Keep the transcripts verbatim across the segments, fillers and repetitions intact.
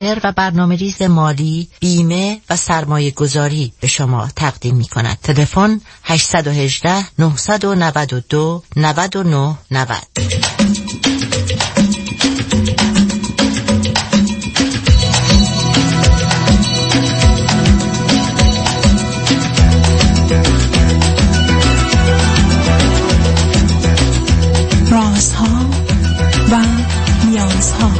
و برنامه‌ریز مالی، بیمه و سرمایه گذاری به شما تقدیم می کند. تلفن هشت یک هشت نه نه دو نه نه نه نه. رازها و نیازها.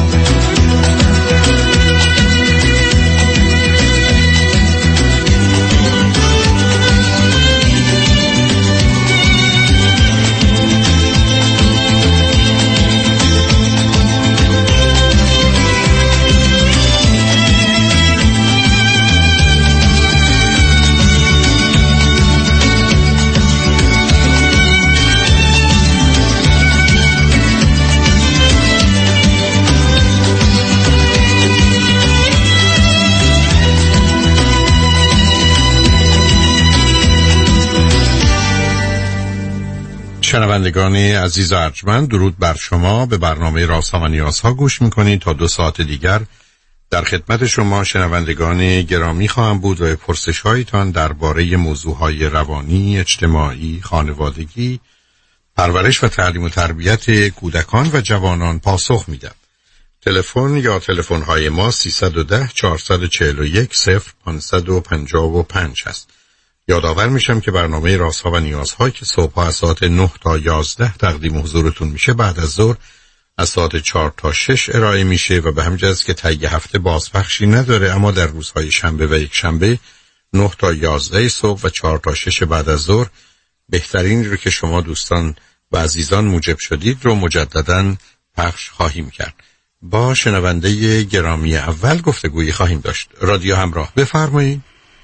شنوندگان عزیز و ارجمند، درود بر شما. به برنامه رازها و نیازها گوش میکنید. تا دو ساعت دیگر در خدمت شما شنوندگان گرامی خواهم بود و به پرسش هایتان درباره موضوعهای روانی، اجتماعی، خانوادگی، پرورش و تعلیم و تربیت کودکان و جوانان پاسخ میدم. تلفن یا تلفن های ما سیصد و ده چهارصد و چهل و یک صفر پانصد و پنجاه و پنج هست. یادآور میشم که برنامه رازها و نیازها که صبح از ساعت نه تا یازده تقدیم حضورتون میشه، بعد از ظهر از ساعت چهار تا شش ارائه میشه و به همین جهت که طی هفته بازپخشی نداره، اما در روزهای شنبه و یک شنبه نه تا یازده صبح و چهار تا شش بعد از ظهر بهترین رو که شما دوستان و عزیزان موجب شدید رو مجدداً پخش خواهیم کرد. با شنونده گرامی اول گفتگویی خواهیم داشت. رادیو همراه، بفرمایید.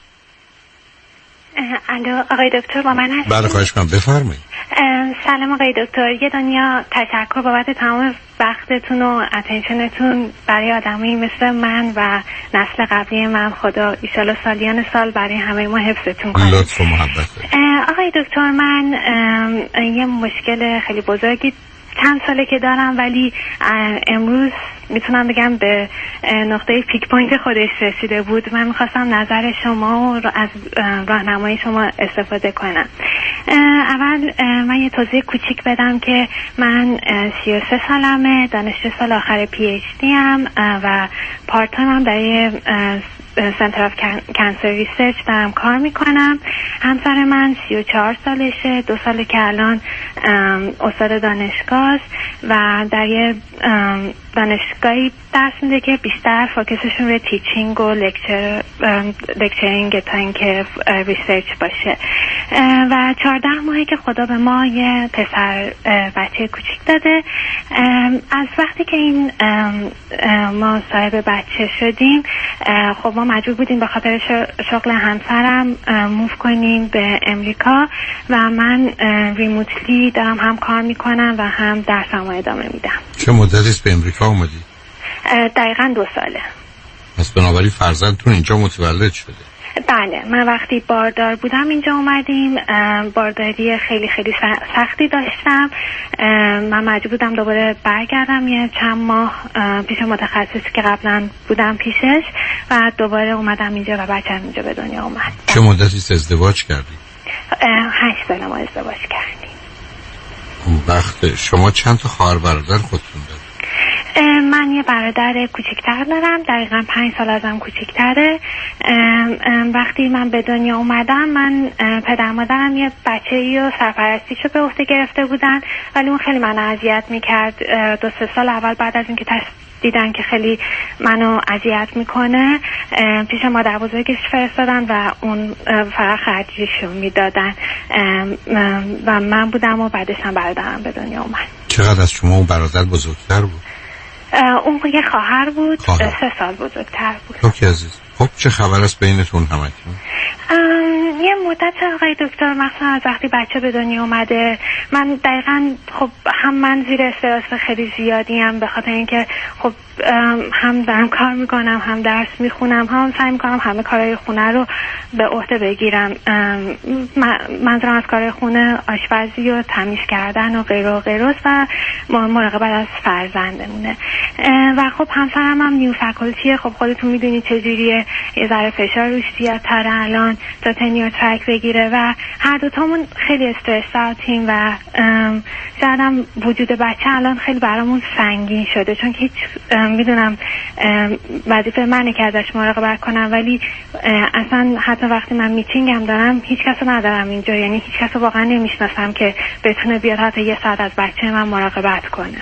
الو آقای دکتر، با من هستید؟ بله خواهش کنم، بفرمایید. سلام آقای دکتر، یه دنیا تشکر بابت تمام وقتتون و اتنشنتون برای آدمایی مثل من و نسل قبلی من. خدا ایشالا سالیان سال برای همه ما حفظتون کنه. لطف و محبت. آقای دکتر، من یه مشکل خیلی بزرگی چند ساله که دارم، ولی امروز میتونم بگم به نقطه پیک پوینت خودش رسیده بود. من میخواستم نظر شما و از راهنمای شما استفاده کنم. اول من یه توضیح کوچیک بدم که من سی و سه سالمه، دانشجو سال آخر پی اچ دی ام و پارت تایم هم در یه سنتر آف کانسر ریسرچ دارم کار میکنم. همسر من سی و چهار سالشه، دو ساله که الان استاد دانشگاه و در یه دانشگاهی درس میده که بیشتر فوکسشون روی تیچینگ و لکچر لکچرینگ تا اینکه ریسرچ باشه. و چهارده ماهی که خدا به ما یه پسر بچه کوچیک داده. از وقتی که این ما صاحب بچه شدیم، خب ما مجبور بودیم به خاطر شغل همسرم موو کنیم به امریکا و من ریموتلی دارم هم کار میکنم و هم درسمو ادامه میدم. چه مدتی است به امریکا اومدی؟ دقیقاً دو ساله. پس بنابراین فرزندتون اینجا متولد شده؟ بله، من وقتی باردار بودم اینجا اومدیم. بارداری خیلی خیلی سختی داشتم. من مجبور بودم دوباره برگردم یه چند ماه پیش متخصصی که قبلا بودم پیشش و دوباره اومدم اینجا و بچه‌م اینجا به دنیا اومد. چه مدتی ازدواج کردی؟ هشت سال ما ازدواج کردیم. اون وقت شما چند تا خواهر برادر خودتون دارید؟ من یه برادر کوچکتر دارم، دقیقا پنج سال ازم کوچکتره. وقتی من به دنیا اومدم، من پدر مادرم یه بچه‌ای و سرپرستیشو به عهده گرفته بودن، ولی اون خیلی منو اذیت میکرد. دو سه سال اول بعد از اینکه دیدن که خیلی منو اذیت میکنه، پیش مادر بزرگش فرستادن و اون فقط خرجیشو میدادن و من بودم و بعدش هم برادرم به دنیا اومد. چقدر از شما اون برادر بزرگتر بود؟ اون یه خواهر بود، خواهر. سه سال بزرگتر بود. اوکی عزیز. خب چه خبر است بینتون همتون؟ یه مدت آقای دکتر، مثلا از وقتی بچه به دنیا اومده، من دقیقاً خب هم من زیر استرس خیلی زیادی هم، به خاطر اینکه خب هم دارم کار میکنم، هم درس میخونم، هم سعی میکنم همه کارهای خونه رو به عهده بگیرم. منظورم از کارهای خونه آشپزی و تمیز کردن و غیره و غیره و مراقبت از فرزندمونه. و خب همسرم هم نیو فکالتیه. خب خودتون میدونی چجوریه، یه ذره فشار روش زیادتره الان تا تنیور ترک بگیره و هر دوتامون خیلی استرس اوتیم و شاید هم وجود بچه الان خیلی برامون سنگین شده، چون که هیچ میدونم وظیفه منه که ازش مراقبت کنم، ولی اصلا حتی وقتی من میتینگم دارم هیچ کسو ندارم اینجا، یعنی هیچ کسو واقعا نمیشناسم که بتونه بیاد حتی یه ساعت از بچه من مراقبت کنه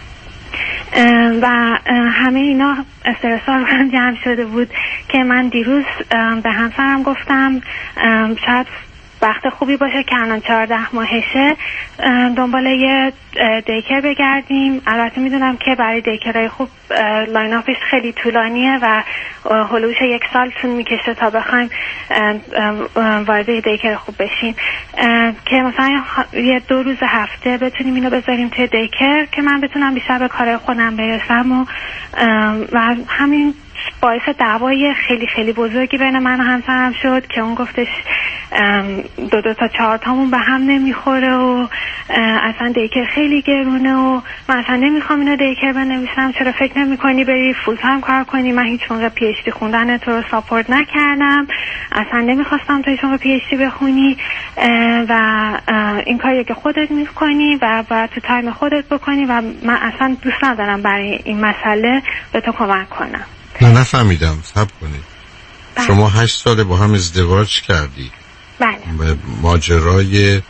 و همه اینا استرس ها رو جمع شده بود که من دیروز به همسرم گفتم شاید وقت خوبی باشه که الان چهارده ماهشه دنبال یه دیکر بگردیم. البته میدونم که برای دیکرهای خوب لاین آپش خیلی طولانیه و هلوش یک سال طول میکشه تا بخوایم وارد دیکر خوب بشیم، که مثلا یه دو روز هفته بتونیم اینو بذاریم توی دیکر که من بتونم بیشتر به کار خودم برسم و, و همین باعث دعوای خیلی خیلی بزرگی بین من و همسرم شد که اون گفتش دو دو تا چهار تامون به هم نمیخوره و اصلا دیکر خیلی گرونه و من اصلا نمیخوام اینو دیکر بنویسم، چرا فکر نمی کنی بری فول تایم کار کنی؟ من هیچ موقع پی اچ دی خوندن تو رو ساپورت نکردم، اصلا نمیخواستم تو هیچ موقع پی اچ دی بخونی و این کاریه که خودت میکنی و باید تو تایم خودت بکنی و من اصلا دوست ندارم برای این مسئله به تو کمک کنم. نه نفهمیدم، صبر کنید. بله. شما هشت ساله با هم ازدواج کردید. بله. ماجرای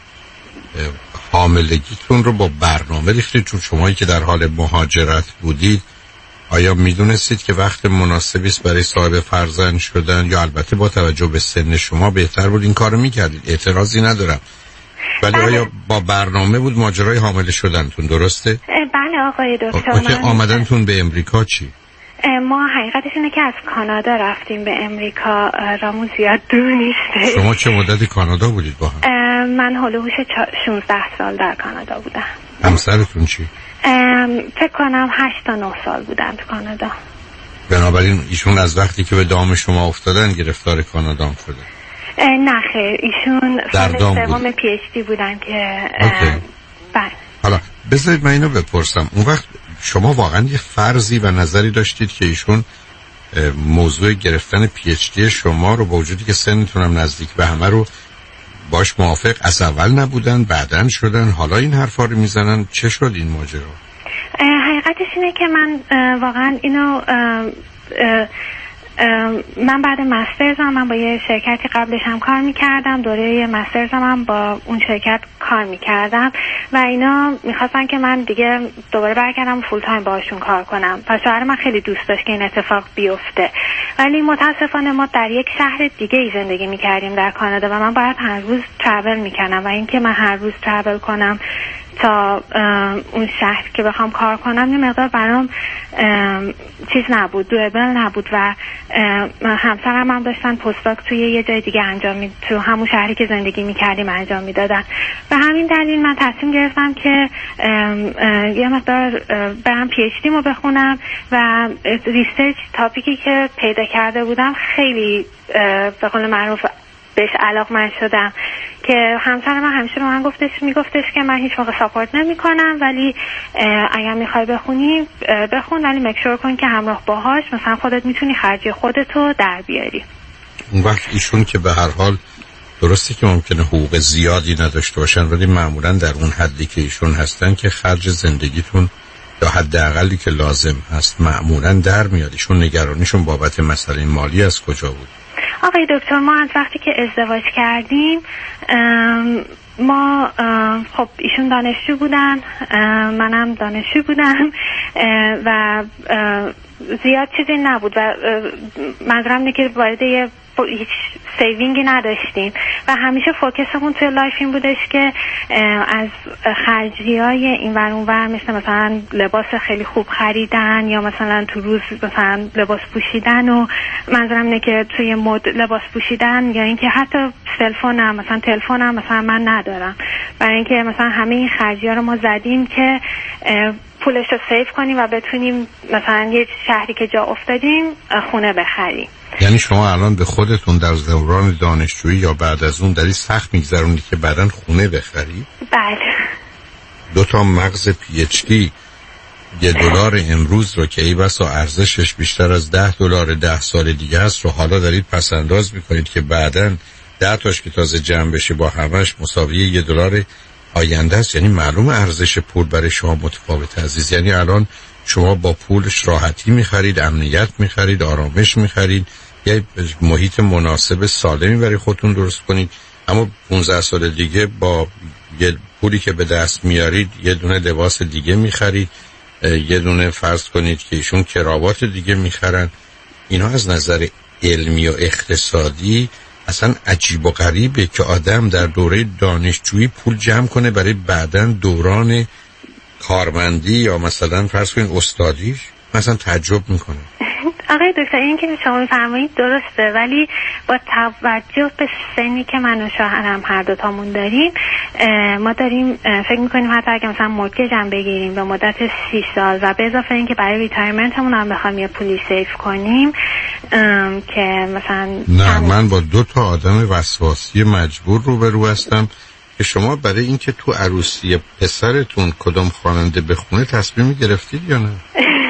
حاملگیتون رو با برنامه ریختید، چون شمایی که در حال مهاجرت بودید آیا میدونستید که وقت مناسبی است برای صاحب فرزند شدن، یا البته با توجه به سن شما بهتر بود این کارو میکردید؟ اعتراضی ندارم، ولی بله. آیا با برنامه بود ماجرای حامله شدنتون، درسته؟ بله آقای دکتر. آقا که آمدنتون به امریکا چی؟ ما حقیقتش اینه که از کانادا رفتیم به امریکا، رامون زیاد دور نیسته. شما چه مدتی کانادا بودید با هم؟ من هلوهوش شانزده سال در کانادا بودم. همسرتون چی؟ فکر کنم هشت تا نه سال بودن تو کانادا. بنابراین ایشون از وقتی که به دام شما افتادن گرفتار کانادا شده؟ نه خیر، ایشون سال سوم پی اچ دی بودن که بله. حالا بذارید من اینو بپرسم، اون وقت شما واقعا یه فرضی و نظری داشتید که ایشون موضوع گرفتن پی اچ دی شما رو با وجودی که سنتون هم نزدیک به همه رو باش موافق از اول نبودن، بعدن شدن، حالا این حرفا رو میزنن؟ چه شد این ماجرا؟ حقیقتش اینه که من واقعا اینو من بعد مسترزم من با یه شرکتی قبلش هم کار میکردم، دوره مسترزم هم با اون شرکت کار میکردم و اینا میخواستن که من دیگه دوباره برگردم فول تایم باشون کار کنم و شوهر من خیلی دوست داشت که این اتفاق بیفته، ولی متاسفانه ما در یک شهر دیگه ای زندگی میکردیم در کانادا و من باید هر روز ترافل میکنم و اینکه من هر روز ترافل کنم تا اون شهر که بخوام کار کنم یه مقدار برام چیز نبود، دوئبل نبود و همسرم هم داشتن پستاک توی یه جای دیگه انجام می تو همون شهری که زندگی میکردیم انجام میدادن. به همین دلیل من تصمیم گرفتم که یه مقدار برم پی اچ دی مو بخونم و ریسرچ تاپیکی که پیدا کرده بودم خیلی به قول معروف بهش علاقه‌مند شدم که همسر من همیشه به من گفتش میگفتش که من هیچ موقع ساپورت نمی‌کنم، ولی اگر می‌خوای بخونی بخون، ولی مکشور کن که همراه باهاش مثلا خودت میتونی خرجی خودتو در بیاری. اون وقت ایشون که به هر حال درسته که ممکنه حقوق زیادی نداشته باشن، ولی معمولا در اون حدی که ایشون هستن که خرج زندگیتون یا حداقلی که لازم هست معمولا در میاد. ایشون نگرانیشون بابت مسئله مالی از کجا بود؟ آقای دکتر ما از وقتی که ازدواج کردیم ما خب ایشون دانشجو بودن، منم دانشجو بودم و زیاد چیزی نبود و منظورم اینه که وارد یه هیچ سیوینگی نداشتیم و همیشه فوکسمون توی لایف این بودش که از خرجی های این ور اون ور مثل مثلا لباس خیلی خوب خریدن یا مثلا تو روز مثلا لباس پوشیدن و منظورم اینه که توی مد لباس پوشیدن یا اینکه حتی تلفنم مثلا تلفنم مثلا من ندارم، برای اینکه مثلا همه این خرجی ها رو ما زدیم که پولش رو سیو کنیم و بتونیم مثلا یه شهری که جا افتادیم خونه بخریم. یعنی شما الان به خودتون در دوران دانشجویی یا بعد از اون داری سخت میگذرونید که بعداً خونه بخرید؟ بله. دو تا مغز پی اچ دی یه دلار امروز رو که ای بسا ارزشش بیشتر از ده دلار ده سال دیگه است رو حالا دارید پس انداز میکنید که بعداً ده تاش که تازه جمع بشه با همش مساوی یه دلار آینده است. یعنی معلوم ارزش پول برای شما متفاوت عزیز. یعنی الان شما با پولش راحتی میخرید، امنیت میخرید، آرامش میخرید، یه محیط مناسب سالمی برای خودتون درست کنید، اما پانزده سال دیگه با یه پولی که به دست میارید یه دونه لباس دیگه میخرید، یه دونه فرض کنید که ایشون کراوات دیگه میخرن. اینا از نظر علمی و اقتصادی اصلا عجیب و غریبه که آدم در دوره دانشجویی پول جمع کنه برای بعداً دوران کارمندی یا مثلا فرض کنید استادیش. مثلا تعجب میکنه. آقای دکتر این که شما میفرمایید درسته، ولی با توجه به سنی که من و شوهرم هر دو تامون داریم، ما داریم فکر میکنیم حتی اگه مثلا مورگیج هم بگیریم به مدت سی سال و به اضافه این که برای ریتایرمنتمون هم بخوام یه پولی سیف کنیم که مثلا نه من با دو تا آدم وسواسی مجبور روبرو هستم که شما برای اینکه تو عروسی پسرتون کدام خواننده بخونه تصمیم گرفتید یا نه؟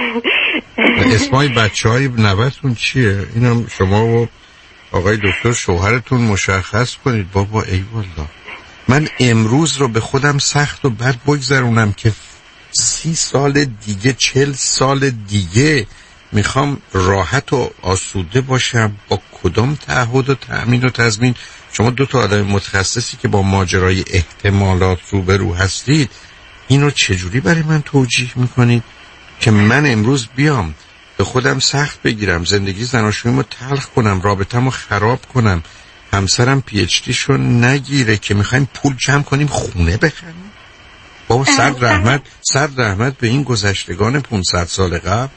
اسمای بچه های نوتون چیه؟ اینم شما و آقای دکتر شوهرتون مشخص کنید. بابا ای والله من امروز رو به خودم سخت و بد بگذرونم که سی سال دیگه چل سال دیگه میخوام راحت و آسوده باشم. با کدام تعهد و تأمین و تضمین؟ شما دو تا آدم متخصصی که با ماجرای احتمالات روبرو هستید اینو چجوری برای من توجیه میکنید که من امروز بیام به خودم سخت بگیرم، زندگی زناشوییمو تلخ کنم، رابطه‌مو خراب کنم، همسرم پی اچ دی شو نگیره که میخوایم پول جمع کنیم خونه بخریم؟ بابا صد رحمت صد رحمت به این گذشتگان پانصد سال قبل.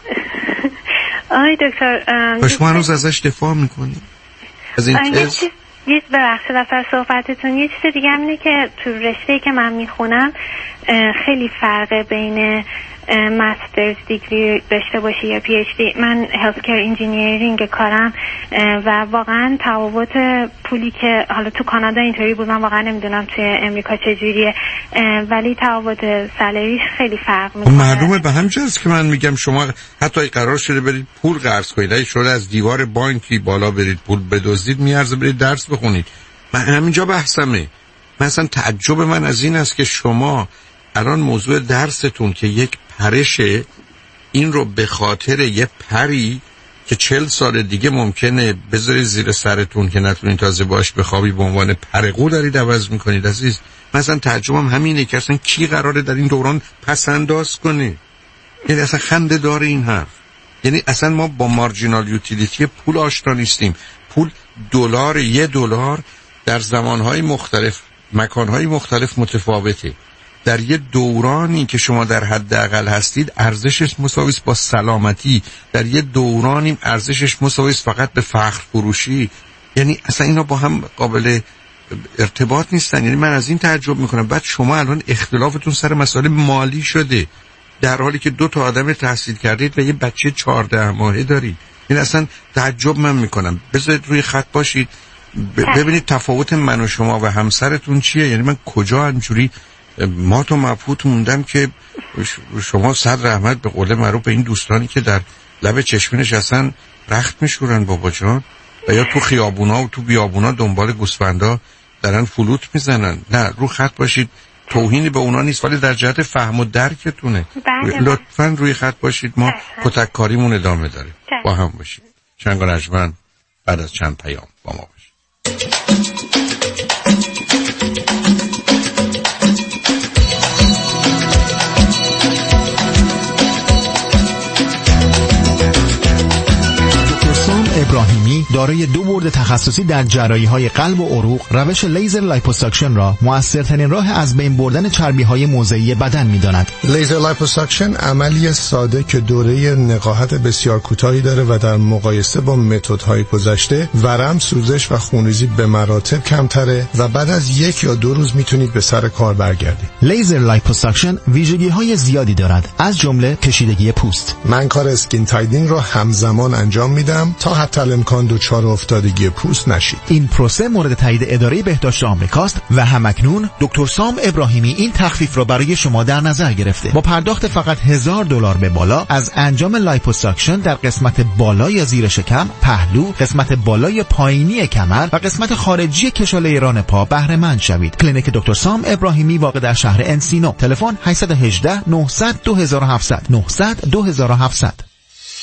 آی دکتر شما هنوز ازش دفاع میکنی؟ از این تز؟ یه ببخشید واسه صحبتتون یه چیز دیگه هم اینه که تو رشته‌ای که من میخونم خیلی فرقه بین ماسترز دیگری داشته باشی یا پی اچ دی. من هلتکر انجینیرینگ کارم و واقعا تفاوت پولی که حالا تو کانادا اینطوری بود، من واقعا نمیدونم توی امریکا چجوریه، ولی تفاوت سالریش خیلی فرق میکنه. معلومه به همجاست که من میگم شما حتی قرار شده برید پول قرض کنید، اگه شده از دیوار بانکی بالا برید پول بدزدید میارزه برید درس بخونید. من همینجا بحثمه. مثلا تعجب من از این است که شما الان موضوع درستون که یک پرشه این رو به خاطر یه پری که چل سال دیگه ممکنه بذاری زیر سرتون که نتونین تازه باش بخوابی به عنوان پرقو دارید عوض میکنید عزیز. مثلا تعجبم همینه که اصلا کی قراره در این دوران پس انداز کنه؟ یعنی اصلا خنده داره این حرف. یعنی اصلا ما با مارجینال یوتیلیتی پول آشنا نیستیم. پول دلار یه دلار در زمانهای مختلف مکانهای مختلف متفاوته. در یه دورانی که شما در حداقل هستید ارزشش مساوی است با سلامتی، در یه دورانی ارزشش مساوی است فقط به فخر فروشی. یعنی اصلا اینا با هم قابل ارتباط نیستن. یعنی من از این تعجب میکنم. بعد شما الان اختلافتون سر مسائل مالی شده در حالی که دو تا آدم تحصیل کردید و یه بچه چهارده ماهه دارید. یعنی اصلا تعجب من میکنم. بذارید روی خط باشید ببینید تفاوت من و شما و همسرتون چیه. یعنی من کجا همجوری ما تو مبهوت موندم که شما صد رحمت به قول معروف به این دوستانی که در لب چشمینش اصلا رخت میشورن بابا جان و یا تو خیابونا و تو بیابونا دنبال گوسفندا دارن فلوت میزنن. نه رو خط باشید. توهینی به اونا نیست ولی در جهت فهم و درکتونه. لطفاً روی خط باشید. ما کتک کاریمون ادامه داره. با هم باشید. چنگ و نجمن بعد از چند پیام با ما باشید. ابراهیمی دارای دو بورد تخصصی در جراحی‌های قلب و عروق، روش لیزر لایپوساکشن را مؤثرترین راه از بین بردن چربی‌های موضعی بدن می‌داند. لیزر لایپوساکشن عملی ساده که دوره نقاهت بسیار کوتاهی داره و در مقایسه با متدهای گذشته ورم، سوزش و خونریزی به مراتب کمتره و بعد از یک یا دو روز میتونید به سر کار برگردید. لیزر لایپوساکشن ویژگی‌های زیادی دارد، از جمله کشیدگی پوست. من کار اسکین تایدینگ رو همزمان انجام میدم تا حتی الامکان دچار افتادگی پوست نشید. این پروسه مورد تایید اداره بهداشت آمریکاست و همکنون دکتر سام ابراهیمی این تخفیف را برای شما در نظر گرفته. با پرداخت فقط هزار دلار به بالا از انجام لایپوساکشن در قسمت بالا یا زیر شکم، پهلو، قسمت بالای پایینی کمر و قسمت خارجی کشاله ران پا بهره مند شوید. کلینیک دکتر سام ابراهیمی واقع در شهر انسینو. تلفن هشت یک هشت نه صفر صفر دو هفت صفر صفر نه صفر صفر دو هفت صفر صفر.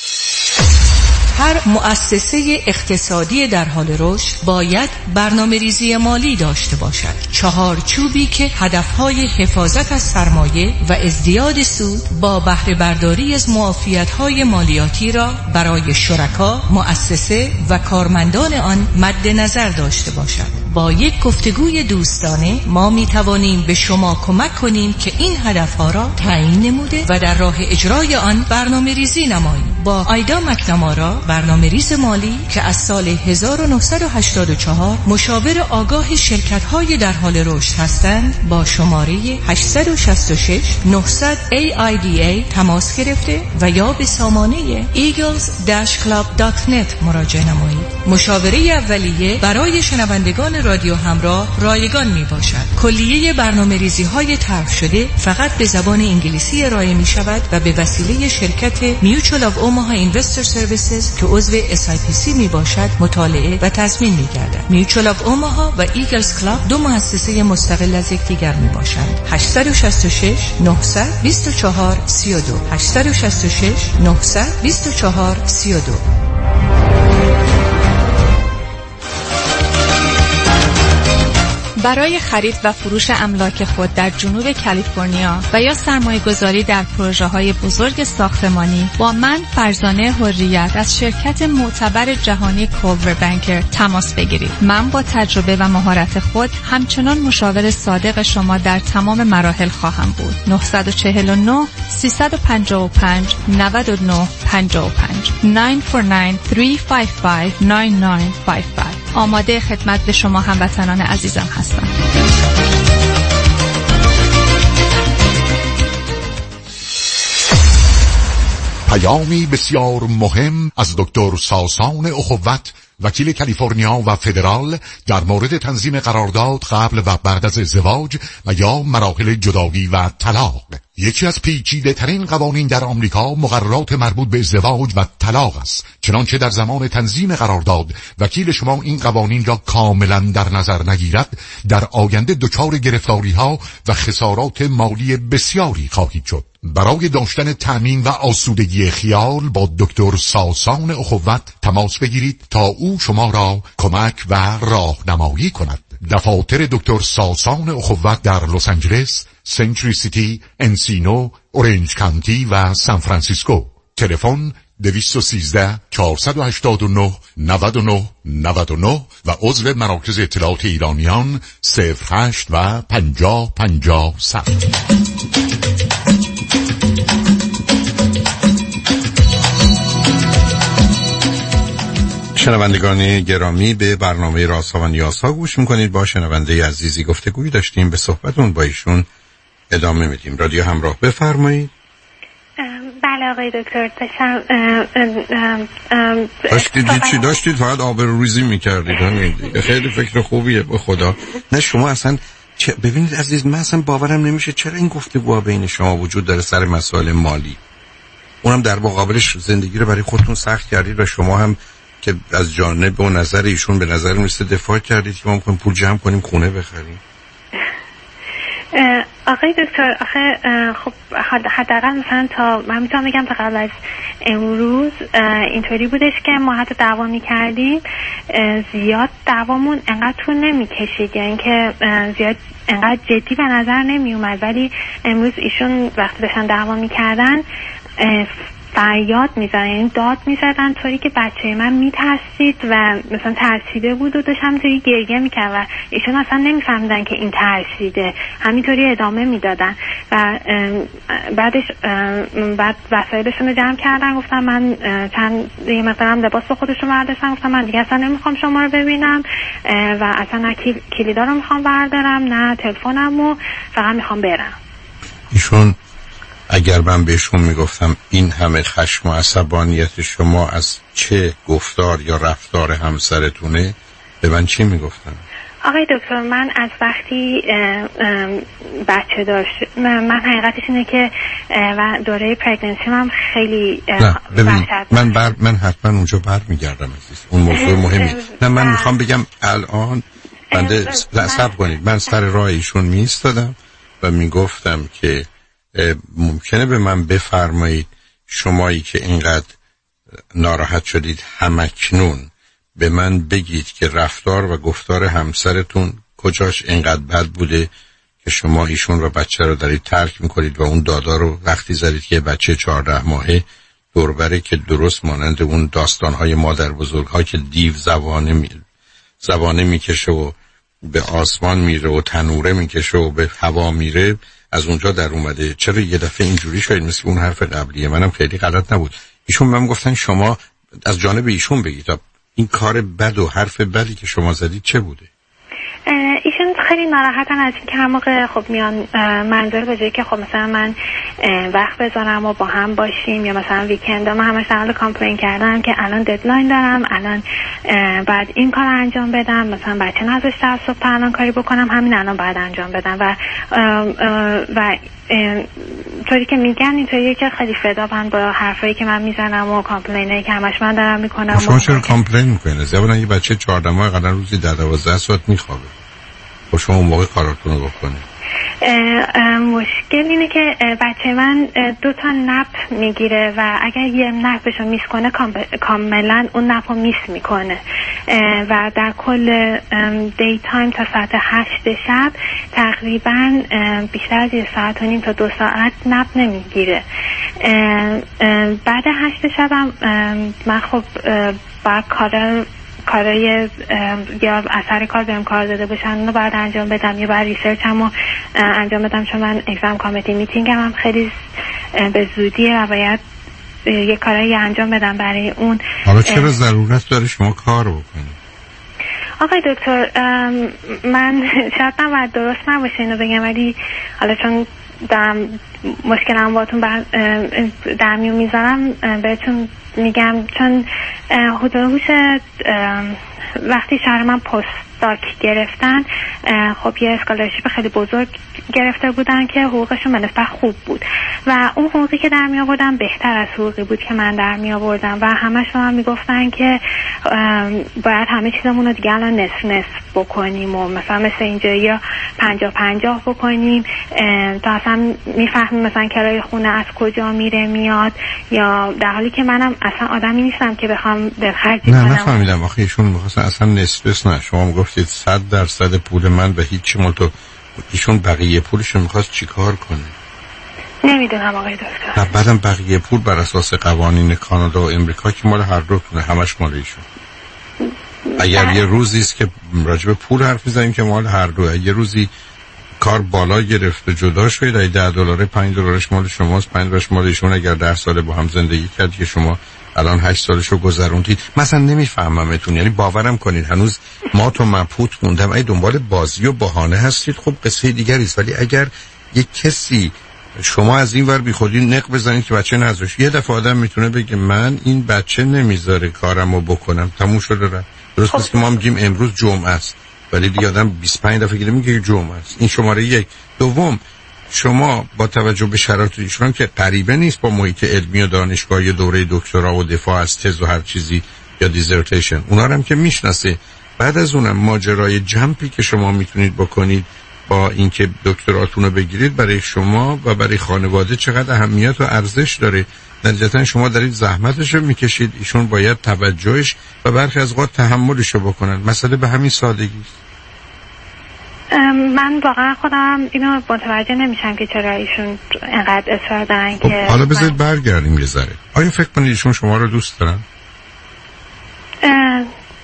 هر مؤسسه اقتصادی در حال رشد باید برنامه ریزی مالی داشته باشد. چهارچوبی که هدفهای حفاظت از سرمایه و ازدیاد سود با بهره برداری از معافیت‌های مالیاتی را برای شرکا، مؤسسه و کارمندان آن مد نظر داشته باشد. با یک گفتگوی دوستانه ما می توانیم به شما کمک کنیم که این هدفها را تعیین نموده و در راه اجرای آن برنامه ریزی نماییم. با آیدا مک‌نمارا، برنامه ریز مالی که از سال هزار و نهصد و هشتاد و چهار مشاور آگاه شرکت‌های در حال رشد هستند، با شماره هشت شش شش نه صفر صفر ای آی دی ای تماس گرفته و یا به سامانه ایگلز داش کلاب دات نت مراجعه نمایید. مشاوره اولیه برای شنوندگان رادیو همراه رایگان می باشد. کلیه برنامه ریزی های طرح شده فقط به زبان انگلیسی ارائه می شود و به وسیله شرکت میوچوال آف اوماها اینوستر سرویسز که عضو اس آی پی سی می باشد مطالعه و تضمین می گردد. میوچوال آف اوماها و ایگلز کلاب دو مؤسسه مستقل از یکدیگر می باشند. هشت شش شش نه صفر دو چهار سه دو هشت شش شش نه صفر دو چهار سه دو. برای خرید و فروش املاک خود در جنوب کالیفرنیا و یا سرمایه گذاری در پروژه های بزرگ ساختمانی با من فرزانه حریت از شرکت معتبر جهانی کولور بانکر تماس بگیرید. من با تجربه و مهارت خود همچنان مشاور صادق شما در تمام مراحل خواهم بود. نه چهار نه سه پنج پنج نه نه پنج پنج نه چهار نه سه پنج پنج نه نه پنج پنج. آماده خدمت به شما هموطنان عزیزم هستم. پیامی بسیار مهم از دکتر ساسان اخوت، وکیل کالیفرنیا و فدرال در مورد تنظیم قرارداد قبل و بعد از ازدواج و یا مراحل جدایی و طلاق. یکی از پیچیده ترین قوانین در آمریکا مقررات مربوط به ازدواج و طلاق است. چنانچه در زمان تنظیم قرارداد وکیل شما این قوانین را کاملا در نظر نگیرد، در آینده دچار گرفتاری ها و خسارات مالی بسیاری خواهید شد. برای داشتن تأمین و آسودگی خیال با دکتر ساسان اخوت تماس بگیرید تا او شما را کمک و راهنمایی کند. دفاتر دکتر ساسان اخوت در لس آنجلس، سنچری سیتی، انسینو، اورنج کانتی و سان فرانسیسکو. تلفن دویست و سیزده چهارصد و هشتاد و نه نود و نه نود و نه و عضو مراکز اطلاعات ایرانیان صفر هشت و پنجاه پنجاه صفر. شنوندگان گرامی، به برنامه رازها و نیازها گوش میکنید. با شنونده عزیزی گفتگوی داشتیم، به صحبتون با ایشون ادامه میدیم. رادیو همراه، بفرمایید. بله آقای دکتر، داشتم داشتید چی داشتید؟ فقط آبروریزی میکردید. همین دیگه. خیلی فکر خوبیه به خدا. نه شما اصلا چه ببینید عزیز، من اصلا باورم نمیشه چرا این گفتگوها بین شما وجود داره سر مسائل مالی. اونم در مقابلش زندگی رو برای خودتون سخت کردید و شما هم که از جانب و نظر ایشون به نظر میرسه دفاع کردید که ما میخوایم پول جمع کنیم خونه بخریم. آقای دکتر آخه خب حداقل مثلا تا من میتونم بگم تا قبل از امروز اینطوری بودش که ما حتی دعوا میکردیم زیاد دعوامون انقدر طول نمیکشید، یعنی که زیاد انقدر جدی به نظر نمیومد، ولی امروز ایشون وقتی داشتن دعوا میکردن فریاد میزدن، یعنی داد میزدن طوری که بچه من میترسید و مثلا ترسیده بود و داشت همینطوری گریه میکرد و ایشون اصلا نمیفهمیدن که این ترسیده، همینطوری ادامه میدادن و بعدش بعد وسایلشون رو جمع کردن، گفتم من چند یه مثلا لباس به خودشون برداشتن، گفتم من دیگه اصلا نمیخوام شما رو ببینم و اصلا نه کلیدا رو میخوام بردارم نه تلفنمو، فقط میخوام برم. ایشون اگر من بهشون میگفتم این همه خشم و عصبانیت شما از چه گفتار یا رفتار همسرتونه، به من چی میگفتن؟ آقای دکتر من از وقتی بچه داشت، من حقیقتش اینه که و دوره پرگننسی من خیلی نه ببین من بر من حتما اونجا بر میگردم عزیز، اون موضوع مهمی. نه من میخوام بگم الان بنده صبر کنید، من سر راه ایشون میستادم و میگفتم که ممکنه به من بفرمایید شمایی که اینقدر ناراحت شدید همکنون به من بگید که رفتار و گفتار همسرتون کجاش اینقدر بد بوده که شما ایشون و بچه رو دارید ترک میکنید و اون دادا رو وقتی زدید که بچه چهارده ماهه دوربره که درست مانند اون داستانهای مادر بزرگها که دیو زبانه می زبانه میکشه و به آسمان میره و تنوره میکشه و به هوا میره، از اونجا در اومده. چرا یه دفعه اینجوری شاید مثل اون حرف قبلیه منم خیلی غلط نبود. ایشون من گفتن شما از جانب ایشون بگید این کار بد و حرف بدی که شما زدید چه بوده؟ ایشون خیلی ناراحتن از این که هر موقع خب میان منظر به جایی که خب مثلا من وقت بذارم و با هم باشیم یا مثلا ویکند من همش در حال کامپلین کردم که الان ددلاین دارم، الان بعد این کار انجام بدم، مثلا بچه نذاشته از صبح تا الان کاری بکنم، همین الان باید انجام بدم و و طوری که میگن اینطوریه که خیلی فدابن با حرفایی که من میزنم و کامپلینایی که همش من دارم میکنم. شما چرا کامپلین میکنید؟ زبانا یه بچه چهارده ماه قدر روزی در دوازده ساعت میخوابه و شما اون موقع کاراتون رو بکنید. مشکل اینه که بچه من دو تا نپ میگیره و اگر یه نپشو میس کنه کاملا اون نپ رو میس میکنه و در کل دی تایم تا ساعت هشت شب تقریبا بیشتر از یه ساعت و نیم تا دو ساعت نپ نمیگیره. بعد هشت شبم من خب با کار کارای یا اثر کار بهم کار داده باشن اونو بعد انجام بدم یا بعد ریسرچ همو انجام بدم، چون من اگزام کامیتی میتینگ هم خیلی به زودیه و باید یه کارایی انجام بدم برای اون. حالا چرا ضرورت داره شما کار بکنید؟ آقای دکتر من شاید نباید درست نباشه اینو بگم، ولی حالا چون دارم مشکلم باتون در میون میذارم بهتون میگم، چون حدود هوش وقتی شهر من پست داک گرفتن خب یه اسکالرشیپ خیلی بزرگ گرفته بودن که حقوقشون به نسبت خوب بود و اون حقوقی که در می آوردن بهتر از حقوقی بود که من در می آوردم و همش به من میگفتن که باید همه چیزمون رو دیگه الان نصف نصف بکنیم و مثلا مثل اینجا یا پنجاه پنجاه بکنیم تا اصلا میفهمیم مثلا کرایه خونه از کجا میره میاد، یا در حالی که منم اصلا آدمی نیستم که بخوام به خرج کنم. نه نفهمیدم آخه ایشون می‌خواستن اصلا نصف نه، شما گفتید صد درصد پول من به هیچ مولتو، ایشون بقیه پولش رو میخواست چیکار کنه؟ نمیدونم آقای دکتر. بعدم بقیه پول بر اساس قوانین کانادا و امریکا که مال هر دو کنه، همش مال ایشون. اگر یه روزی است که راجب پول حرف میزنیم که مال هر دو، یه روزی کار بالا گرفته جدا شد، اگه ده دلاره پنج دلارش مال شماست، پنج دلارش مال ایشون. اگر ده سال با هم زندگی کرد که شما الان هشت سالشو گذروندید، مثلا نمیفهممتون، یعنی باورم کنید هنوز ما تو مبهوت موندم. ای دنبال بازی و بهانه هستید خب قصه دیگری است، ولی اگر یک کسی شما از این ور بی خودی نق بزنید که بچه نذاش، یه دفعه آدم میتونه بگه من این بچه نمیذاره کارمو بکنم، تموم شده رفت. درست است که ما میگیم امروز جمعه است ولی دیگه آدم بیست و پنج دفعه گیره میگه جمعه است. این شماره یک. دوم، شما با توجه به شرایط ایشون که غریبه نیست با محیط علمی و دانشگاهی دوره دکترا و دفاع از تز و هر چیزی یا دیزرتیشن اونا رو هم که میشناسه، بعد از اونم ماجرای جمپی که شما میتونید بکنید با اینکه دکتراتون رو بگیرید برای شما و برای خانواده چقدر اهمیت و ارزش داره. نتیجتا شما دارید زحمتش رو میکشید، ایشون باید توجهش و برخی از اوقات تحملش رو بکنن. مسئله به همین سادگی است. من واقعا خودم اینو متوجه نمیشم که چرا ایشون اینقدر اصرار دارن خب که حالا بذارید برگردیم یه ذره. آیا فکر کنید ایشون شما رو دوست دارن؟ اه،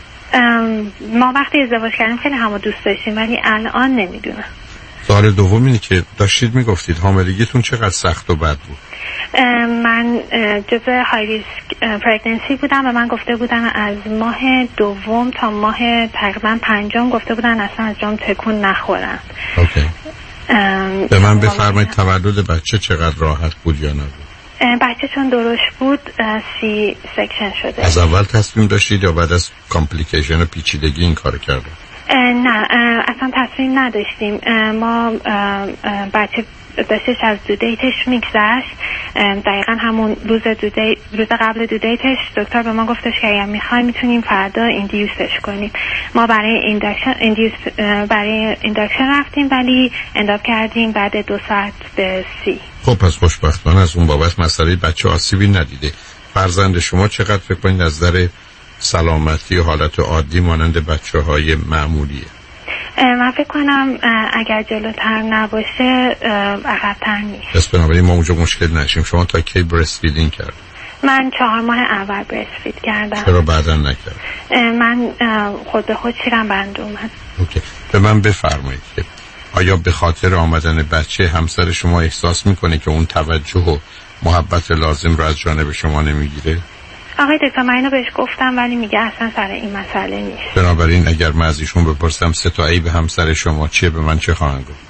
ما وقتی ازدواج کردیم خیلی همو دوست داشتیم ولی الان نمیدونم. سوال دوم اینه که داشتید میگفتید حاملگیتون چقدر سخت و بد بود؟ من جزء های ریسک پرگننسی بودم و من گفته بودن از ماه دوم تا ماه تقریبا پنجم گفته بودن اصلا از جام تکون نخورم. اوکی. به من بفرمایید تولد بچه چقدر راحت بود یا نبود؟ بچه چون درشت بود سی سکشن شده. از اول تصمیم داشتید یا بعد از کامپلیکیشن و پیچیدگی این کار کردید؟ نه اصلا تصمیم نداشتیم. ما بچه داشتش از دو دیتش میگذشت. دقیقا همون روز دو دیت، روز قبل دو دیتش دکتر به ما گفتش که اگر میخوای میتونیم فردا ایندیوسش کنیم. ما برای ایندکشن ایندیوس برای ایندکشن رفتیم ولی انداب کردیم بعد دو ساعت به سی. خب پس خوشبختانه از اون بابت مسئله بچه آسیبی ندیده. فرزند شما چقدر فکر کنید از نظر سلامتی و حالت عادی مانند بچه های معمولیه؟ من فکر کنم اگر جلوتر نباشه عقب‌تر نیست. پس بنابراین ما اونجا مشکل نشیم. شما تا کی برست فیدینگ کرد؟ من چهار ماه اول برست فید کردم. چرا بعدا نکرد؟ من خود به خود شیرم بند اومد. اوکی. به من بفرمایید که آیا به خاطر آمدن بچه همسر شما احساس میکنه که اون توجه و محبت لازم رو از جانب شما نمیگیره؟ آقای دکتر من اینو بهش گفتم ولی میگه اصلا سر این مسئله نیست. بنابراین اگر من از ایشون بپرسم سه تا عیب همسر شما چیه به من چه خواهند گفت؟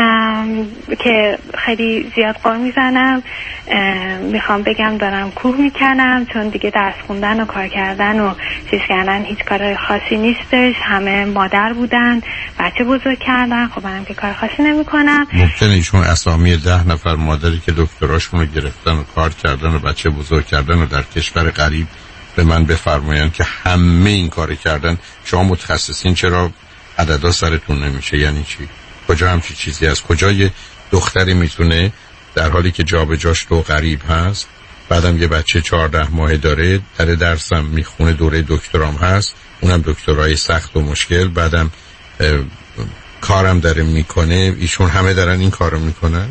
که خیلی زیاد قار میزنم، میخوام بگم دارم کوه میکنم چون دیگه درس خوندن و کار کردن و چیز کردن هیچ کار خاصی نیستش. همه مادر بودن، بچه بزرگ کردن، خب منم که کار خاصی نمی کنم. ممکنه ایشون اسامی ده نفر مادری که دکتراشون رو گرفتن و کار کردن و بچه بزرگ کردن و در کشور غریب به من بفرمایند که همه این کار کردن. شما متخصصین چرا عددا سرتون نمیشه؟ یعنی چی؟ کجا همچی چیزی از کجا یه دختری میتونه در حالی که جا به جاش تو غریب هست، بعدم یه بچه چهارده ماهه داره، در درسم میخونه، دوره دکترام هست، اونم دکترای سخت و مشکل، بعدم کارم داره میکنه، ایشون همه دارن این کارو میکنن؟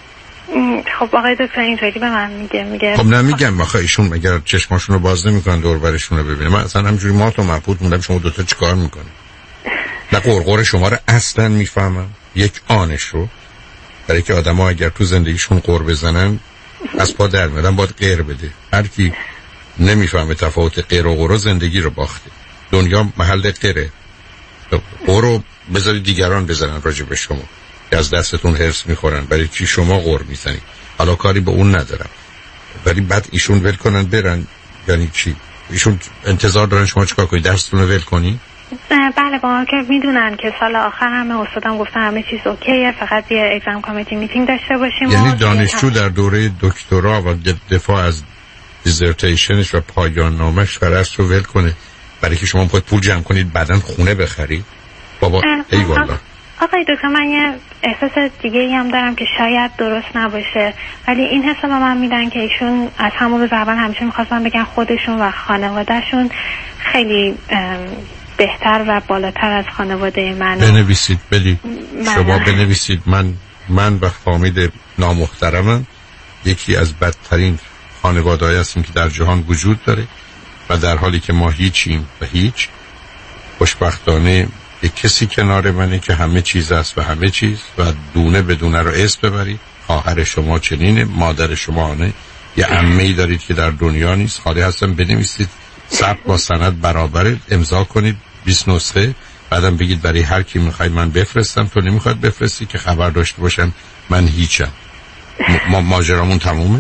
خب آقای دکتر اینطوری به من میگه میگه خب نمیگم آخه ایشون مگر چشماشون رو باز نمیکنن دور برشون رو ببینه؟ من اصلا همجوری ما تو مبهوت موندم شما دوتا چی کار میکنه؟ نه قرقر شما رو اصلا میفهمم، یک آنش رو، برای که آدم ها اگر تو زندگیشون قر بزنن از پا در میادن باید قیر بده. هر کی نمیفهمه تفاوت قیر و قر زندگی رو باخته. دنیا محل قیره. قر رو بذارید دیگران بزنن راجع به شما که از دستتون هرس میخورن، برای چی شما قر میزنید؟ حالا کاری به اون ندارم ولی بعد ایشون ول کنن برن، یعنی چی؟ ایشون انتظار دارن شما چیکار کنید؟ درستون رو ول کنید؟ بله با که میدونن که سال آخر همه استادم گفتن همه چیز اوکیه، فقط یه اگزم کامیتی میتینگ داشته باشیم. یعنی دانشجو در دوره دکترا و دفاع از دیزرتیشنش و پایان نامش فرست رو ول کنه برای که شما باید پول جمع کنید بعدن خونه بخرید؟ بابا ای والله. آقای دکتر من یه احساس دیگه ای هم دارم که شاید درست نباشه ولی این حس به من میدن که ایشون از همون روز اول همیشه میخواستن بگن خودشون و خانوادهشون خیلی بهتر و بالاتر از خانواده من. بنویسید بدید شما بنویسید من من و حامد نامحترمم یکی از بدترین خانواده‌ای هستیم که در جهان وجود داره و در حالی که ما هیچیم و هیچ، خوشبختانه یک کسی کنار منه که همه چیز است و همه چیز و دونه به دونه رو اسم ببرید. خواهر شما چنینه، مادر شما آنه، یه عمه‌ای دارید که در دنیا نیست. حالی هستم بنویسید، ثبت با سند برابره، امضا کنید بیست نسخه، بعدم بگید برای هر کی میخوای من بفرستم، تو نمیخواد بفرستی که خبر داشته باشم من هیچم. ما ماجرامون تمومه؟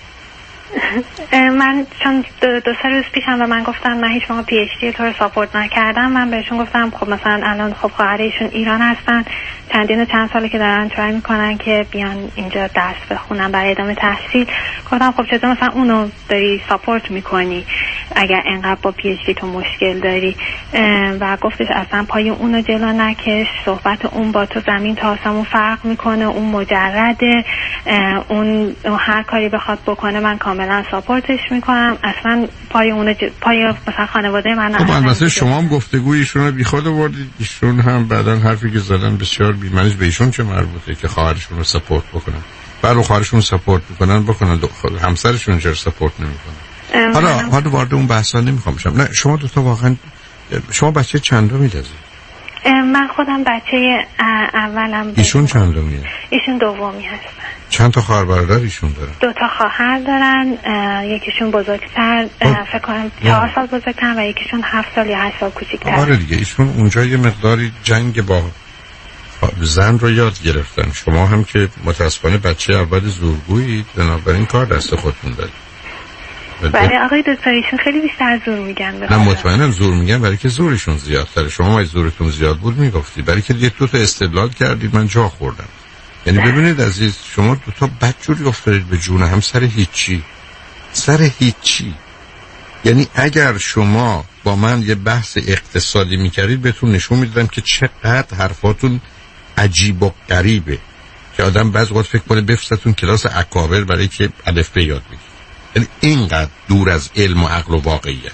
من چون دو, دو سه روز پیشم و من گفتم من هیچ موقع پی اچ دی تو رو ساپورت نکردم، من بهشون گفتم خب مثلا الان خب خواهر ایشون ایران هستن، چندین و چند ساله که دارن ترای میکنن که بیان اینجا درس بخونن برای ادامه تحصیل. گفتم خب چطور مثلا اونو داری ساپورت میکنی؟ اگر انقدر با پی اچ دی تو مشکل داری. و گفتش اصلا پای اونو جلو نکش، صحبت اون با تو زمین تا آسمون فرق میکنه، اون مجرده، اون هر کاری بخواد بکنه من کاملا ساپورتش میکنم، اصلا پای اونو ج... پای مثلا خانواده من. خب البته شما هم گفتگوی ایشون رو بیخود آوردید، ایشون هم بعدن حرفی که زدن بسیار بی‌معنی به ایشون چه مربوطه که خواهرشون رو ساپورت بکنن؟ بعد خواهرشون رو ساپورت میکنن بکنن، همسرشون چرا ساپورت نمیکنن؟ حالا حالا وارد اون بحثا نمیخوام بشم. نه شما دو تا واقعا، شما بچه چندمی هستید؟ من خودم بچه اولم. ایشون چندمیه؟ ایشون دومی هستن. چند تا خواهر برادر ایشون دارن؟ دو تا خواهر دارن، یکیشون بزرگتر فکر کنم چهار سال بزرگتر و یکیشون هفت سال یا هشت سال کوچیک‌تر. آره دیگه ایشون اونجا یه مقداری جنگ با زن رو یاد گرفتن. شما هم که متاسفانه بچه اول زورگویید، بنابراین کار دست خودتون دارید. بله آقای دکتر ایشون خیلی بیشتر زور میگن. نه مطمئنم زور میگن برای که زورشون زیادتره. شما اگه زورتون زیاد بود میگفتی، برای که یه دو تا استدلال کردید من جا خوردم. یعنی ببینید عزیز، شما دو تا بدجوری افتادید به جون هم سر هیچی، سر هیچی. یعنی اگر شما با من یه بحث اقتصادی میکردید بهتون نشون میدادم که چقدر حرفاتون عجیب و غریبه که آدم بعض وقت فکر کنه بفرستتون کلاس اکابر برای که الف ب یاد بگیرید. یعنی اینقدر دور از علم و عقل و واقعیت،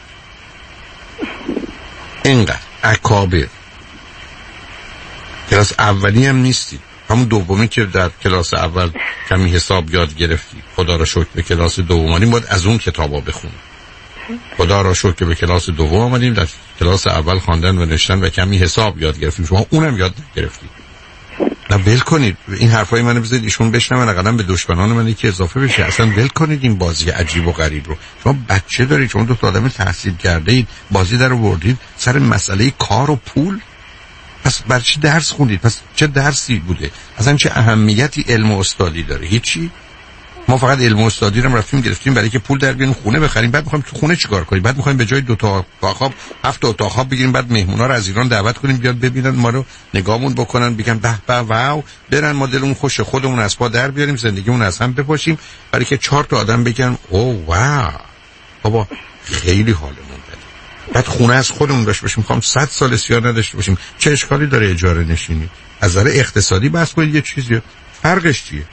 اینقدر اکابر. کلاس اولی هم نیستید، همون دومی که در کلاس اول کمی حساب یاد گرفتی، خدا را شکر به کلاس دوم آمدیم باید از اون کتابا بخونیم. خدا را شکر که به کلاس دوم آمدیم، در کلاس اول خواندن و نوشتن و کمی حساب یاد گرفتیم، شما اونم یاد گرفتید. نه ول کنید این حرفای منو بذارید ایشون بشنون، اقلا به دشمنان من که اضافه بشه. اصلا ول کنید این بازی عجیب و غریب رو. شما بچه دارید، شما دو تا آدم تحصیل کرده اید، بازی در آوردید سر مسئله کار و پول. پس برای چی درس خوندید؟ پس چه درسی بوده؟ اصلا چه اهمیتی علم و استادی داره؟ هیچی. ما فقط علم و استادی رو رفتیم گرفتیم برای که پول در بیاریم خونه بخریم، بعد می‌خوایم تو خونه چیکار کنیم؟ بعد می‌خوایم به جای دو تا اتاق خواب هفت تا اتاق خواب بگیریم، بعد مهمونا رو از ایران دعوت کنیم بیاد ببینن ما رو، نگاهمون بکنن، بگن به به واو، برن ما دلمون خوشه، خودمون از پا در بیاریم، زندگیمون از هم بپاشیم، برای که چهار تا آدم بگن او واو بابا خیلی حالمون بده. بعد خونه از خودمون داشته باشیم، می‌خوام صد سال سیاه نداشته باشیم. چه اشکالی داره اجاره نشینی؟ از نظر اقتصادی بحث کنید یه چیزیه. فرقش چیه؟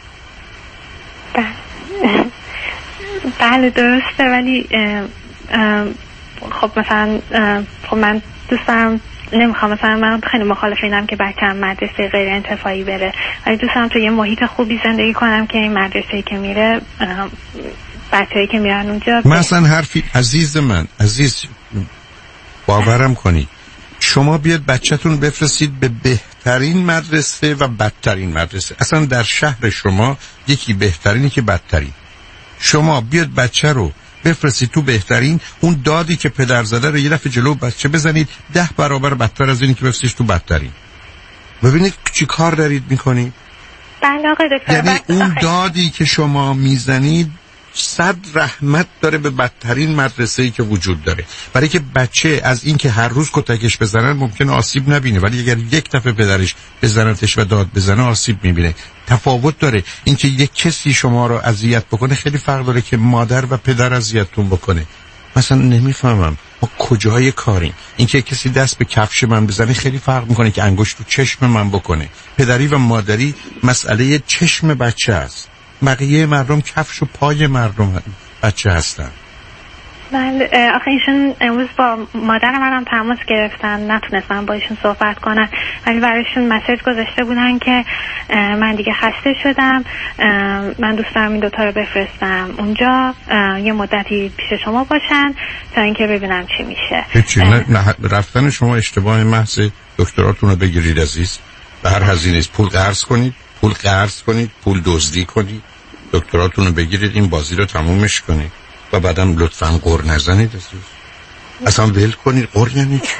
بله درسته، ولی اه اه خب مثلا خب من دوست دارم، نمیخوام مثلا من خیلی مخالف اینم که بچه‌م مدرسه غیر انتفاعی بره، ولی دوست دارم تو یه محیط خوبی زندگی کنم که این مدرسه‌ای که میره، بچه‌ای که میرن اونجا مثلا حرفی عزیز من عزیز باورم کنی، شما بیاد بچه‌تون بفرستید به بهترین مدرسه و بدترین مدرسه. اصلا در شهر شما یکی بهترینی که بدترین. شما بیاد بچه رو بفرستید تو بهترین، اون دادی که پدر زده رو یه دفعه جلو بچه بزنید ده برابر بدتر از اینی که بفرستید تو بدترین. ببینید چی کار دارید میکنید. بله آقای دکتر، یعنی اون دادی که شما میزنید صد رحمت داره به بدترین مدرسه‌ای که وجود داره، برای که بچه از این که هر روز کتکش بزنن ممکنه آسیب نبینه، ولی اگر یک دفعه پدرش بزنتش و داد بزنه آسیب میبینه. تفاوت داره. اینکه یک کسی شما رو اذیت بکنه خیلی فرق داره که مادر و پدر اذیتتون بکنه. مثلا نمیفهمم ما کجای کاریم؟ اینکه کسی دست به کفش من بزنه خیلی فرق میکنه که انگشت تو چشم من بکنه. پدری و مادری مسئله چشم بچه است. بقیه مردم کفش و پای مردم بچه هستن. من آخه ایشون امروز با مادر منم تماس گرفتن، نتونستم با ایشون صحبت کنم، ولی برایشون مسیج گذاشته بودن که من دیگه خسته شدم، من دوست دارم این دوتا رو بفرستم اونجا یه مدتی پیش شما باشن تا اینکه ببینم چی میشه. هیچی نه, نه رفتن شما اشتباه محض. دکتراتون رو بگیرید عزیز، به هر هزینه پول قرض کنید، پول قرض کنید، پول دزدی کنید، دکتراتون رو بگیرید، این بازی رو تمومش کنید و بعدم لطفاً قر نزنید عزیز. اصلا ول کنید. قر یعنی چی؟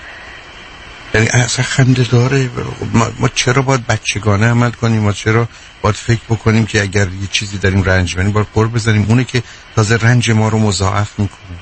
یعنی اصلا خنده داره. ما, ما چرا باید بچگانه عمل کنیم؟ ما چرا باید فکر بکنیم که اگر یه چیزی داریم رنج ببینیم باید قر بزنیم؟ اونه که تازه رنج ما رو مضاعف میکنه.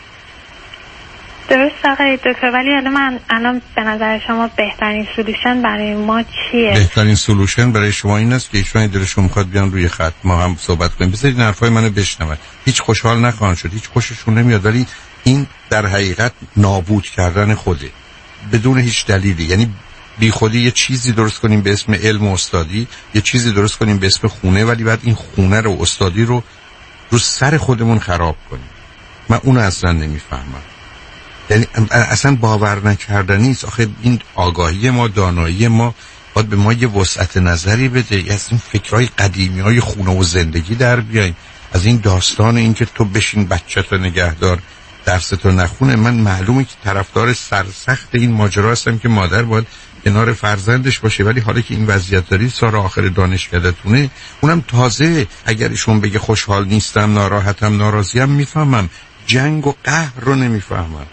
درست آقای دکتر، ولی الان من الان به نظر شما بهترین سولوشن برای ما چیه؟ بهترین سولوشن برای شما این است که ایشون دلشون میخواد بیان روی خط ما هم صحبت کنیم. بذارید حرفای منو بشنون. هیچ خوشحال نخواهند شد، هیچ خوششون نمیاد، ولی این در حقیقت نابود کردن خوده بدون هیچ دلیلی. یعنی بی خودی یه چیزی درست کنیم به اسم علم و استادی، یه چیزی درست کنیم به اسم خونه، ولی بعد این خونه رو استادی رو رو سر خودمون خراب کنیم. من اون اصلا نمیفهمم. یعنی اصلا باور نکردنی است. آخه این آگاهی ما، دانایی ما باید به ما یه وسعت نظری بده. از این فکرهای قدیمی های خونه و زندگی در بیاییم. از این داستان این که تو بشین بچت رو نگهدار درستو نخونه. من معلومه که طرفدار سرسخت این ماجرا هستم که مادر باید کنار فرزندش باشه، ولی حالا که این وضعیت دارید سال آخر دانشکده‌تونه، اونم تازه اگر ایشون بگه خوشحال نیستم، ناراحتم، ناراضیم، میفهمم. جنگ و قهر رو نمیفهمم.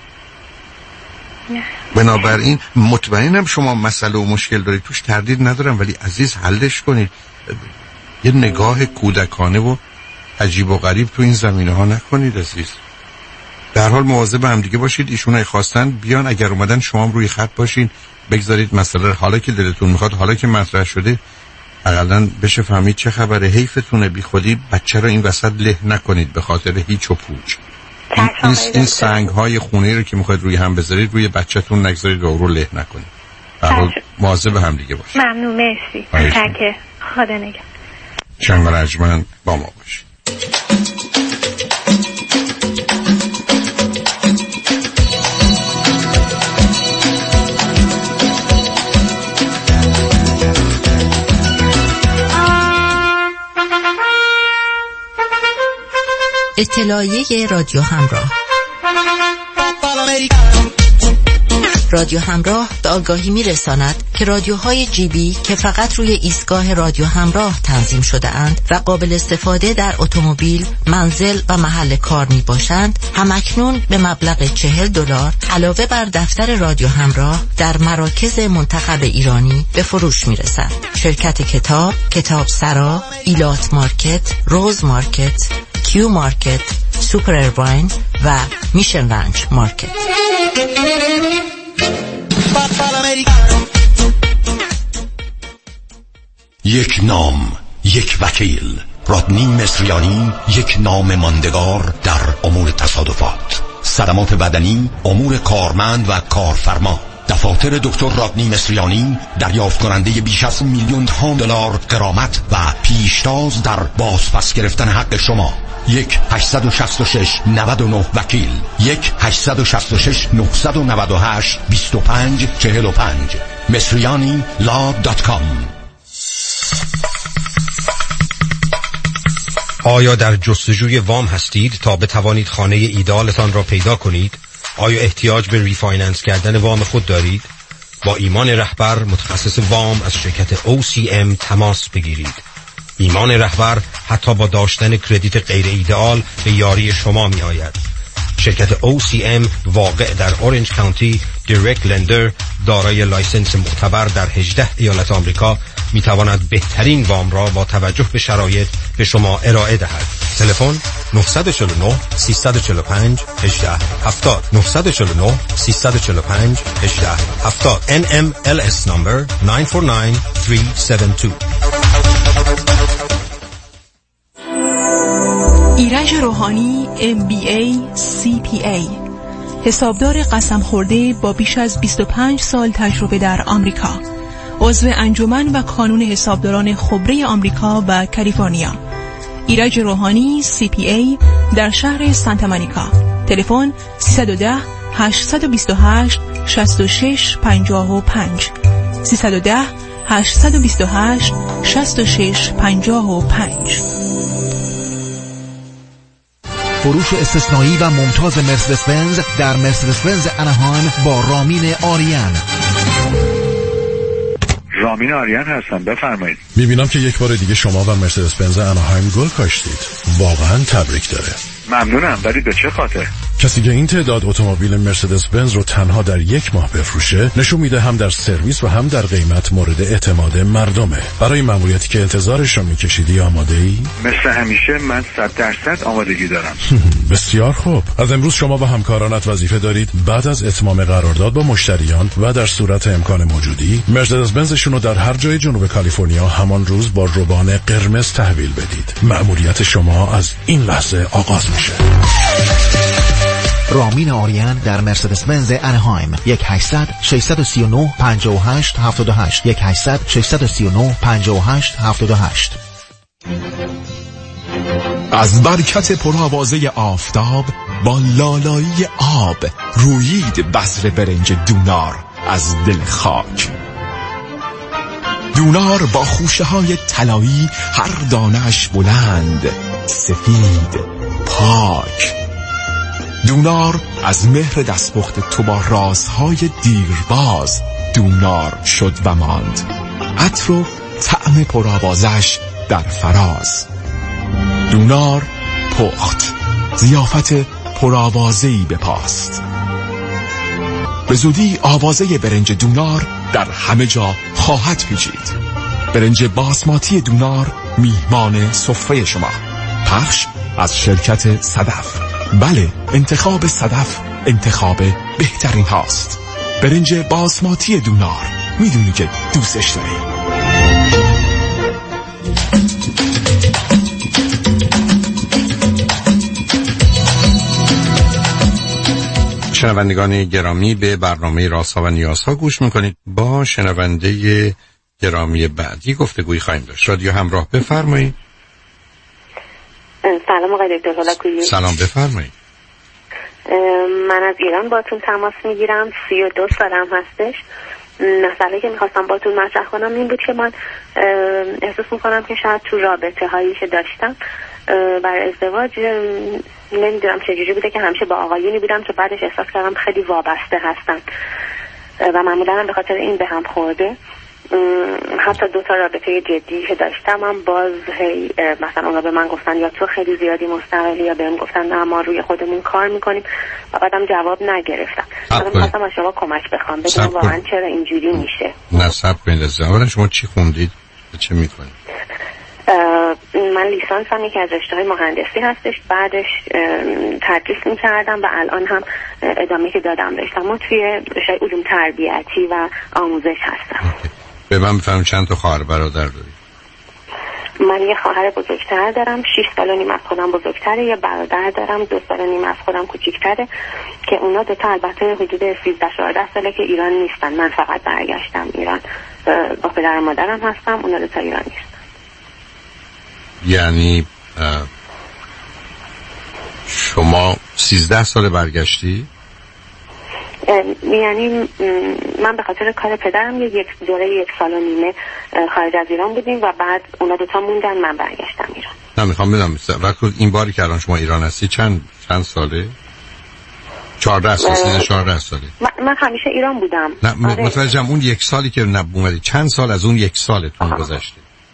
بنابراین مطمئنم شما مسئله و مشکل دارید، توش تردید ندارم، ولی عزیز حلش کنید. یه نگاه کودکانه و عجیب و غریب تو این زمینه ها نکنید عزیز. در حال مواظب هم دیگه باشید. ایشون اگه خواستن بیان، اگر اومدن شما هم روی خط باشین، بگذارید مسئله حالا که دلتون میخواد، حالا که مطرح شده، حداقل بشه فهمید چه خبره. حیفتونه بی خودی بچه رو این وسط له نکنید به خاطر هیچ و پوچ. این, این, این سنگ های خونه رو که میخواید روی هم بذارید روی بچه‌تون نگذارید و او رو له نکنید. در حال مواظب هم دیگه باشید. ممنون، مرسی. تکه خدا نگهدار. شنگ رجمن با ما باشید. اطلاعیه رادیو همراه. رادیو همراه به آگاهی می‌رساند که رادیوهای جیبی که فقط روی ایستگاه رادیو همراه تنظیم شده اند و قابل استفاده در اتومبیل، منزل و محل کار می باشند، همکنون به مبلغ چهل دلار علاوه بر دفتر رادیو همراه در مراکز منتخب ایرانی به فروش می رسند. شرکت کتاب، کتاب سرا، ایلات مارکت، روز مارکت، کیو مارکت، سوپر ایرواین و میشن رنج مارکت. یک نام، یک وکیل. رادنی مصریانی، یک نام ماندگار در امور تصادفات، صدمات بدنی، امور کارمند و کارفرما. دفاتر دکتر رادنی مصریانی دریافت کننده بیش از میلیون ها دلار غرامت و پیشتاز در بازپس گرفتن حق شما. یک هشت شش شش نه نه وکیل، یک هشت شش شش نه نه هشت دو پنج چهار پنج. مصریانی لا دات کام. آیا در جستجوی وام هستید تا بتوانید خانه ایدالتان را پیدا کنید؟ آیا احتیاج به ریفایننس کردن وام خود دارید؟ با ایمان رهبر، متخصص وام از شرکت او سی ام تماس بگیرید. ایمان رهبر حتی با داشتن کردیت غیر ایدئال به یاری شما می آید. شرکت او سی ام واقع در اورنج کانتی، دایرکت لندر، دارای لایسنس معتبر در هجده ایالت آمریکا، می تواند بهترین وام را با توجه به شرایط به شما ارائه دهد. تلفن نه چهار نه سه چهار پنج یک هشت هفت صفر نه چهار نه سه چهار پنج یک هشت هفت صفر ان ام ال اس number نه چهار نه سه هفت دو. ایرج روحانی ام بی ای سی پی ای، حسابدار قسم خورده با بیش از بیست و پنج سال تجربه در آمریکا، عضو انجمن و کانون حسابداران خبره آمریکا و کالیفرنیا. ایرج روحانی سی پی ای در شهر سانتا مونیکا. تلفن سیصد و ده هشتصد و بیست و هشت شصت و شش پنجاه و پنج سیصد و ده هشتصد و بیست و هشت شصت و شش پنجاه و پنج. فروش استثنایی و ممتاز مرسدس بنز در مرسدس بنز اناهایم با رامین آریان. رامین آریان هستم، بفرمایید. میبینم که یک بار دیگه شما و مرسدس بنز اناهایم گل کاشتید. واقعا تبریک داره. ممنونم، ولی به چه خاطر؟ کسی که این تعداد اتومبیل مرسدس بنز رو تنها در یک ماه بفروشه نشون میده هم در سرویس و هم در قیمت مورد اعتماد مردمه. برای مأموریتی که انتظارش رو میکشیدی آماده ای؟ مثل همیشه من صد درصد آمادگی دارم. بسیار خوب. از امروز شما و همکارانت وظیفه دارید بعد از اتمام قرارداد با مشتریان و در صورت امکان موجودی مرسدس بنزشون رو در هر جای جنوب کالیفرنیا همان روز با روبان قرمز تحویل بدید. مأموریت شما از این لحظه آغاز میشه. رامین آریان در مرسدس بنز انهایم. یک هشتصد ششصد و سی و نه پنجاه و هشت هفتاد و هشت یک هشتصد ششصد و سی و نه پنجاه و هشت هفتاد و هشت. از برکت پرآوازه آفتاب با لالایی آب رویید بذر برنج دونار از دل خاک. دونار با خوشه های طلایی، هر دانش بلند، سفید، پاک. دونار از مهر دستپخت تو با رازهای دیرباز دونار شد و ماند. عطر و طعم پرآوازش در فراز. دونار پخت، ضیافت پرآوازه‌ای بپاست. به زودی آوازه برنج دونار در همه جا خواهد پیچید. برنج باسماتی دونار میهمان سفره شما. پخش از شرکت صدف. بله، انتخاب صدف انتخاب بهترین هاست. برنج باسماتی دونار، میدونی که دوستش داری. شنوندگان گرامی، به برنامه رازها و نیازها گوش میکنید. با شنونده گرامی بعدی گفتگویی خواهیم داشت. رادیو همراه، بفرمایید. سلام آقای دکتر هولاکویی. سلام، بفرمایید. من از ایران باتون تماس میگیرم. سی و دو سالم هستش. مسئله که میخواستم باتون مطرح کنم این بود که من احساس میکنم که شاید تو رابطه هایی که داشتم برای ازدواج نمیدونم چجوری بوده که همیشه با آقایونی بودم که بعدش احساس کردم خیلی وابسته هستن و معمولا به خاطر این به هم خورده. حتی دو تا رابطه جدی که داشتم هم باز هی مثلا اونا به من گفتن یا تو خیلی زیادی مستقلی، یا بهم گفتن نه ما روی خودمون کار میکنیم و بعدم جواب نگرفتم. من می‌خواستم از شما کمک بخوام بدونم واقعا چرا اینجوری میشه. نه صبر کنید از اولا شما چی خوندید؟ چه میکنید؟ من لیسانسم یکی از رشته‌های مهندسی هستش. بعدش تدریس می‌کردم و الان هم ادامه که دادم داشتم. ما توی رشته علوم تربیتی و آموزش هستم. به من بفرمایید چند تا خواهر برادر دارید؟ من یه خواهر بزرگتر دارم، شش سال و نیم از خودم بزرگتره. یه برادر دارم دو سال و نیم از خودم کوچیک‌تره که اونا دو تا البته حدود سیزده چهارده ساله که ایران نیستن. من فقط برگشتم ایران. با پدر و مادرم هستم، اونا دو تا ایران نیستن. یعنی شما سیزده سال برگشتی؟ یعنی من به خاطر کار پدرم یک دوره یک سال و نیمه خارج از ایران بودیم و بعد اونا دوتا موندن، من برگشتم ایران. نه میخوام بدم وقتی این باری که الان شما ایران هستی چند چند ساله؟ چهارده سال، سیزده چهارده ساله. من, من همیشه ایران بودم. نه آره. متوجهم. اون یک سالی که نبودی چند سال از اون یک سالتون گذشته؟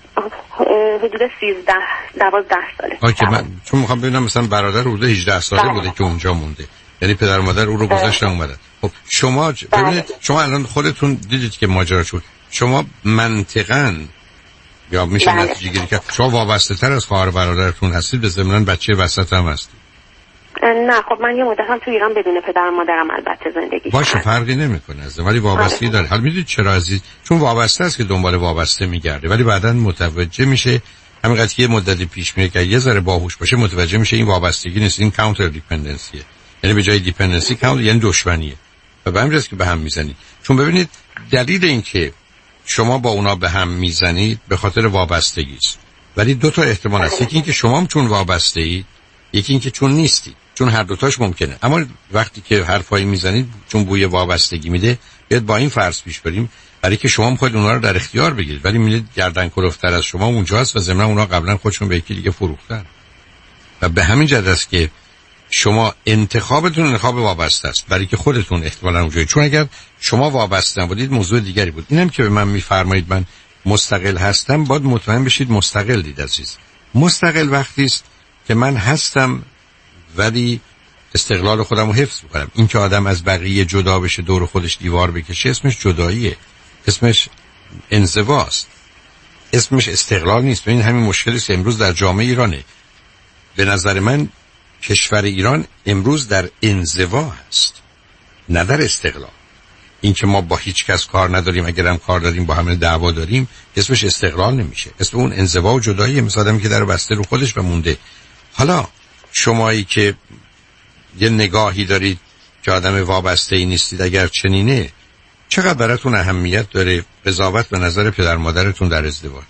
حدود سیزده دوازده ساله. آکه من چون میخوام ببینم مثلا برادر حدود هجده ساله بله. بوده که اونجا مونده، یعنی پدر و مادر او رو گذاشتن اومدن. خب شما ببینید شما الان خودتون دیدید که ماجرا شد. شما منطقاً یا میشه بله. نتیجه گیری کرد شما وابسته تر از خواهر برادرتون هستید، به ضمن بچه وسط هم هستید. نه خب من یه مدت هم تو ایران بدون پدر و مادرم البته زندگی کردم. باشه فرقی نمیکنه از ولی وابستگی داره. حالا میدونید چرا عزیز؟ چون وابسته است که دنبال وابسته میگرده، ولی بعداً متوجه میشه همینقدر که یه مدتی پیش میره که یه ذره باهوش باشه متوجه میشه این وابستگی نیست، این کانتر دیپندنسیه. یعنی به جای دیپندنسی کانتر یعنی دشمنیه و به همین جاست که به هم میزنید. چون ببینید دلیل این که شما با اونا به هم میزنید به خاطر وابستگی است، ولی دو تا احتمال هست. یکی این که شما هم چون وابسته اید، یکی این که چون نیستید. چون هر دوتاش ممکنه. اما وقتی که حرفایی میزنید چون بوی وابستگی میده، بیاد با این فرض پیش بریم برای که شما میخواید اونها رو در اختیار بگیرید، ولی میبینید گردن کلفتر از شما اونجاست و ضمن اونها قبلا خودشون به یکی دیگه فروختن. و به همین جهت است که شما انتخابتون انتخاب وابسته است، برای که خودتون احتمالاً اونجایی. چون اگر شما وابسته نبودید موضوع دیگری بود. اینم که به من میفرمایید من مستقل هستم، باید مطمئن بشید مستقل دید عزیز. مستقل وقتی است که من هستم ولی استقلال خودم رو حفظ میکنم. این که آدم از بقیه جدا بشه، دور خودش دیوار بکشه، اسمش جداییه، اسمش انزواست، اسمش استقلال نیست. این همین مشکلی که امروز در جامعه ایرانه. به نظر من کشور ایران امروز در انزوا هست، نه در استقلال. این که ما با هیچ کس کار نداریم، اگر هم کار داریم با همه دعوا داریم، اسمش استقلال نمیشه، اسم اون انزوا و جداییه. مثل آدمی که در بسته رو خودش بمونده. حالا شمایی که یه نگاهی دارید که آدم وابسته ای نیستید، اگر چنینه چقدر براتون اهمیت داره قضاوت به نظر پدر مادرتون در ازدواج؟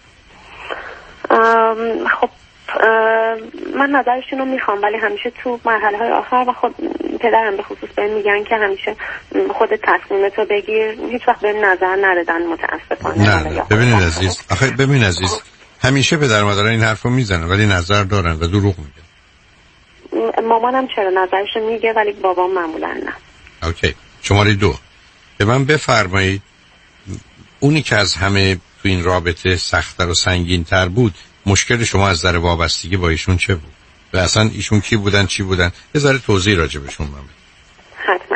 خب من نظرشون رو میخوام، ولی همیشه تو مرحله های آخر و خود پدرم به خصوص بهم میگن که همیشه خودت تصمیمتو بگیر، هیچ وقت بهم نظر ندادن متاسفانه. نه نه ببینید عزیز، آخه ببین عزیز، همیشه پدر مادرها این حرفو میزنن ولی نظر دارن و دروغ میگن. مامانم چرا نظرشو میگه ولی بابام معمولا نه. اوکی. شماره دو، به من بفرمایید اونی که از همه تو این رابطه سخت‌تر و سنگین‌تر بود، مشکل شما از نظر وابستگی با ایشون چه بود؟ و اصلا ایشون کی بودن، چی بودن؟ یه ذره توضیح راجع بهشون من بده. حتما.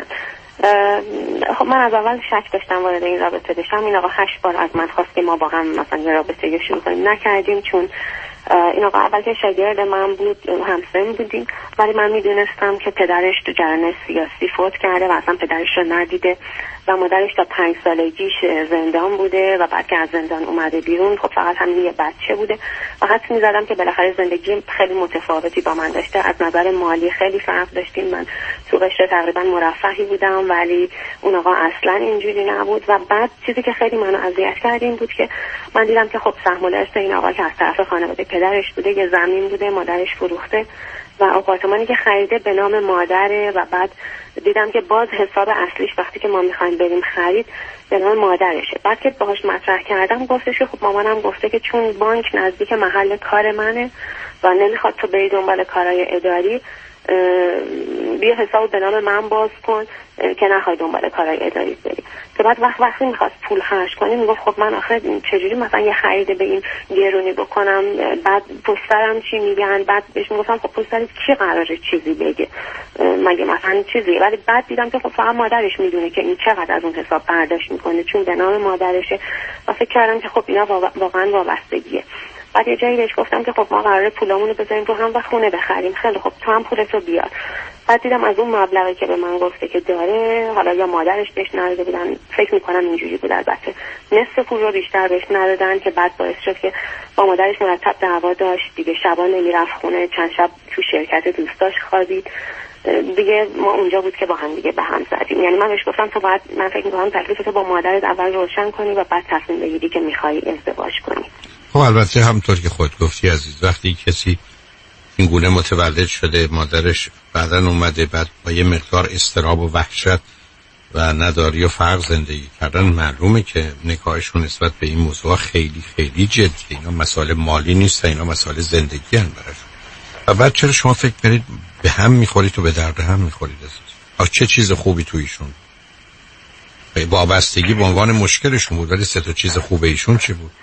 خب من از اول شک داشتم وارد این رابطه بشم. این آقا هشت بار از من خواست که ما با هم مثلا یه رابطه شروع کنیم، نکردیم چون این آقا اول که شاگرد من بود، همسن بودیم، ولی من میدونستم که پدرش تو جریان سیاسی فوت کرده و اصلا پدرش رو ندیده و مادرش تا پنج سالگیش زندان بوده و بعد که از زندان اومده بیرون خب فقط همین یه بچه بوده و حدس میزدم که بالاخره زندگی خیلی متفاوتی با من داشته. از نظر مالی خیلی فرق داشتیم، من تو قشر تقریبا مرفهی بودم ولی اون آقا اصلا اینجوری نبود. و بعد چیزی که خیلی منو اذیت کرد این بود که من دیدم که خب سهم الارث این آقا که از طرف خانواده پدرش بوده یه زمین بوده، مادرش فروخته و آپارتمانی که خریده به نام مادره و بعد دیدم که باز حساب اصلیش وقتی که ما میخوایم بریم خرید به نام مادرشه. بعد که باهاش مطرح کردم گفتش که خب مامانم گفته که چون بانک نزدیک محل کار منه و نمیخواد تو بری دنبال کارهای اداری، بیا حساب به نام من باز کن که نخوای دنبال کارهای اداری بری. که بعد وقت وقتی میخواست پول خرج کنی میگفت خب من آخه چجوری مثلا یه خرید به این گرونی بکنم، بعد پشترم چی میگن، بعد بهش میگفتم خب پشترت کی قراره چیزی بگه مگه مثلا چیزی، ولی بعد دیدم که خب فقط مادرش میدونه که این چقدر از اون حساب برداشت میکنه چون به نام مادرشه و فکر کردم که خب اینا واقعا وابستگیه. بعد یه جایی بهش گفتم که خب ما قراره پولامونو بذاریم رو هم و خونه بخریم، خیلی خب تو هم پولتو بیار. بعد دیدم از اون مبلغی که به من گفته که داره، حالا یا مادرش بهش نداده بودن، فکر میکنم اینجوری بود البته، نصف پول رو بیشتر بهش ندادن که بعد باعث شد که با مادرش مرتب دعوا داشت دیگه، شبا نمیرفت خونه، چند شب تو شرکت دوستاش خوابید دیگه. ما اونجا بود که با هم دیگه به هم زدیم. یعنی من بهش گفتم تو باید، من فکر میکنم تکلیفتو با مادرت اول روشن کنی و بعد تصمیم بگیری که میخوای ازدواج کنی. خب البته همونطور که خود گفتی عزیز، وقتی کسی این گونه متولد شده، مادرش بعداً اومده، بعد با یه مقدار اضطراب و وحشت و نداری و فرق زندگی کردن، معلومه که نگاهشون نسبت به این موضوع خیلی خیلی جدیه. اینا مسائل مالی نیست، اینا مسائل زندگی هن براشون. و بعد چرا شما فکر کنید به هم میخورید و به درد هم میخورید عزیز؟ آخه چه چیز خوبی تو ایشون؟ وابستگی به عنوان مشکلشون بود، ولی سه تا چیز خوب ایشون چی بود؟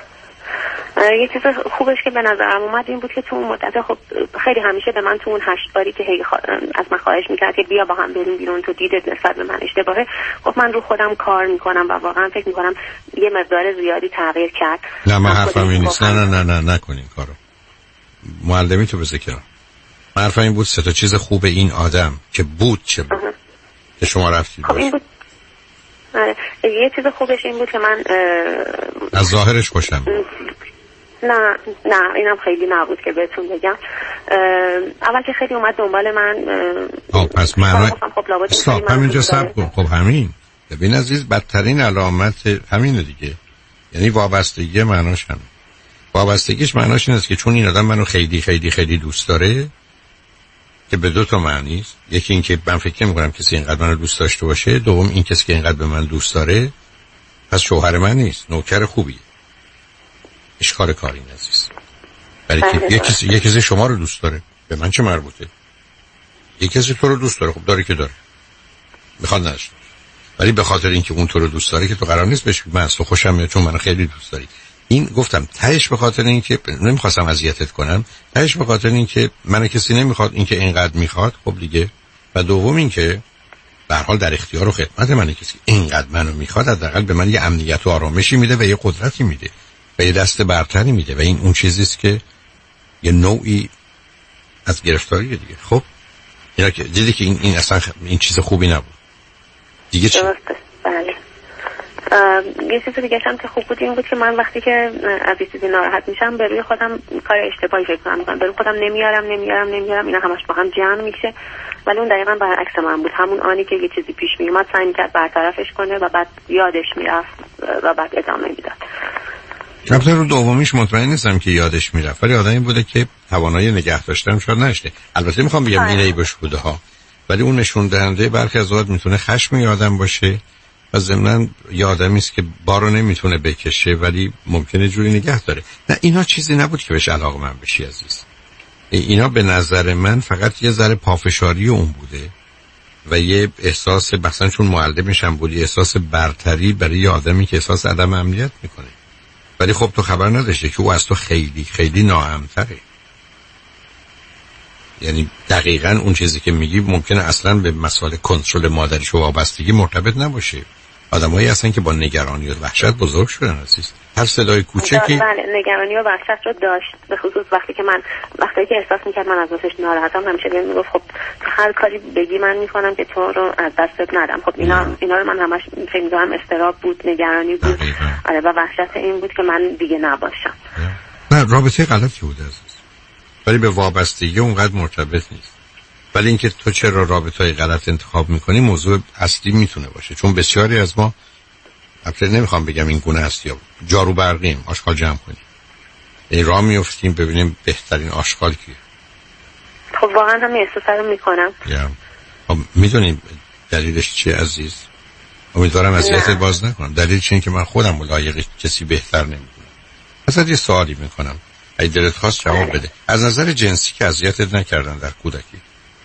یه چیز خوبش که به نظرم اومد این بود که تو اون مدت خب خیلی همیشه به من تو اون هشت باری که هی خوا... از من خواهش میکرد که بیا با هم بریم بیرون، تو دیدت نسبت به من اشتباهه، خب من رو خودم کار میکنم و واقعا فکر میکنم یه مقدار زیادی تغییر کرد. نه من حرفم این نیست، نه نه نه نه نکنین کارو، معلمی تو بذکر. من حرفم این بود سه تا چیز خوب این آدم که بود چه بود که شما رفتید خب این بود. آره. یه چیز خوبش این بود که من از ظاهرش خوشم نه نه اینم خیلی نبود که بهتون بگم. اول که خیلی اومد دنبال من. آه پس معنی خب همینجا سب کن. خب همین ببین عزیز، بدترین علامت همینه دیگه، یعنی وابستگی معناش همین. وابستگیش معناش این است که چون این آدم منو خیلی خیلی خیلی دوست داره، که به دو تا معنی است. یکی این که من فکر نمی‌کنم کسی اینقدر منو دوست داشته باشه، دوم این کسی که اینقدر به من دوست داره پس شوهر من نیست، نوکر خوبیه. اشکال کاری عزیز، برای که یک کسی یک کسی شما رو دوست داره، به من چه مربوطه؟ یک کسی تو رو دوست داره، خب داره که داره، میخواد نشه، ولی به خاطر اینکه اون تو رو دوست داره که تو قرار نیست بهش من از تو خوشم میاد چون منو خیلی دوست داری. این گفتم تهش به خاطر اینکه نمیخواستم اذیتت کنم، تهش به خاطر اینکه من کسی نمیخواد اینکه اینقدر میخواد، خب دیگه. و دوم اینکه به هر حال در اختیار و خدمت من کسی اینقدر منو میخواد، حداقل به من یه امنیت و آرامشی میده و یه قدرتی میده و یه دست برتری میده و این اون چیزی است که یه نوعی از گرفتاریه دیگه. خب اینا که دیدی که این این اصلا این چیز خوبی نبود دیگه. چی؟ بله. یه چیز دیگه هم که خوب بود این بود که من وقتی که از یه چیزی ناراحت میشم به روی خودم کار اشتباهی فکر میکنم، به روی خودم نمیارم نمیارم نمیارم اینا همش با هم جمع میشه، ولی اون دقیقاً برعکس من بود. همون آنی که یه چیزی پیش میومد سعی میکرد برطرفش کنه و بعد یادش میرفت و بعد ادامه میداد. البته رو دومیش مطمئن نیستم که یادش میرفت، ولی آدمی بوده که توانایی نگه داشتن شاید نشته. البته میخوام بگم این عیبش بوده ها، ولی اون نشون دهنده برخی از اوقات میتونه خشم یادم باشه و ضمناً یه آدمی است که بارو نمیتونه بکشه ولی ممکنه جوری نگه داره. نه اینا چیزی نبود که بهش علاقه‌مند بشی عزیز. اینا به نظر من فقط یه ذره پافشاری اون بوده و یه احساس، مثلا چون معلمش هم بودی، احساس برتری برای یه آدمی که احساس عدم امنیت میکنه. ولی خب تو خبر نداشته که او از تو خیلی خیلی ناامن‌تره. یعنی دقیقاً اون چیزی که میگی ممکنه اصلاً به مسائل کنترل مادریش و وابستگی مرتبط نباشه. آدمایی هستن که با نگرانی و وحشت بزرگ شدن عزیز. هر صدای کوچکی بله نگرانی و وحشت رو داشت، به خصوص وقتی که من وقتی که احساس میکرد من از واسش ناراحتم همیشه بهم میگفت خب تو هر کاری بگی من میکنم که تو رو از دستت ندم. خب اینا نه. اینا رو من همش فکر می‌کردم استراب بود، نگرانی بود، آره و وحشت این بود که من دیگه نباشم. نه رابطه غلطی بود عزیز، ولی به وابستگی اونقدر مرتبط نیست. ولی اینکه تو چرا رابطه‌های غلط انتخاب میکنی موضوع اصلی میتونه باشه، چون بسیاری از ما البته نمیخوام بگم این گونه است یا جارو برقیم آشغال جمع کنیم، این راه میافتیم ببینیم بهترین آشغال کیه. خب واقعا هم احساس رو میکنم. یا خب میدونیم دلیلش چیه عزیز؟ امیدوارم اذیتت باز نکنم. دلیلش اینه که من خودم لایق کسی بهتر نمیدونم. ازت یه سوالی میکنم اگه دلت خواست جواب بده. از نظر جنسی که اذیتت نکردن در کودکی؟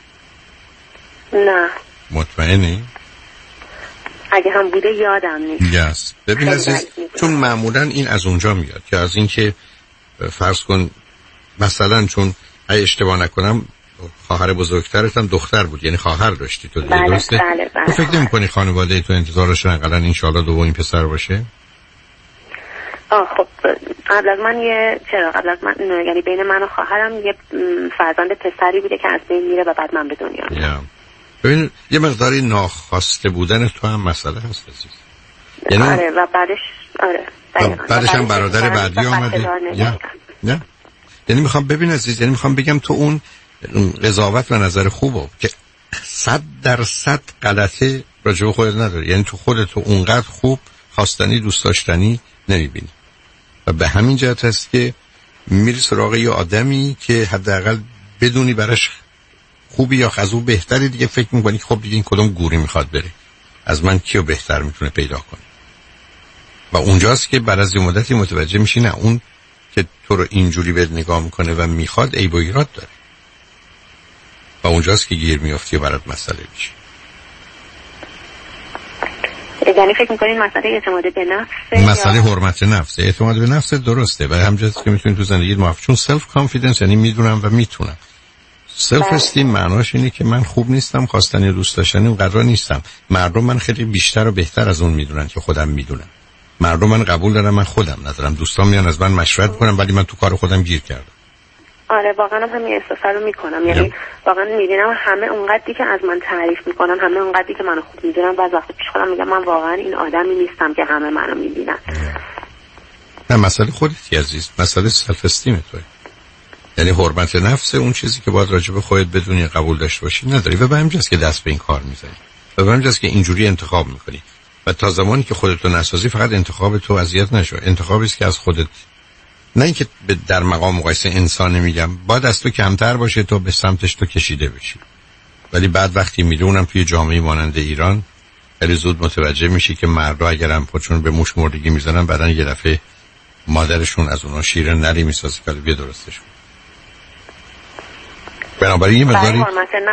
نه. مطمئنی؟ اگه هم بوده یادم نیست. یس. ببین عزیز، چون معمولا این از اونجا میاد که از این که فرض کن مثلا چون اگه اشتباه نکنم خواهر بزرگترت هم دختر بود، یعنی خواهر داشتی تو دیگه، درسته؟ بله بله. تو فکر نمی کنی خانواده تو انتظارشون انقدر انشالله دومین پسر باشه؟ آه خب قبل از من یه چرا قبل از من یعنی بین من و خواهرم یه فرزند پسری بوده که از بین میره و بعد من به دنیا میام. yeah. ببین یه مقداری ناخواسته بودن تو هم مسئله هست عزیز. یعنی آره و بعدش آره بعدش هم برادر بعدی آمده. یا نه یعنی میخوام ببین عزیز، یعنی میخوام بگم تو اون قضاوت و نظر خوبه که صد درصد غلطه راجع به خودت نداره، یعنی تو خودت تو اونقدر خوب خواستنی دوست داشتنی نمیبینی و به همین جهت هست که میری سراغ یه آدمی که حداقل بدونی براش خوبی یا از اون بهتری دیگه فکر میکنی که خب دیگه این کدوم گوری میخواد بره، از من کیو بهتر میتونه پیدا کنه. و اونجاست که بعد از یه مدتی متوجه میشی نه اون که تو رو اینجوری بهت نگاه میکنه و میخواد عیب و ایراد داره و اونجاست که گیر میافتی و برات مسئله میشه. یعنی فکر میکنین مسئله اعتماد به نفس مسئله یا... حرمت نفس. اعتماد به نفس درسته و همجاست که میتونی تو زندگی موفق، چون سلف کانفیدنس یعنی میدونم و میتونم. سلف استیم معناش اینه که من خوب نیستم، خواستنی دوست داشتنی اونقدر نیستم. مردم من خیلی بیشتر و بهتر از اون میدونن که خودم میدونم. مردم من قبول دارن من خودم ندارم. دوستان میان از من مشورت کنن ولی من تو کار خودم گیر کردم. آره واقعا هم همین احساس رو میکنم، یعنی واقعا میبینم همه اونقدری که از من تعریف میکنن، همه اونقدری که منو خوب میدونن، بعضی وقتا پیش خودم میگم من واقعا این آدمی نیستم که همه منو میبینن. نه مسئله خودتی عزیز، مسئله سلف استیم توئه. یعنی حرمت نفس اون چیزی که باید راجع به خودت بدونی قبول داشته باشی نداری و به همینجاست که دست به این کار میزنی و به همینجاست که اینجوری انتخاب میکنی و تا زمانی که خودت رو نسازی فقط انتخاب تو اذیت نشو. انتخابی است که از خودت، نه اینکه در مقام مقایسه انسان نمیگم، باید از تو کمتر باشه تو به سمتش تو کشیده بشی، ولی بعد وقتی میدونم توی جامعه مانند ایران خیلی زود متوجه میشی که مردا اگرم خودشون به موش مردگی میزنن بعدن یه دفعه مادرشون از اونها شیر نری میسازه که بیا درستش کن. بنابراین یه مقداری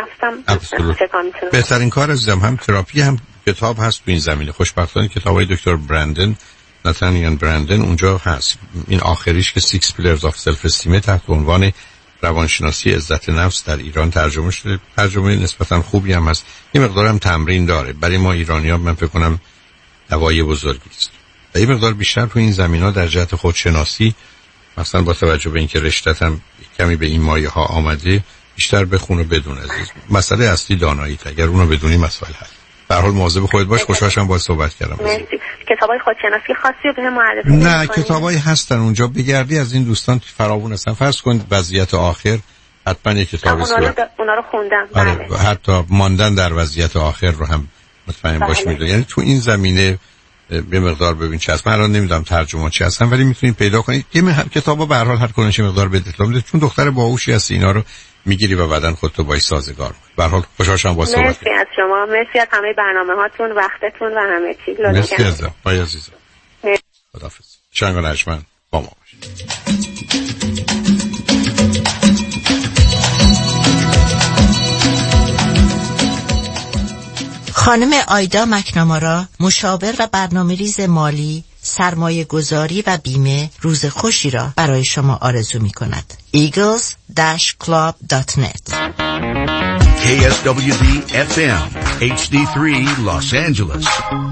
بهترین کار عزیزم هم تراپی هم کتاب هست تو این زمینه. خوشبختانه کتابای دکتر برندن ناتانیان برندن اونجا هست. این آخریش که سیکس پیلرز آف سلف استیم تحت عنوان روانشناسی عزت نفس در ایران ترجمه شده. ترجمه نسبتا خوبی هم هست. یه مقدار هم تمرین داره. برای ما ایرانی‌ها من فکر کنم دوای بزرگی است. و یه مقدار بیشتر تو این زمینا در جهت خودشناسی، مثلا با توجه به اینکه رشته‌ت هم کمی به این مایه ها آمده، بیشتر بخون و بدون عزیز. مسئله اصلی داناییت. اگر اونو بدونی مسائل هست. به هر حال مواظب خودت باش. خوشحالم باهات صحبت کردم. مرسی. کتابای خودشناسی خاصی رو بهم معرفی نه کتابایی هستن اونجا، بگردی از این دوستان فراوون هستن. فرض کن وضعیت آخر، حتما یک کتاب است. اونا رو اونا رو خوندم. آره بله. حتی ماندن در وضعیت آخر رو هم مطمئن باش بله. میدونی. یعنی تو این زمینه به مقدار ببین چه هست. من الان نمیدونم ترجمه چی هستن ولی میتونید پیدا کنید. یه مه... کتابا به هر حال هر کنش مقدار به اطلاع میده، چون دختر باهوشی هستی، اینا رو میگیری و بعدن خودتو باهاش سازگار می‌کنی. به هر حال خوشحالم با صحبت. مرسی از شما، مرسی از همه برنامه‌هاتون، وقتتون و همه چی. مرسی عزیزم. بای عزیزم. خداحافظ. شنگ نجمن با ما باشید. خانم آیدا مکنامارا، مشاور و برنامه‌ریز مالی، سرمایه گذاری و بیمه، روز خوشی را برای شما آرزو می کند. ایگلز داش کلاب دات نت. کی اس دبلیو دی اف ام اچ دی سه Los Angeles.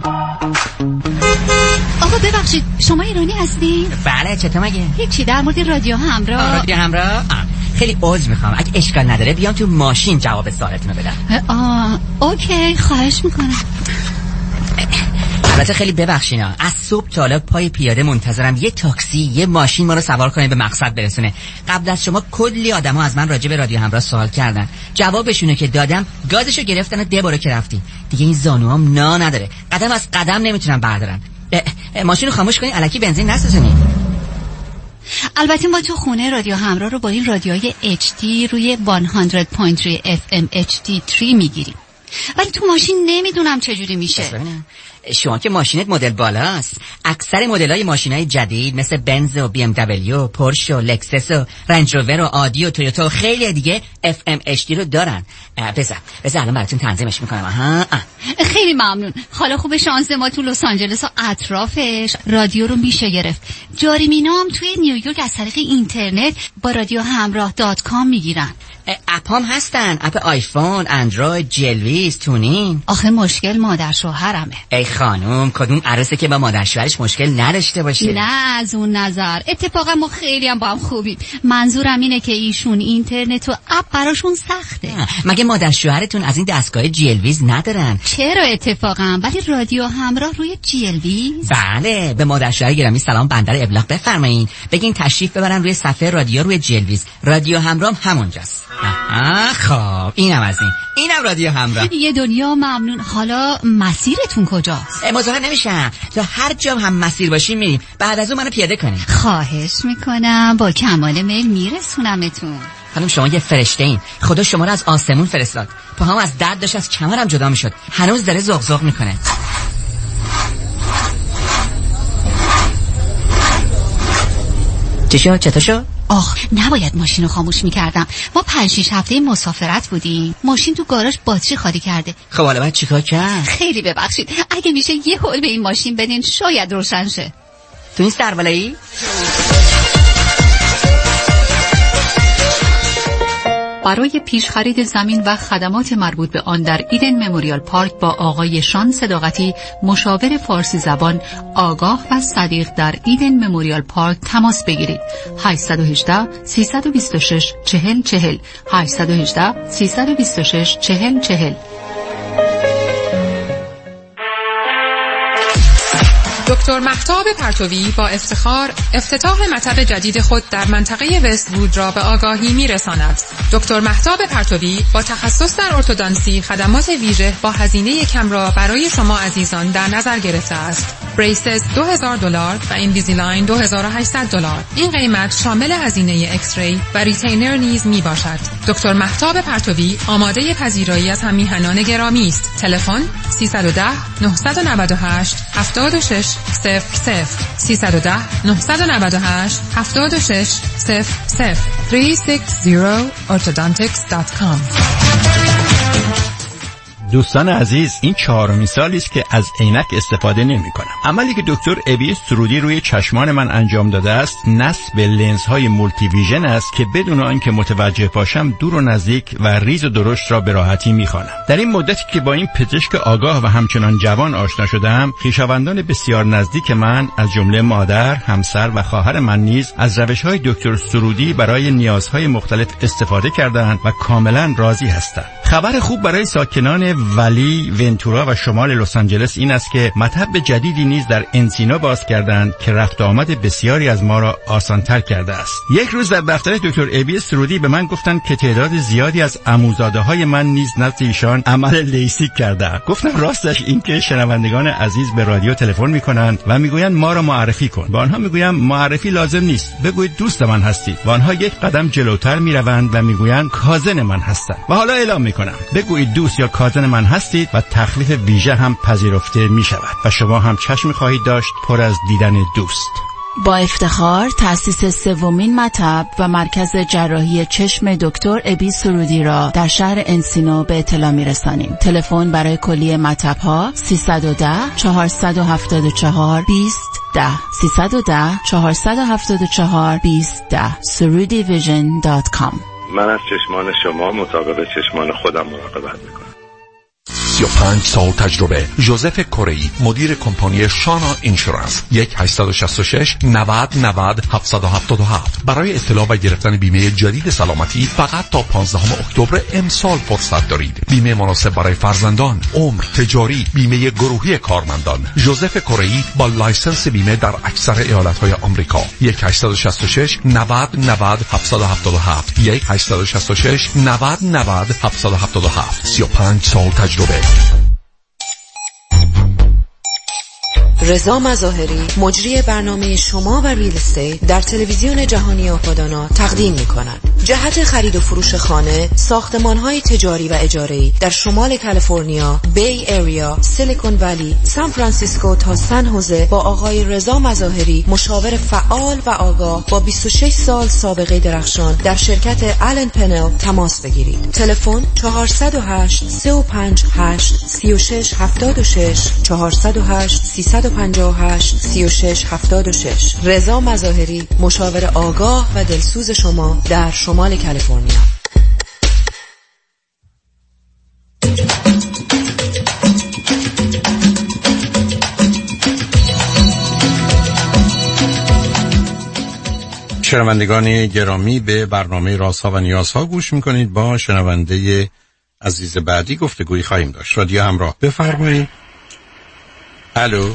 آقا ببخشید شما ایرانی هستی؟ بله. چطور مگه؟ هیچی، در مورد رادیو همراه. رادیو همراه؟ خیلی عذر میخوام، اگه اشکال نداره بیام تو ماشین جواب سوالتون رو بدم. آه اوکی، خواهش میکنم. البته خیلی ببخشینا، از صبح تا حالا پای پیاده منتظرم یه تاکسی یه ماشین ما رو سوار کنه به مقصد برسونه. قبل از شما کلی آدما از من راجع به رادیو همراه سوال کردن، جوابشونو که دادم گازشو گرفتن و دبره که رفتیم. دیگه این زانوام نا نداره، قدم از قدم نمیتونم بردارن. ماشینو خاموش کنین، الکی بنزین نسوزونین. البته ما تو خونه رادیو همراه رو با این رادیوهای اچ دی روی صد و سه اف ام اچ دی سه میگیریم، ولی تو ماشین نمیدونم چجوری میشه. شما که ماشینت مدل بالاست. اکثر مدل‌های ماشینای جدید مثل بنز و بی ام دبلیو، پورش و لکسس و رنج روور و آدی و تویوتا و خیلی دیگه اف ام اچ دی رو دارن. بذار بذار الان براتون تنظیمش میکنم. آها خیلی ممنون. حالا خوب شانس ما تو لس آنجلس و اطرافش رادیو رو میشه گرفت. جاری مینام توی نیویورک از طریق اینترنت با رادیو همراه دات کام میگیرن. اپ هم هستن، اپ آیفون، اندروید، جلویز، تونین. آخه مشکل مادر شوهرمه. ای خانوم، کدوم عروسه که با مادر شوهرش مشکل نداشته باشه؟ نه از اون نظر، اتفاقا ما خیلی هم با هم خوبیم. منظورم اینه که ایشون اینترنت و اپ براشون سخته. مگه مادر شوهرتون از این دستگاه جلویز ندارن؟ چرا اتفاقا، ولی رادیو همراه روی جلویز. بله، به مادر شوهر گرامی سلام بنده رو ابلاغ بفرمایین، بگین تشریف ببرن روی صفحه رادیو روی جلویز. رادیو همراه همونجاست. آه خب اینم از این اینم رادیو همراه. یه دنیا ممنون. حالا مسیرتون کجاست؟ مزاحم نمیشم، تا هر جا هم مسیر باشیم میریم. بعد از اون منو پیاده کنیم. خواهش میکنم، با کمال میل میرسونمتون. خانم شما یه فرشته این، خدا شما رو از آسمون فرستاد. پاهام از درد داشت از کمرم جدا میشد، هنوز داره زغ زغ میکنه. چی شد؟ چطور شد؟ آخ نباید ماشین رو خاموش میکردم. ما پنج شیش هفته مسافرت بودیم، ماشین تو گاراژ باتری خالی کرده. خب حالا باید چیکار کرد؟ خیلی ببخشید، اگه میشه یه هول به این ماشین بدین شاید روشن شه. تو این سربالایی؟ برای پیش خرید زمین و خدمات مربوط به آن در ایدن مموریال پارک با آقای شان صداقتی، مشاور فارسی زبان آگاه و صدیق در ایدن مموریال پارک تماس بگیرید. هشت یک هشت سه دو شش چهل چهل هشت یک هشت سه دو شش چهل چهل. دکتر مهتاب پرتوی با افتخار افتتاح مطب جدید خود در منطقه وست وود را به آگاهی می‌رساند. دکتر مهتاب پرتوی با تخصص در ارتودانسی خدمات ویژه با هزینه کم را برای شما عزیزان در نظر گرفته است. بریسز دو هزار دلار و اینویزیلاین دو هزار و هشتصد دلار. این قیمت شامل هزینه ایکس ری و ریتینر نیز میباشد. دکتر مهتاب پرتوی آماده پذیرایی از همیهنان گرامی است. تلفن سیصد و ده نهصد و نود و هشت هفتاد و شش صفر صفر سیصد و ده نهصد و نود و هشت هفتاد و شش صفر صفر سه شش صفر orthodontics دات کام. دوستان عزیز، این چهارمین سالی است که از عینک استفاده نمی کنم. عملی که دکتر ابی سرودی روی چشمان من انجام داده است نصب لنزهای مولتی ویژن است که بدون آنکه متوجه باشم دور و نزدیک و ریز و درشت را به راحتی می خوانم. در این مدتی که با این پزشک آگاه و همچنان جوان آشنا شدم، خویشاوندان بسیار نزدیک من از جمله مادر، همسر و خواهر من نیز از روش‌های دکتر سرودی برای نیازهای مختلف استفاده کردند و کاملا راضی هستند. خبر خوب برای ساکنان ولی، ونتورا و شمال لس آنجلس این است که مطب جدیدی نیز در انسینو باز کردند که رفت آمد بسیاری از ما را آسان‌تر کرده است. یک روز در دفتر دکتر ابی سرودی به من گفتند که تعداد زیادی از عموزاده‌های من نیز نزد ایشان عمل لیسیک کردند. گفتم راستش این که شنوندگان عزیز به رادیو تلفن می‌کنند و میگویند ما را معرفی کن. با آنها میگویم معرفی لازم نیست، بگویید دوست من هستید. و آنها یک قدم جلوتر میروند و میگویند کازن من هستند. و حالا اعلام میکنم بگویید دوست یا کازن من هستید و تخلیف ویژه هم پذیرفته میشود و شما هم چشم خواهید داشت پر از دیدن دوست. با افتخار تأسیس سومین مطب و مرکز جراحی چشم دکتر ابی سرودی را در شهر انسینو به اطلاع میرسانیم. تلفن برای کلیه مطب‌ها سیصد و ده چهارصد و هفتاد و چهار بیست ده سیصد و ده چهارصد و هفتاد و چهار بیست ده سرودی ویژن دات کام. من از چشمان شما مطابق چشمان خودم مراقبت میکنم. سی و پنج سال تجربه. ژوزف کره‌ای، مدیر کمپانی شانا اینشورنس. یک هشت شش شش نود نود هفت هفت هفت. برای اطلاع و گرفتن بیمه جدید سلامتی فقط تا پانزدهم اکتبر امسال فرصت دارید. بیمه مناسب برای فرزندان، عمر، تجاری، بیمه گروهی کارمندان. ژوزف کره‌ای با لایسنس بیمه در اکثر ایالت‌های آمریکا. یک هشت شش شش نود نود هفت هفت هفت. یک هشت شش شش نود نود هفت هفت هفت. سی و پنج سال تجربه. رضا مظاهری، مجری برنامه شما و ریل استیت در تلویزیون جهانی آپادانا تقدیم می‌کند. جهت خرید و فروش خانه، ساختمان‌های تجاری و اجاره‌ای در شمال کالیفرنیا، بی ایریا، سیلیکون ولی، سان فرانسیسکو تا سن خوزه با آقای رضا مظاهری، مشاور فعال و آگاه با بیست و شش سال سابقه درخشان در شرکت آلن پنل تماس بگیرید. تلفن چهارصد و هشت سه و پنج هشت سه شش هفت شش چهارصد و هشت سیصد و پنجاه و هشت سی و شش هفتاد و شش. رضا مظاهری، مشاور آگاه و دلسوز شما در شمال کالیفرنیا. شنوندگان گرامی، به برنامه رازها و نیازها گوش میکنید. با شنونده عزیز بعدی گفتگویی خواهیم داشت. رادیو همراه، بفرمایید. الو.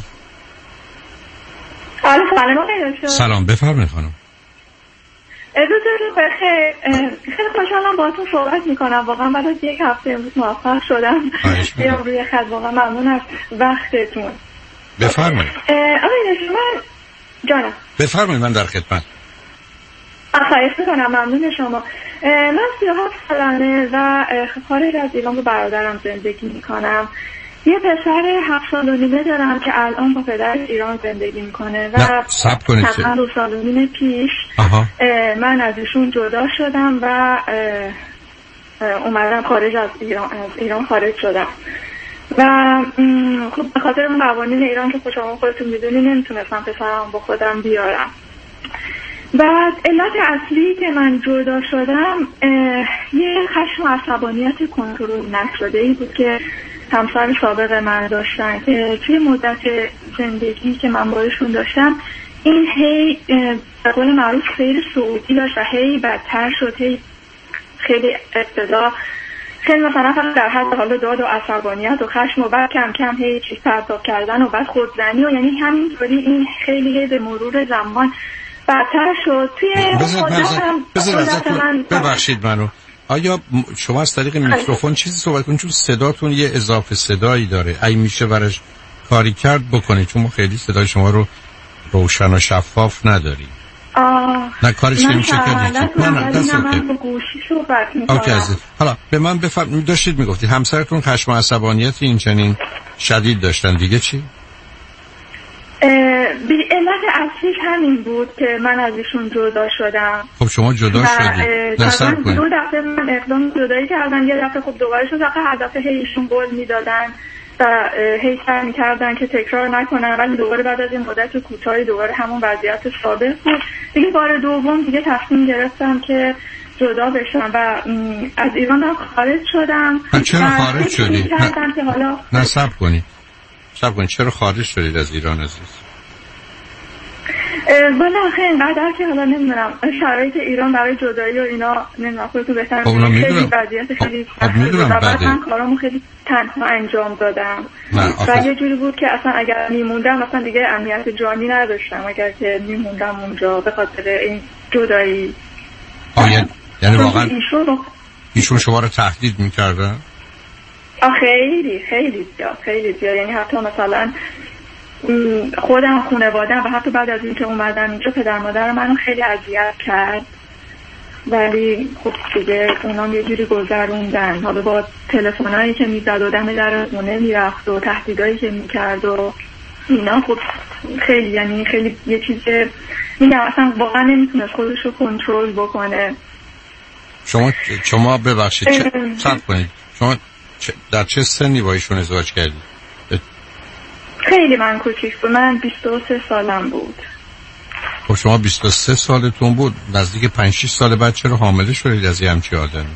سلام، بفرمایید خانم. روزتون بخیر. خیلی خوشحالم باهاتون صحبت میکنم. واقعا بعد از یک هفته امروز موفق شدم بیام روی خط. واقعا ممنون از وقتتون. بفرمایید. آقای شما جانم. بفرمایید، من در خدمت. خواهش میکنم، ممنون شما. من سی و هفت سالمه و خارج از ایران با برادرم زندگی میکنم. یه پسر هفت سال و نیمه دارم که الان با پدر ایران زندگی میکنه و تقریبا دو سال و نیمه پیش من از ایشون جدا شدم و اومدم خارج از ایران از ایران خارج شدم و خب به خاطر اون قوانین ایران که شما خودتون میدونی نمیتونستم پسرم با خودم بیارم. بعد علت اصلی که من جدا شدم یه خشم و عصبانیت کنترل نشده ای بود که همسر سابق من داشتن که توی مدت زندگی که من باشون داشتم این هی به قول معروف سیر سعودی داشت و هی بدتر شد، هی خیلی ابتدا خیلی مثلا فقط در حد حال داد و عصبانیت و خشم و بعد کم کم هی چیز پرتاب کردن و بعد خودزنی و یعنی همینطوری این خیلی هی به مرور زمان بدتر شد. توی مدت من ببخشید منو، آیا شما از طریق میکروفون چیزی صحبت کنید؟ چون صداتون یه اضافه صدایی داره. اگه میشه برش کاری کرد بکنید، چون ما خیلی صدای شما رو روشن و شفاف نداریم. آه نه کارش نمیشه کرد. نه نه دست من با گوشی صحبت میکنم. اوکی عزیز. حالا به من بفرمایید، داشتید میگفتید همسرتون خشم و عصبانیت این چنین شدید داشتن، دیگه چی؟ بی علت اصلیش همین بود که من از ایشون جدا شدم. خب شما جدا شدید. مثلا دو دفعه من اقدام جدایی کردم، یه دفعه خب دوباره شد، هر دفعه هی ایشون قول میدادن و هی سعی می‌کردن که تکرار نکنن، ولی دوباره بعد از این مدت کوتاهی دوباره همون وضعیت سابق بود. دیگه بار دوم دیگه تصمیم گرفتم که جدا بشم و از ایران هم خارج شدم. چرا خارج شدید؟ نه حالا نه صبر کنید. صبر کنید، چرا خارج شدید از ایران عزیز؟ والا آخه اینقدر که حالا نمیدونم شرایط ایران برای جدایی و اینا نمیدونم خودتون بهتر خیلی وضعیت خیلی خب میدونم بده. من کارامو خیلی تنها انجام دادم و یه جوری بود که اصلا اگر میموندم اصلا دیگه امنیت جانی نداشتم اگر که میموندم اونجا به خاطر این جدایی. آه یعنی واقعا ایشون شما رو تهدید میکردن؟ خیلی خیلی زیاد خیلی زیاد، یعنی حتی مثلا خودم خانواده‌ام و حتی بعد از اینکه اومدم اینجا پدر مادر منو خیلی اذیت کرد، ولی خب دیگه اونام یه جوری گذروندن. حالا با تلفنایی که میزد و دم در خونه میرفت و تهدیدایی که میکرد و اینا، خب خیلی یعنی خیلی یه چیز میگم اصلا واقعا نمیتونست خودش رو کنترل بکنه. شما شما ببخشید چه صبر کنید، شما در چه سنی با ایشون ازدواج کردید؟ خیلی من کوچیک بود، من بیست و سه سالم بود. خب شما بیست و سه سالتون بود، نزدیک پنج شش سال بعد چرا حامله شدید از یه همچی آدمی؟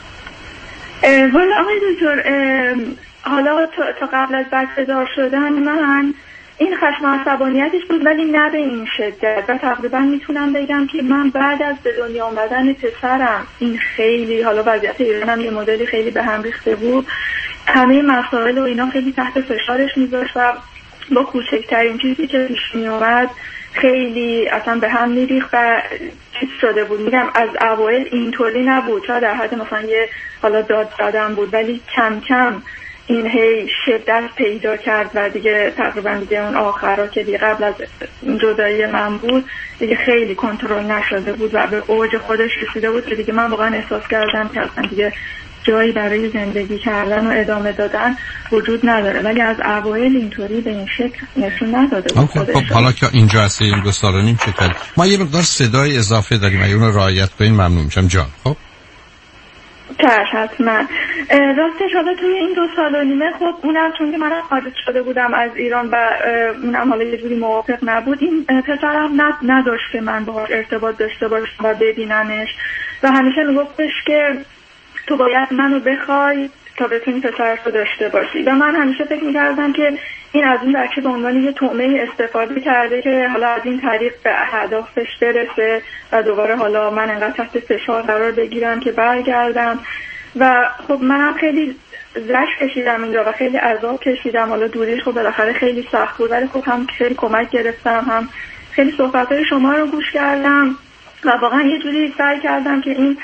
والا آقای دکتر، حالا تا قبل از بچه دار شدن من این خشم و عصبانیتش بود، ولی نه به این شدت. و تقریبا میتونم بگم که من بعد از به دنیا آمدن پسرم این خیلی، حالا وضعیت ایرانم یه مدلی خیلی به هم ریخته بود، همه مسائل و اینا خیلی تحت فشارش میذاشت و با کوچکترین چیزی که پیش میومد خیلی اصلا به هم میریخت و چیز شده بود. میگم از اوایل اینطوری نبود، چرا در حد مثلا یه حالا داد زدن بود، ولی کم کم این هی شدت پیدا کرد و دیگه تقریبا دیگه اون آخرها که دیگه قبل از جدایی من بود دیگه خیلی کنترل نشده بود و به اوج خودش رسیده بود که دیگه من واقعا احساس کردم که اصلا دیگه جایی برای زندگی کردن و ادامه دادن وجود نداره. ولی از اوایل اینطوری به این شکل نشون نداده بود خودش. خب حالا که اینجا هستی این دو سال و نیم چه کردی؟ ما یه مقدار صدای اضافه داریم، اگه اون رو رعایت کنین ممنون میشم جان. خب چش حتما. راستش حالا توی این دو سال و نیمه خب اونم چون که من خارج شده بودم از ایران و اونم حالا یه جوری موافق نبود، این پسرم نداشت که من باهاش ارتباط داشته باشم و ببینمش و همیشه میگفتش که تو باید منو بخوای تا بتونی پسرش رو داشته باشی و من همیشه فکر میکردم که این از این بچه به عنوان یه طعمه استفاده کرده که حالا از این طریق به اهدافش برسه و دوباره حالا من انقدر تحت فشار قرار بگیرم که برگردم. و خب منم خیلی زشت کشیدم اینجا و خیلی عذاب کشیدم. حالا دوریش خب بالاخره خیلی سخت بود، ولی خب هم خیلی کمک گرفتم، هم خیلی صحبت‌های شما رو گوش کردم و واقعا یه جوری سعی کردم که این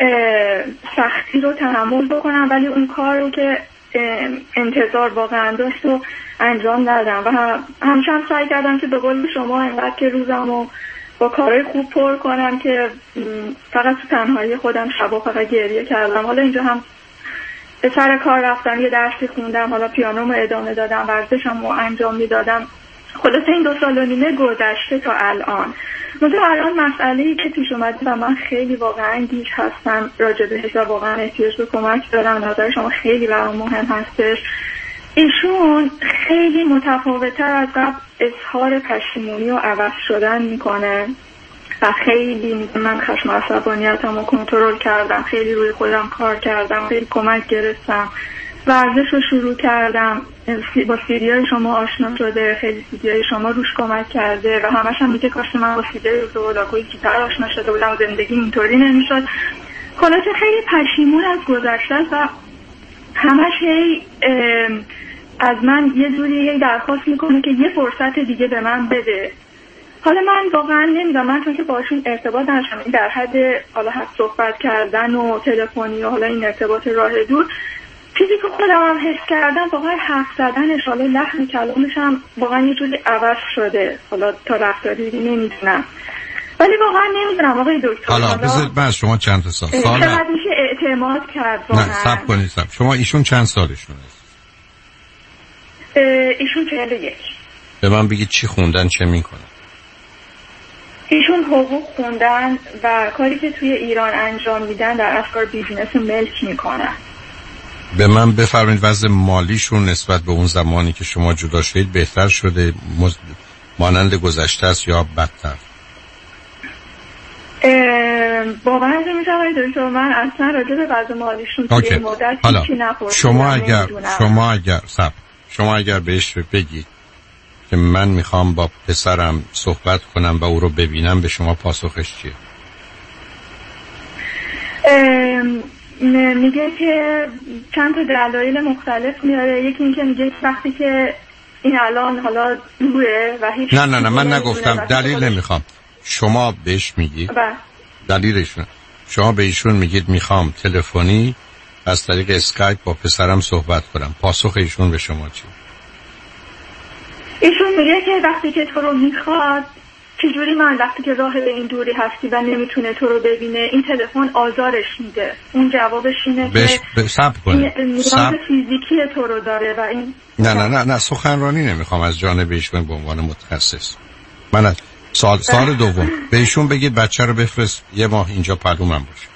سختی رو تحمل بکنم، ولی اون کار رو که انتظار واقعا داشت رو انجام ندادم و همیشه هم سعی کردم که به قول شما اینقدر که روزم رو با کارهای خوب پر کنم که فقط تو تنهایی خودم شبا فقط گریه کردم. حالا اینجا هم به سر کار رفتم، یه درسی خوندم، حالا پیانومو ادامه دادم، ورزشم رو انجام میدادم. خلاصه این دو سال و نیمه گذشته تا الان. مثلا الان مسئله‌ای که پیش اومده و من خیلی واقعا گیج هستم راجع بهش و واقعا احتیاج به کمک دارم، نظر شما خیلی برام مهم هستش. ایشون خیلی متفاوت‌تر از قبل اظهار پشیمونی و عوض شدن میکنه و خیلی من خشم و عصبانیتم رو کنترل کردم، خیلی روی خودم کار کردم، خیلی کمک گرفتم، ورزش رو شروع کردم، با سیدیای شما آشنا شده، خیلی سیدیای شما روش کمک کرده و همش هم میگه کاش من با سیدیای زولاکوی گیتار آشنا شده بودم و زندگی اینطوری نمیشد. خلاصه خیلی پشیمون از گذشته و همش هی از من یه جوری هی درخواست میکنه که یه فرصت دیگه به من بده. حالا من واقعا نمیدونم، من چون که باشون ارتباط نداشتم در حد حالا حد صحبت کردن و تلفنی و حالا این ارتباط راه دور، چیزی که خودم هم حس کردم واقعا حرف زدنش، حالا لحن کلامش هم واقعا یه جوری عوض شده، حالا تا رفتاری نمیدونم، ولی واقعا نمیدونم آقای دکتر. حالا بذارید من شما چند تا سال سال چقدر میشه اعتماد کرد واقعا؟ نه صبر کنید صبر. شما ایشون چند سالشون است؟ ایشون چهل و یک. به من بگید چی خوندن چه میکنن؟ ایشون حقوق خوندن و کاری که توی ایران انجام میدن در افکار بیزینس ملک میکنن. به من بفرمایید وضع مالیشون نسبت به اون زمانی که شما جدا شدید بهتر شده، مانند گذشته است یا بدتر؟ باور نمیشه آقای دکتر، من اصلا راجع به وضع مالیشون توی این مدت هیچی نپرسیدم. شما اگر شما اگر سب شما اگر بهش بگید که من میخوام با پسرم صحبت کنم و او رو ببینم، به شما پاسخش چیه؟ میگه که چند تا دلایل مختلف میاره. یکی اینکه میگه وقتی که این الان حالا دوره و هیچ نه نه نه من نگفتم دلیل نمیخوام. شما بهش میگید دلیلشون، شما به ایشون میگید میخوام تلفنی از طریق اسکایپ با پسرم صحبت کنم، پاسخ ایشون به شما چیه؟ ایشون میگه که وقتی که تو رو میخواد، چجوری من وقتی که راه به این دوری هستی و نمیتونه تو رو ببینه، این تلفن آزارش میده. اون جوابش اینه بش... که صبر کنید، نیاز فیزیکی تو رو داره و این نه نه نه نه سخنرانی نمیخوام از جانب ایشون به عنوان متخصص. من از سال سال دوم به ایشون بگید بچه رو بفرست یه ماه اینجا پلو من باشه.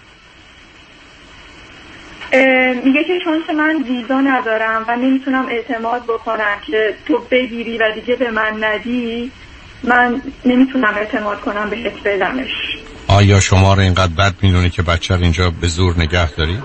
میگه که چون من ویزا ندارم و نمیتونم اعتماد بکنم که تو بگیری و دیگه به من ندی، من نمیتونم اعتماد کنم بهت بدمش. آیا شما رو اینقدر بد میدونی که بچه رو اینجا به زور نگه داری؟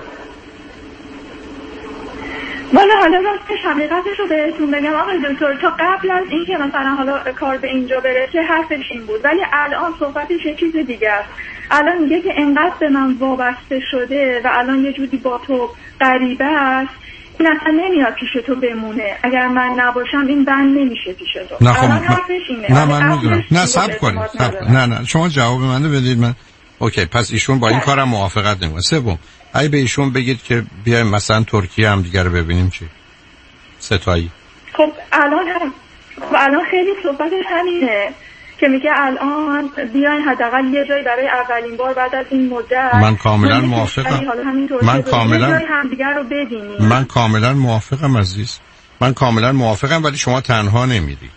والا حالا راستش حقیقتش رو بهتون بگم آقای دکتر، تا قبل از این که مثلا حالا کار به اینجا برسه حرفش این بود، ولی الان صحبتش یه چیز دیگه است. الان میگه که انقدر به من وابسته شده و الان یه جوری با تو غریبه است، این اصلا نمیاد پیش تو بمونه. اگر من نباشم این بند نمیشه پیش تو. نه خب الان من... حرفش اینه. نه من میدونم. نه صبر کنید. نه نه شما جواب منو بدید. من اوکی پس ایشون با این کارم موافقت نمیکنه. سوم اگه به ایشون بگید که بیایم مثلا ترکیه هم دیگه رو ببینیم چی؟ ستایی. خب الان هم خب الان خیلی صحبتش همینه که میگه الان بیاین حداقل یه جایی برای اولین بار بعد از این مدت. من کاملا موافقم. من کاملا همدیگه رو ببینیم. من کاملا موافقم عزیز. من کاملا موافقم، ولی شما تنها نمیری.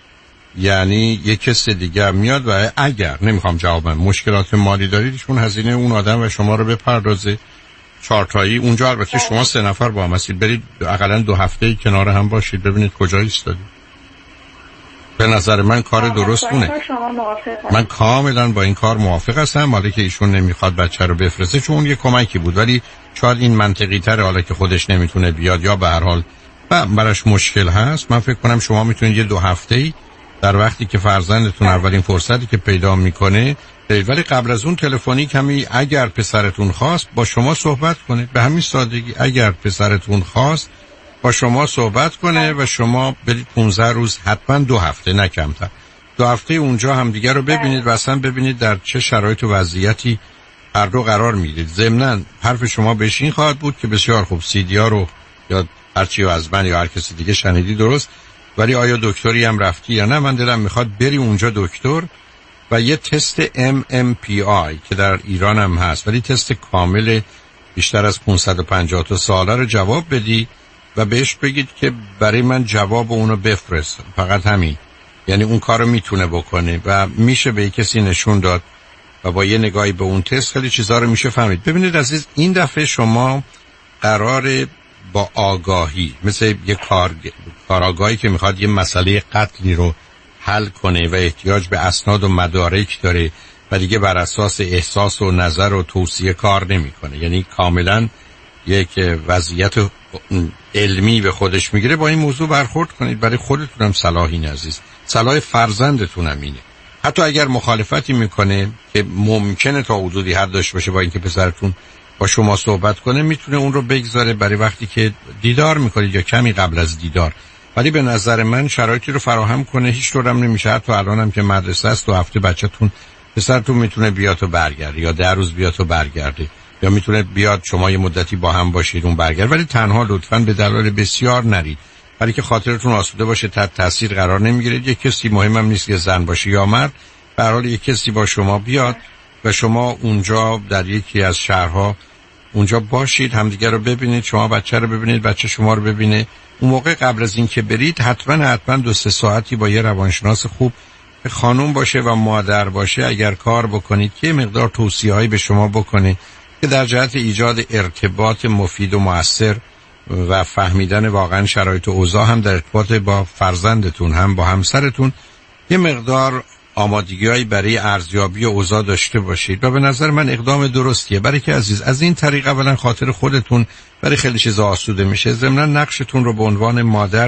یعنی یک کس دیگه میاد و اگر نمیخوام جوابم مشکلات مالی دارید ایشون هزینه اون آدم و شما رو بپردازه چارتایی اونجا. البته شما سه نفر با هم هستید، برید حداقل دو هفته کنار هم باشید ببینید کجا ایستادید. به نظر من کار درست اونه. من کاملا با این کار موافق هستم، مالی که ایشون نمیخواد بچه رو بفرسته چون اون یه کمکی بود، ولی شاید این منطقی تره حالا که خودش نمیتونه بیاد یا به هر حال براش مشکل هست. من فکر کنم شما میتونید یه دو هفته‌ای در وقتی که فرزندتون اولین فرصتی که پیدا میکنه، ولی قبل از اون تلفنی کمی اگر پسرتون خواست با شما صحبت کنه. به همین سادگی اگر پسرتون خواست با شما صحبت کنه و شما برید پانزده روز حتما دو هفته نه کمتر دو هفته اونجا هم دیگر رو ببینید و اصلا ببینید در چه شرایط و وضعیتی هر دو قرار میدید. ضمناً حرف شما بهش این خواهد بود که بسیار خوب سیدیا رو یا هرچی از من یا هر کسی دیگه شنیدی درست، ولی آیا دکتری هم رفتی یا نه؟ من دلم میخواد بری اونجا دکتر و یه تست ام ام پی آی که در ایران هم هست ولی تست کامل بیشتر از پانصد و پنجاه تا ساله رو جواب بدی و بهش بگید که برای من جواب اونو بفرست. فقط همین. یعنی اون کارو میتونه بکنه و میشه به کسی نشون داد و با یه نگاهی به اون تست خیلی چیزا رو میشه فهمید. ببینید عزیز، این دفعه شما قراره با آگاهی مثل یه کار کارآگاهی که میخواد یه مسئله قتلی رو حل کنه و احتیاج به اسناد و مدارک داره و دیگه بر اساس احساس و نظر و توصیه کار نمیکنه، یعنی کاملا یک وضعیت علمی به خودش میگیره، با این موضوع برخورد کنید. برای خودتونم صلاح این عزیز، صلاح فرزندتونم اینه. حتی اگر مخالفتی میکنه که ممکنه تا حدودی حد داشته باشه با اینکه پسرتون با شما صحبت کنه، میتونه اون رو بگذاره برای وقتی که دیدار میکنید یا کمی قبل از دیدار. ولی به نظر من شرایطی رو فراهم کنه. هیچ طورم نمیشه. حتی الانم که مدرسه است دو هفته بچه‌تون پسرتون میتونه بیاد و برگرده یا ده روز بیاد و برگرده یا میتونه بیاد شما یه مدتی با هم باشید اون برگرد، ولی تنها لطفاً به دلایل بسیار نرید، برای که خاطرتون آسوده باشه. تحت تاثیر قرار نمیگیرید. یک کسی مهمم نیست که زن باشه یا مرد، به هر حال یک کسی با شما بیاد و شما اونجا در یکی از شهرها اونجا باشید، همدیگه رو ببینید، شما بچه رو ببینید، بچه شما رو ببینه. اون موقع قبل از این که برید حتما حتما دو سه ساعتی با یه روانشناس خوب خانم باشه و مادر باشه اگر کار بکنید که مقدار توصیه‌هایی به شما بکنه که در جهت ایجاد ارتباط مفید و مؤثر و فهمیدن واقعا شرایط و اوضاع هم در ارتباط با فرزندتون هم با همسرتون یه مقدار آمادگی‌هایی برای ارزیابی اوضاع داشته باشید. و به نظر من اقدام درستیه، برای که عزیز از این طریق اولا خاطر خودتون برای خیلی چیزا آسوده میشه، ضمن نقشتون رو به عنوان مادر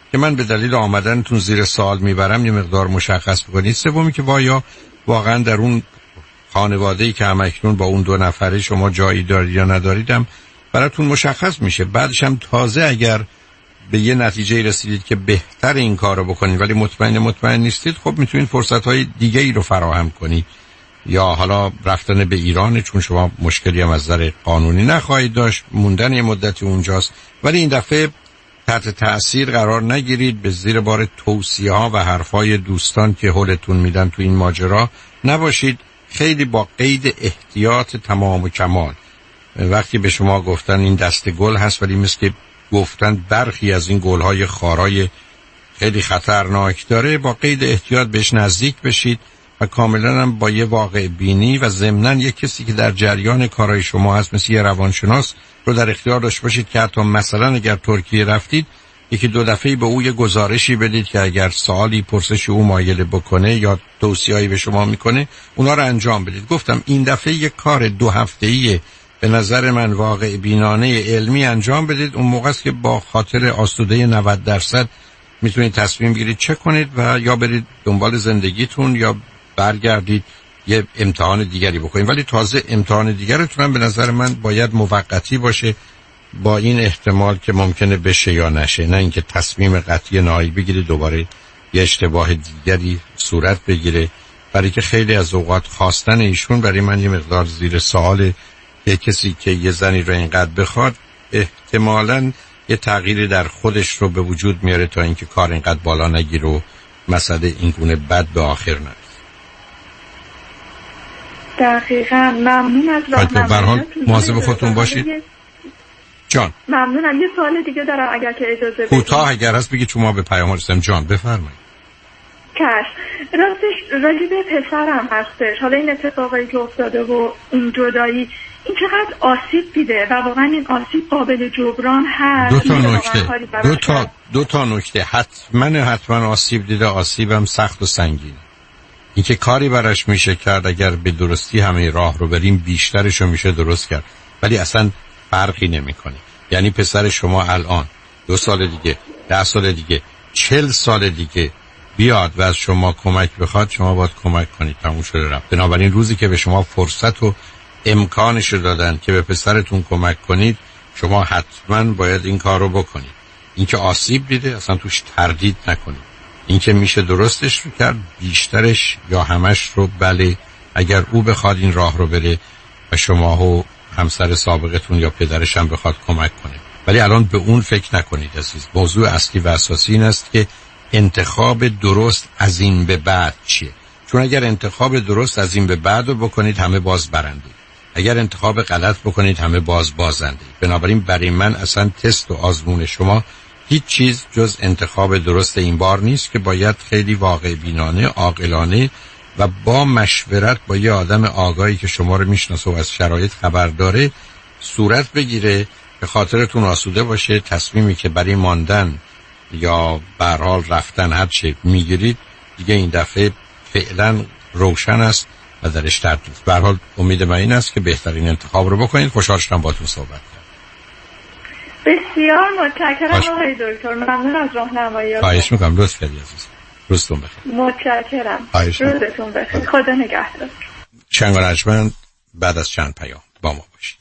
که من به دلیل آمدنتون زیر سوال میبرم یه مقدار مشخص بکنید. سومی که وایا واقعا در اون خانواده‌ای که همکنون با اون دو نفره شما جایی دارید یا نداریدم براتون مشخص میشه. بعدش هم تازه اگر به یه نتیجه رسیدید که بهتر این کار رو بکنید ولی مطمئن مطمئن نیستید، خب میتونید فرصت‌های دیگه ای رو فراهم کنید، یا حالا رفتن به ایران چون شما مشکلی هم از نظر قانونی نخواهید داشت، موندن یه مدتی اونجاست، ولی این دفعه تحت تأثیر قرار نگیرید، به زیر بار توصیه ها و حرفای دوستان که حولتون میدن تو این ماجرا نباشید. خیلی با قید احتیاط تمام و کمال. وقتی به شما گفتن این دسته گل هست ولی مثل که گفتن برخی از این گل‌های خارای خیلی خطرناک داره، با قید احتیاط بهش نزدیک بشید و کاملا هم با یه واقع بینی و ضمناً یه کسی که در جریان کارهای شما هست مثل یه روانشناس رو در اختیار داشته باشید که حتی مثلا اگر ترکیه رفتید یکی دو دفعه به او یه گزارشی بدید که اگر سوالی پرسش او مایل بکنه یا توصیه‌ای به شما میکنه اونا رو انجام بدید. گفتم این دفعه یه کار دو هفته‌ای به نظر من واقع بینانه علمی انجام بدید. اون موقع است که با خاطر آسوده نود درصد میتونید تصمیم گیرید چه کنید و یا برید دنبال زندگیتون یا برگردید یه امتحان دیگری بکنید. ولی تازه امتحان دیگرتون هم به نظر من باید موقتی باشه با این احتمال که ممکنه بشه یا نشه، نه اینکه تصمیم قطعی نهایی بگیرید دوباره یه اشتباه دیگری صورت بگیره. برای که خیلی از اوقات خواستن ایشون برای من یه مقدار زیر سوال که کسی که یه زنی رو اینقدر بخواد احتمالاً یه تغییری در خودش رو به وجود میاره تا اینکه کار اینقدر بالا نگیره و مسئله این گونه بد به آخر نرسه. دقیقاً. ممنون از راهنمایی. به هر حال مواظب خودتون باشید. جان ممنونم. یه سوال دیگه دارم اگر که اجازه بدید. کوتاه اگر هست بگید چون ما به پیام رسیدیم. جان بفرمایید. کش راستش راجع به پسرم هستش. حالا این اتفاقی که افتاده و این جدایی این چقدر آسیب دیده و واقعا این آسیب قابل جبران هست. دو تا نکته دو تا دو تا نکته حتما حتما آسیب دیده. آسیبم سخت و سنگین. اینکه کاری براش میشه کرد اگر به درستی همه راه رو بریم بیشترشو میشه درست کرد، ولی اصلا فرقی نمیکنه. یعنی پسر شما الان دو سال دیگه، ده سال دیگه، چل سال دیگه بیاد و از شما کمک بخواد، شما باید کمک کنید. تموم شده رفت. بنابراین روزی که به شما فرصت و امکانش رو دادن که به پسرتون کمک کنید، شما حتما باید این کار رو بکنید. اینکه آسیب دیده اصلا توش تردید نکنید. اینکه میشه درستش رو کرد، بیشترش یا همش رو بله، اگر او بخواد این راه رو بره و شما و همسر سابقتون یا پدرش هم بخواد کمک کنه. ولی الان به اون فکر نکنید عزیز. موضوع اصلی و اساسی این است که انتخاب درست از این به بعد چیه. چون اگر انتخاب درست از این به بعد رو بکنید همه باز برنده، اگر انتخاب غلط بکنید همه باز بازنده. بنابراین برای من اصلا تست و آزمون شما هیچ چیز جز انتخاب درست این بار نیست که باید خیلی واقع بینانه، عاقلانه و با مشورت با یه آدم آگاهی که شما رو میشناسه و از شرایط خبر داره صورت بگیره که خاطرتون آسوده باشه. تصمیمی که برای ماندن یا به هر حال رفتن هر چه میگیرید دیگه این دفعه فعلا روشن است و درش تردید. به هر حال امید من این است که بهترین انتخاب رو بکنید. خوشحال شدم باهاتون صحبت کردم. بسیار متشکرم آقای دکتر. ممنون از راهنمایی. خواهش میکنم. لطف کردید عزیز. روزتون بخیر. متشکرم. روزتون بخیر. خدا نگهدار. شنگ رجمن بعد از چند پیام با ما باشید.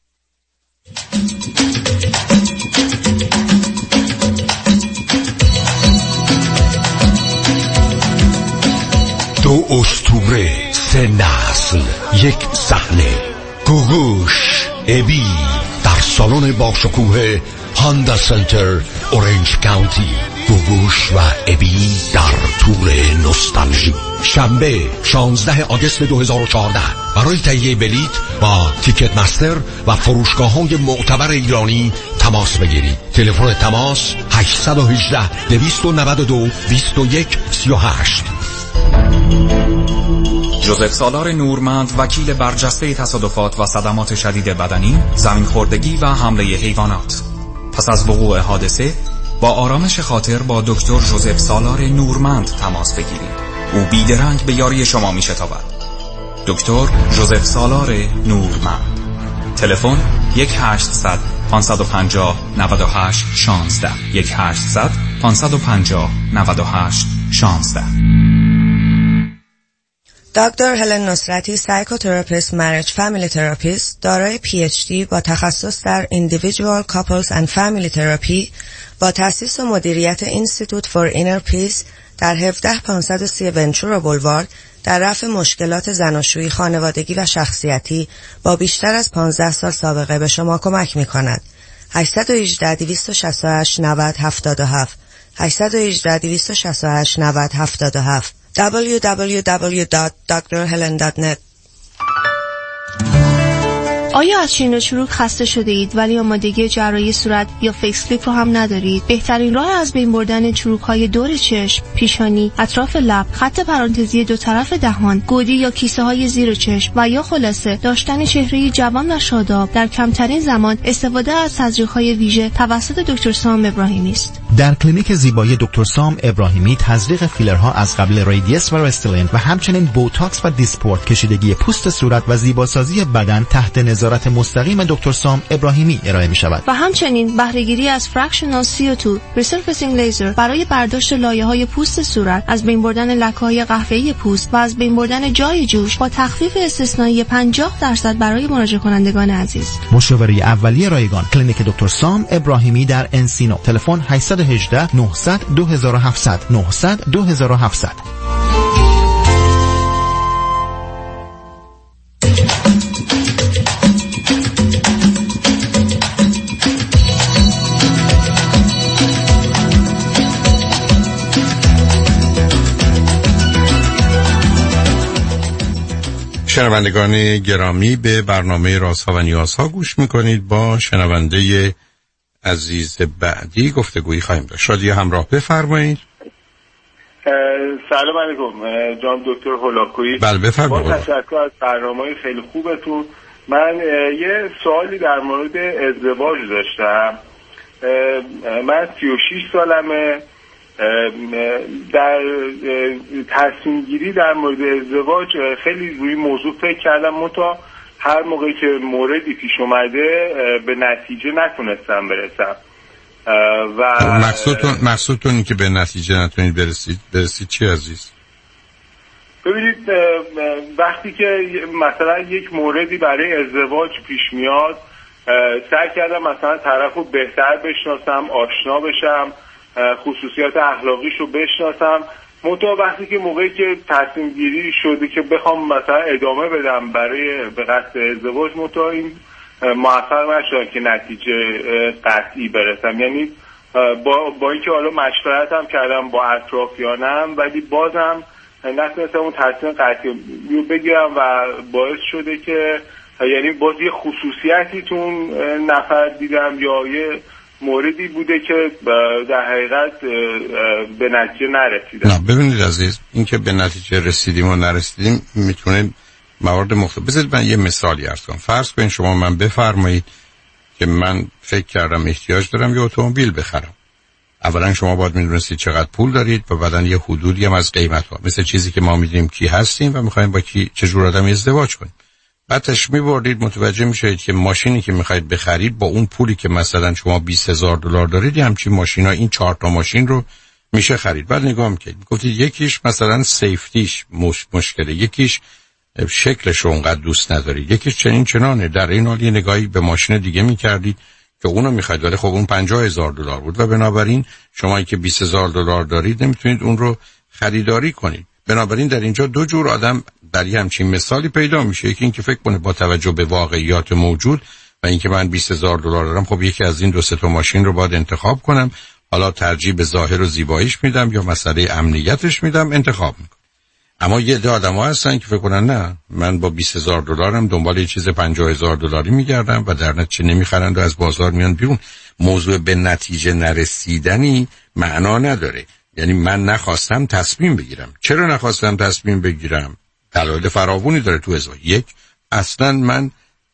دو اسطوره، سه نسل، یک صحنه. گوگوش، ابی در سالن با شکوه هاندا سنتر اورنج کانتی. گوگوش و ابی در تور نوستالژی. شنبه شانزده آگوست دو هزار و چهارده. برای تهیه بلیت با تیکت مستر و فروشگاه‌های معتبر ایرانی تماس بگیرید. تلفن تماس هشت یک هشت دو نه دو دو یک سه هشت. ژوزف سالار نورمند، وکیل برجسته تصادفات و صدمات شدید بدنی، زمین خوردگی و حمله حیوانات. پس از وقوع حادثه با آرامش خاطر با دکتر ژوزف سالار نورمند تماس بگیرید. او بیدرنگ به یاری شما می شتابد. دکتر ژوزف سالار نورمند. تلفن یک هشتصد پانصد و پنجاه نود و هشت شانزده یک هشتصد پنج پنج صفر نود و هشت شانزده. دکتر هلن نصرتی، سایکوتراپیست، مریج فامیلی تراپیست، دارای پی اچ دی با تخصص در Individual Couples and Family Therapy با تأسیس و مدیریت Institute for Inner Peace در هفده پانصد و سی ونچورا بولوارد در رفع مشکلات زناشویی، خانوادگی و شخصیتی با بیشتر از پانزده سال سابقه به شما کمک می کند. هشت یک هشت دویست و شصت و هشت نود هفتاد و هفت هشت یک هشت دویست و شصت و هشت نود هفتاد و هفت دبلیو دبلیو دبلیو دات دکتر هلن دات نت. آیا از شیرین و چروک خسته شده اید ولی آمادگی جراحی صورت یا فیس لیفت رو هم ندارید؟ بهترین راه از بین بردن چروک‌های دور چشم، پیشانی، اطراف لب، خط پرانتزی دو طرف دهان، گودی یا کیسه‌های زیر چشم و یا خلاصه داشتن چهره‌ای جوان و شاداب در کمترین زمان استفاده از تزریق‌های ویژه توسط دکتر سام ابراهیمی است. در کلینیک زیبایی دکتر سام ابراهیمی تزریق فیلرها از قبل ریدیس و رستلین و همچنین بوتاکس و دیسپورت، کشیدگی پوست صورت و زیباسازی بدن تحت نظارت مستقیم دکتر سام ابراهیمی ارائه می شود. و همچنین بهره‌گیری از فرکشنال سی او دو ریسرفیسینگ لیزر برای برداشت لایه‌های پوست صورت، از بین بردن لکه‌های قهوه‌ای پوست و از بین بردن جای جوش با تخفیف استثنایی پنجاه درصد برای مراجعه کنندگان عزیز. مشاوره اولیه رایگان کلینیک دکتر سام ابراهیمی در انسینو. تلفن هشت یک هشت نهصد دو هفتصد نهصد دو هفتصد. شنوندگان گرامی، به برنامه رازها و نیازها گوش میکنید. با شنونده عزیز بعدی گفتگویی خواهیم داشت. شادی همراه، بفرمایید. سلام علیکم جناب دکتر هولاکویی. بله بفرمایید. با تشکر از برنامه خیلی خوبتون. من یه سوالی در مورد ازدواج داشتم. من سی و شش سالمه. در تصمیم گیری در مورد ازدواج خیلی روی موضوع فکر کردم، منتها هر موقعی که موردی پیش اومده به نتیجه نتونستم برسم. و مقصودتون مقصودتون این که به نتیجه نتونید برسید برسید چی عزیز؟ ببینید، وقتی که مثلا یک موردی برای ازدواج پیش میاد، سعی کردم مثلا طرف رو بهتر بشناسم، آشنا بشم، خصوصیات اخلاقیش رو بشناسم. منتها وقتی که موقعی که تصمیم گیری شده که بخوام مثلا ادامه بدم برای به قصد ازدواج، منتها این موفق نشدم که نتیجه قطعی برسم. یعنی با با اینکه حالا مشورتم کردم با اطرافیانم، ولی بازم نتونستم اون تصمیم قطعی رو بگیرم و باعث شده که یعنی باز یه خصوصیتی تون نفر دیدم یا یه موردی بوده که در حقیقت به نتیجه نرسیدم. نه ببینید عزیز، این که به نتیجه رسیدیم و نرسیدیم میتونه موارد مختلف. بذارید من یه مثالی عرض کنم. فرض کنید شما من بفرمایید که من فکر کردم احتیاج دارم یه اتومبیل بخرم. اولا شما باید میدونستید چقدر پول دارید و بعداً یه حدودی هم از قیمت ها، مثل چیزی که ما میدونیم کی هستیم و میخوایم با کی چه جور آدمی ازدواج کنیم. بعدش میبردید متوجه میشید که ماشینی که میخواید بخرید با اون پولی که مثلا شما بیست هزار دلار دارید، همچین ماشینا این چهار تا ماشین رو میشه خرید. بعد نگاه میکنید گفتید یکیش مثلا سیفتیش مش... مشکله، یکیش شکلش رو اونقدر دوست ندارید، یکیش چنین چنانه. در این حال یه نگاهی به ماشین دیگه میکردید که اونو میخواید، ولی خب اون پنجاه هزار دلار بود و بنابراین شما که بیست هزار دلار دارید نمیتونید اون رو خریداری کنید. بنابراین در اینجا دو جور آدم در یه همچین مثالی پیدا میشه. یکی این که فکر کنه با توجه به واقعیات موجود و اینکه من بیست هزار دلار دارم، خب یکی از این دو سه تا ماشین رو باید انتخاب کنم، حالا ترجیح به ظاهر و زیباییش میدم یا مسئله امنیتش میدم، انتخاب میکنم. اما یه عده آدم‌ها هستن که فکر کنن نه، من با بیست هزار دلارم دنبال یه چیز پنجاه هزار دلاری میگردم و در نتیجه نمیخرند و از بازار میان بیرون. موضوع به نتیجه نرسیدنی معنا نداره. یعنی من نخواستم تصمیم بگیرم. چرا نخواستم تصمیم بگیرم؟ دلایل فراوانی داره تو ازدواج. یک، اصلا من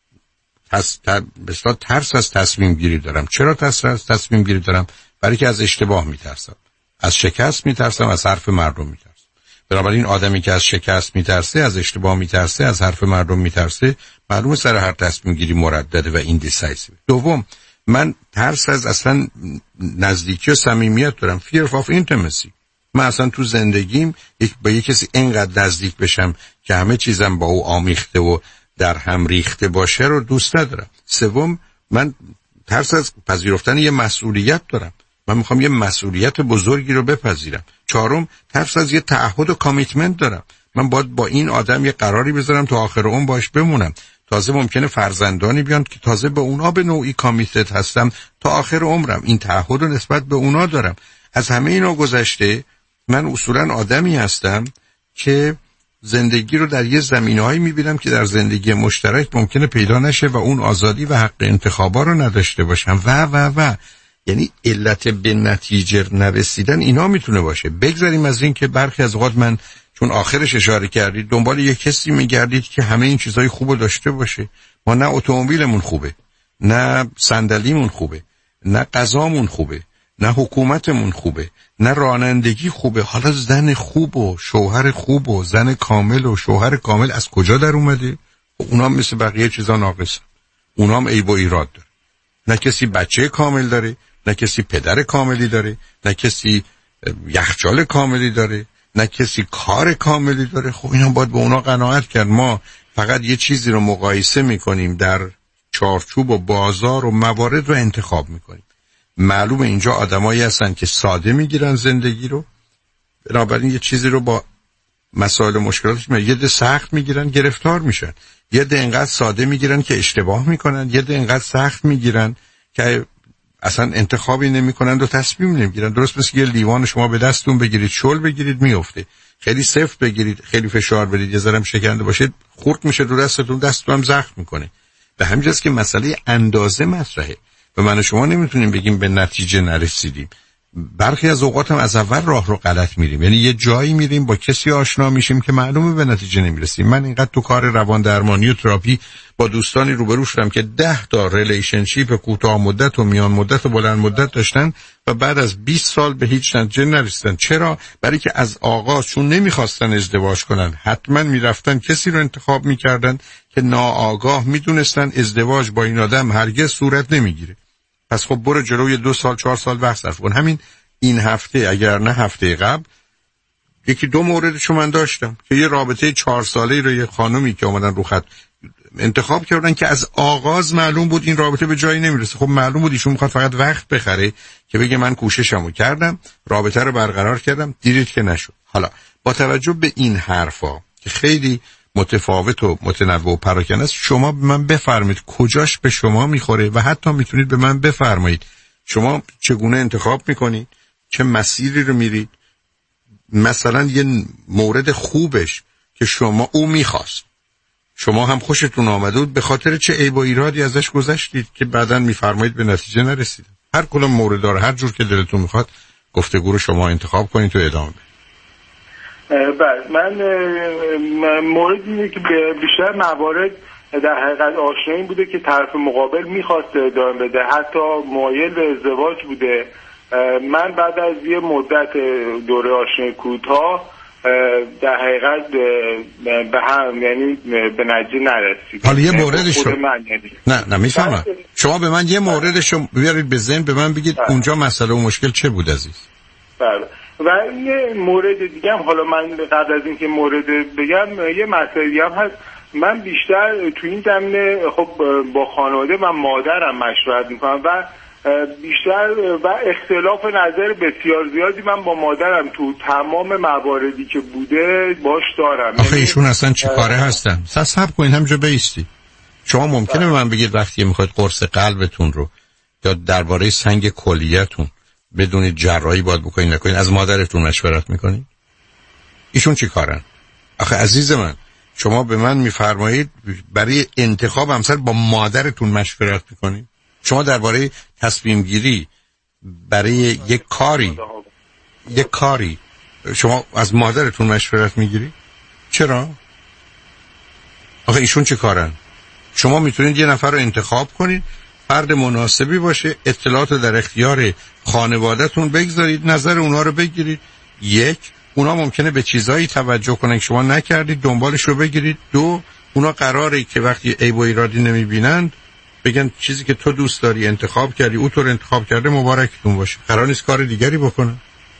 تس... بسیار ترس از تصمیم گیری دارم. چرا ترس از تصمیم گیری دارم؟ برای که از اشتباه میترسم، از شکست میترسم، از حرف مردم میترسم. بنابراین آدمی که از شکست میترسه، از اشتباه میترسه، از حرف مردم میترسه، معلومه سر هر تصمیم گیری مردده و ایندیسایسیو. دوم، من ترس از اصلا نزدیکی و صمیمیت دارم. fear of intimacy. من اصلا تو زندگیم یک با یک کسی اینقدر نزدیک بشم که همه چیزم با او آمیخته و در هم ریخته باشه رو دوست ندارم. سوم، من ترس از پذیرفتن یه مسئولیت دارم. من میخوام یه مسئولیت بزرگی رو بپذیرم. چهارم، ترس از یه تعهد و کامیتمنت دارم. من باید با این آدم یه قراری بذارم تا آخر عمر باش بمونم. تازه ممکنه فرزندانی بیان که تازه به اونا به نوعی کامیتد هستم تا آخر عمرم. این تعهد رو نسبت به اونا دارم. از همه اینا گذشته من اصولا آدمی هستم که زندگی رو در یه زمینه‌هایی می‌بینم که در زندگی مشترک ممکنه پیدا نشه و اون آزادی و حق انتخابا رو نداشته باشم و و و یعنی علت به نتیجه نرسیدن اینا میتونه باشه. بگذاریم از این که برخی از اوقات من چون آخرش اشاره کردید دنبال یه کسی میگردید که همه این چیزای خوبو داشته باشه. ما نه اتومبیلمون خوبه، نه صندلیمون خوبه، نه غذامون خوبه، نه حکومتمون خوبه، نه رانندگی خوبه. حالا زن خوب و شوهر خوب و زن کامل و شوهر کامل از کجا در اومده؟ اونا هم مثل بقیه چیزا ناقصن. اونا هم عیب و ایراد داره. نه کسی بچه کامل داره، نه کسی پدر کاملی داره، نه کسی یخچال کاملی داره، نه کسی کار کاملی داره. خب اینا باید به اونا قناعت کرد. ما فقط یه چیزی رو مقایسه میکنیم، در چارچوب و بازار و موارد رو انتخاب میکنیم. معلومه اینجا آدمایی هستن که ساده میگیرن زندگی رو، بنابراین یه چیزی رو با مسائل و مشکلاتش میگیرن. یه ده سخت میگیرن گرفتار میشن، یه ده اینقدر ساده میگیرن که اشتباه میکنن، یه ده اینقدر سخت میگیرن که اصلا انتخابی نمیکنن و تصمیم نمیگیرن. درست مثل یه لیوان شما به دستتون بگیرید شل بگیرید میفته، خیلی سفت بگیرید خیلی فشار بدید یه ذره شکنده باشه خورد میشه رو دستتون، دستتون هم زخم میکنه. به همین جاست که مسئله اندازه مطرحه و من و شما نمیتونیم بگیم به نتیجه نرسیدیم. برخی از اوقات هم از اول راه رو غلط میریم، یعنی یه جایی میریم با کسی آشنا میشیم که معلومه به نتیجه نمیرسیم. من اینقدر تو کار روان درمانی و تراپی با دوستانی روبرو شدم که ده تا ریلیشنشیپ کوتاه مدت و میان مدت و بلند مدت داشتن و بعد از بیست سال به هیچ نتیجه نرسیدن. چرا؟ برای که از آغاز چون نمیخواستن ازدواج کنن حتما میرفتن کسی رو انتخاب میکردن که ناآگاه میدونستن ازدواج با این آدم هرگز صورت نمیگیره. پس خب برو جلوی دو سال چهار سال وقت صرف کن. همین این هفته اگر نه هفته قبل یکی دو موردشو من داشتم که یه رابطه چهار ساله‌ای رو یه خانومی که اومدن رو خط انتخاب کردن که از آغاز معلوم بود این رابطه به جایی نمیرسه. خب معلوم بود ایشون میخواد فقط وقت بخره که بگه من کوششمو کردم رابطه رو برقرار کردم، دیدید که نشد. حالا با توجه به این حرفا که خیلی متفاوت و متنوع و پراکنده است، شما به من بفرمایید کجاش به شما میخوره و حتی میتونید به من بفرمایید شما چگونه انتخاب میکنید، چه مسیری رو میرید. مثلا یه مورد خوبش که شما او میخواست، شما هم خوشتون آمده بود، به خاطر چه عیب و ایرادی ازش گذشتید که بعداً میفرمایید به نتیجه نرسید. هر کدوم مورد داره، هر جور که دلتون میخواد گفتگو رو شما انتخاب کنید تو ادامه بدید. بله، من موردی اینه که بیشتر موارد در حقیقت آشنایی بوده که طرف مقابل میخواسته ادامه بده، حتی مایل به ازدواج بوده. من بعد از یه مدت دوره آشنایی کوتاه در حقیقت به هم یعنی به نتیجه نرسید. حالا یه موردش رو یعنی. نه نه میفهمم. شما به من یه موردش رو بیارید به ذهن، به من بگید اونجا مسئله و مشکل چه بود عزیز. بله. و یه مورد دیگه هم، حالا من قبل از اینکه مورد بگم یه مسئله دیگه هم هست. من بیشتر تو این زمینه خب با خانواده و مادرم مشورت میکنم و بیشتر و اختلاف نظر بسیار زیادی من با مادرم تو تمام مواردی که بوده باش دارم. آخه ایشون اصلا چی کاره هستن؟ صبر کنید همینجا بیستی. شما ممکنه به من بگید وقتی میخواید قرص قلبتون رو یا درباره سنگ کلیه‌تون بدونید جراحی باید بکنید نکنید از مادرتون مشورت میکنید؟ ایشون چی کارن؟ آخه عزیز من شما به من میفرمایید برای انتخاب همسر با مادرتون مشورت میکنید؟ شما درباره تصمیم گیری برای یک کاری یک کاری شما از مادرتون مشورت میگیری؟ چرا؟ آخه ایشون چه کارن؟ شما میتونید یه نفر رو انتخاب کنید فرد مناسبی باشه، اطلاعات رو در اختیار خانواده‌تون بگذارید، نظر اونا رو بگیرید. یک، اونا ممکنه به چیزایی توجه کنن که شما نکردید، دنبالش رو بگیرید. دو، اونا قراره که وقتی عیب و ایرادی نمیبینند بگن چیزی که تو دوست داری انتخاب کردی، او تو رو انتخاب کرده، مبارکتون باشه. قرار نیست کار دیگری بکنه.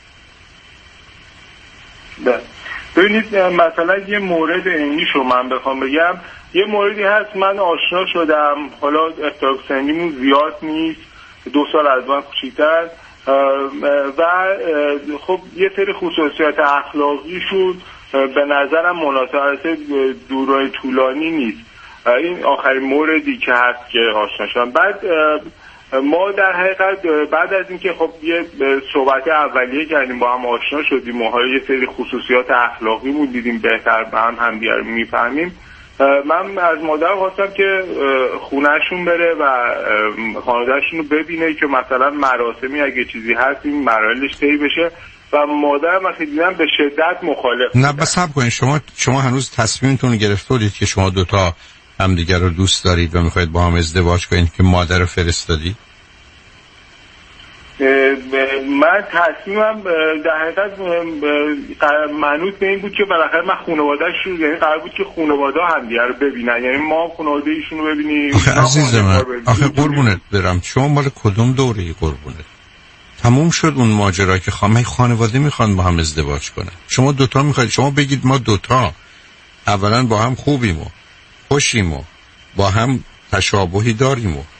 ببینید مثلا یه مورد اینی شو من بخوام بگم، یه موردی هست من آشنا شدم، حالا اختلاف سنیمون زیاد نیست، دو سال از من کوچیک‌تر و خب یه سری خصوصیات اخلاقی شد به نظرم مناسبت دورای طولانی نیست. این آخرین موردی که هست که آشنا شدم. بعد ما در حقیقت بعد از اینکه خب یه صحبت اولیه کردیم، با هم آشنا شدیم و یه سری خصوصیات اخلاقیمون دیدیم، بهتر به هم همدیگه رو میفهمیم، من از مادرم خواستم که خونهشون بره و خانوادهشون رو ببینه که مثلا مراسمی اگه چیزی هست این مراحلش طی بشه و مادرم وقتی دیدم به شدت مخالف. نه بس صبر کنید، شما شما هنوز تصمیمتون رو گرفته بودید که شما دوتا همدیگر رو دوست دارید و میخواید با هم ازدواج کنید که مادر رو فرستادی؟ من تصمیمم در حقیقت منوط به این بود که بالاخره من خانواده‌اش رو، یعنی قرار بود که خانواده هم دیگه رو ببینن، یعنی ما خانواده ایشون رو ببینیم. آخه عزیز من، آخه قربونت برم، شما مال کدوم دوره قربونت؟ تموم شد اون ماجرا که خانم خانواده میخوان با هم ازدواج کنن. شما دوتا میخواید، شما بگید ما دوتا اولا با هم خوبیم و خوشیم و با هم تشابهی داریم و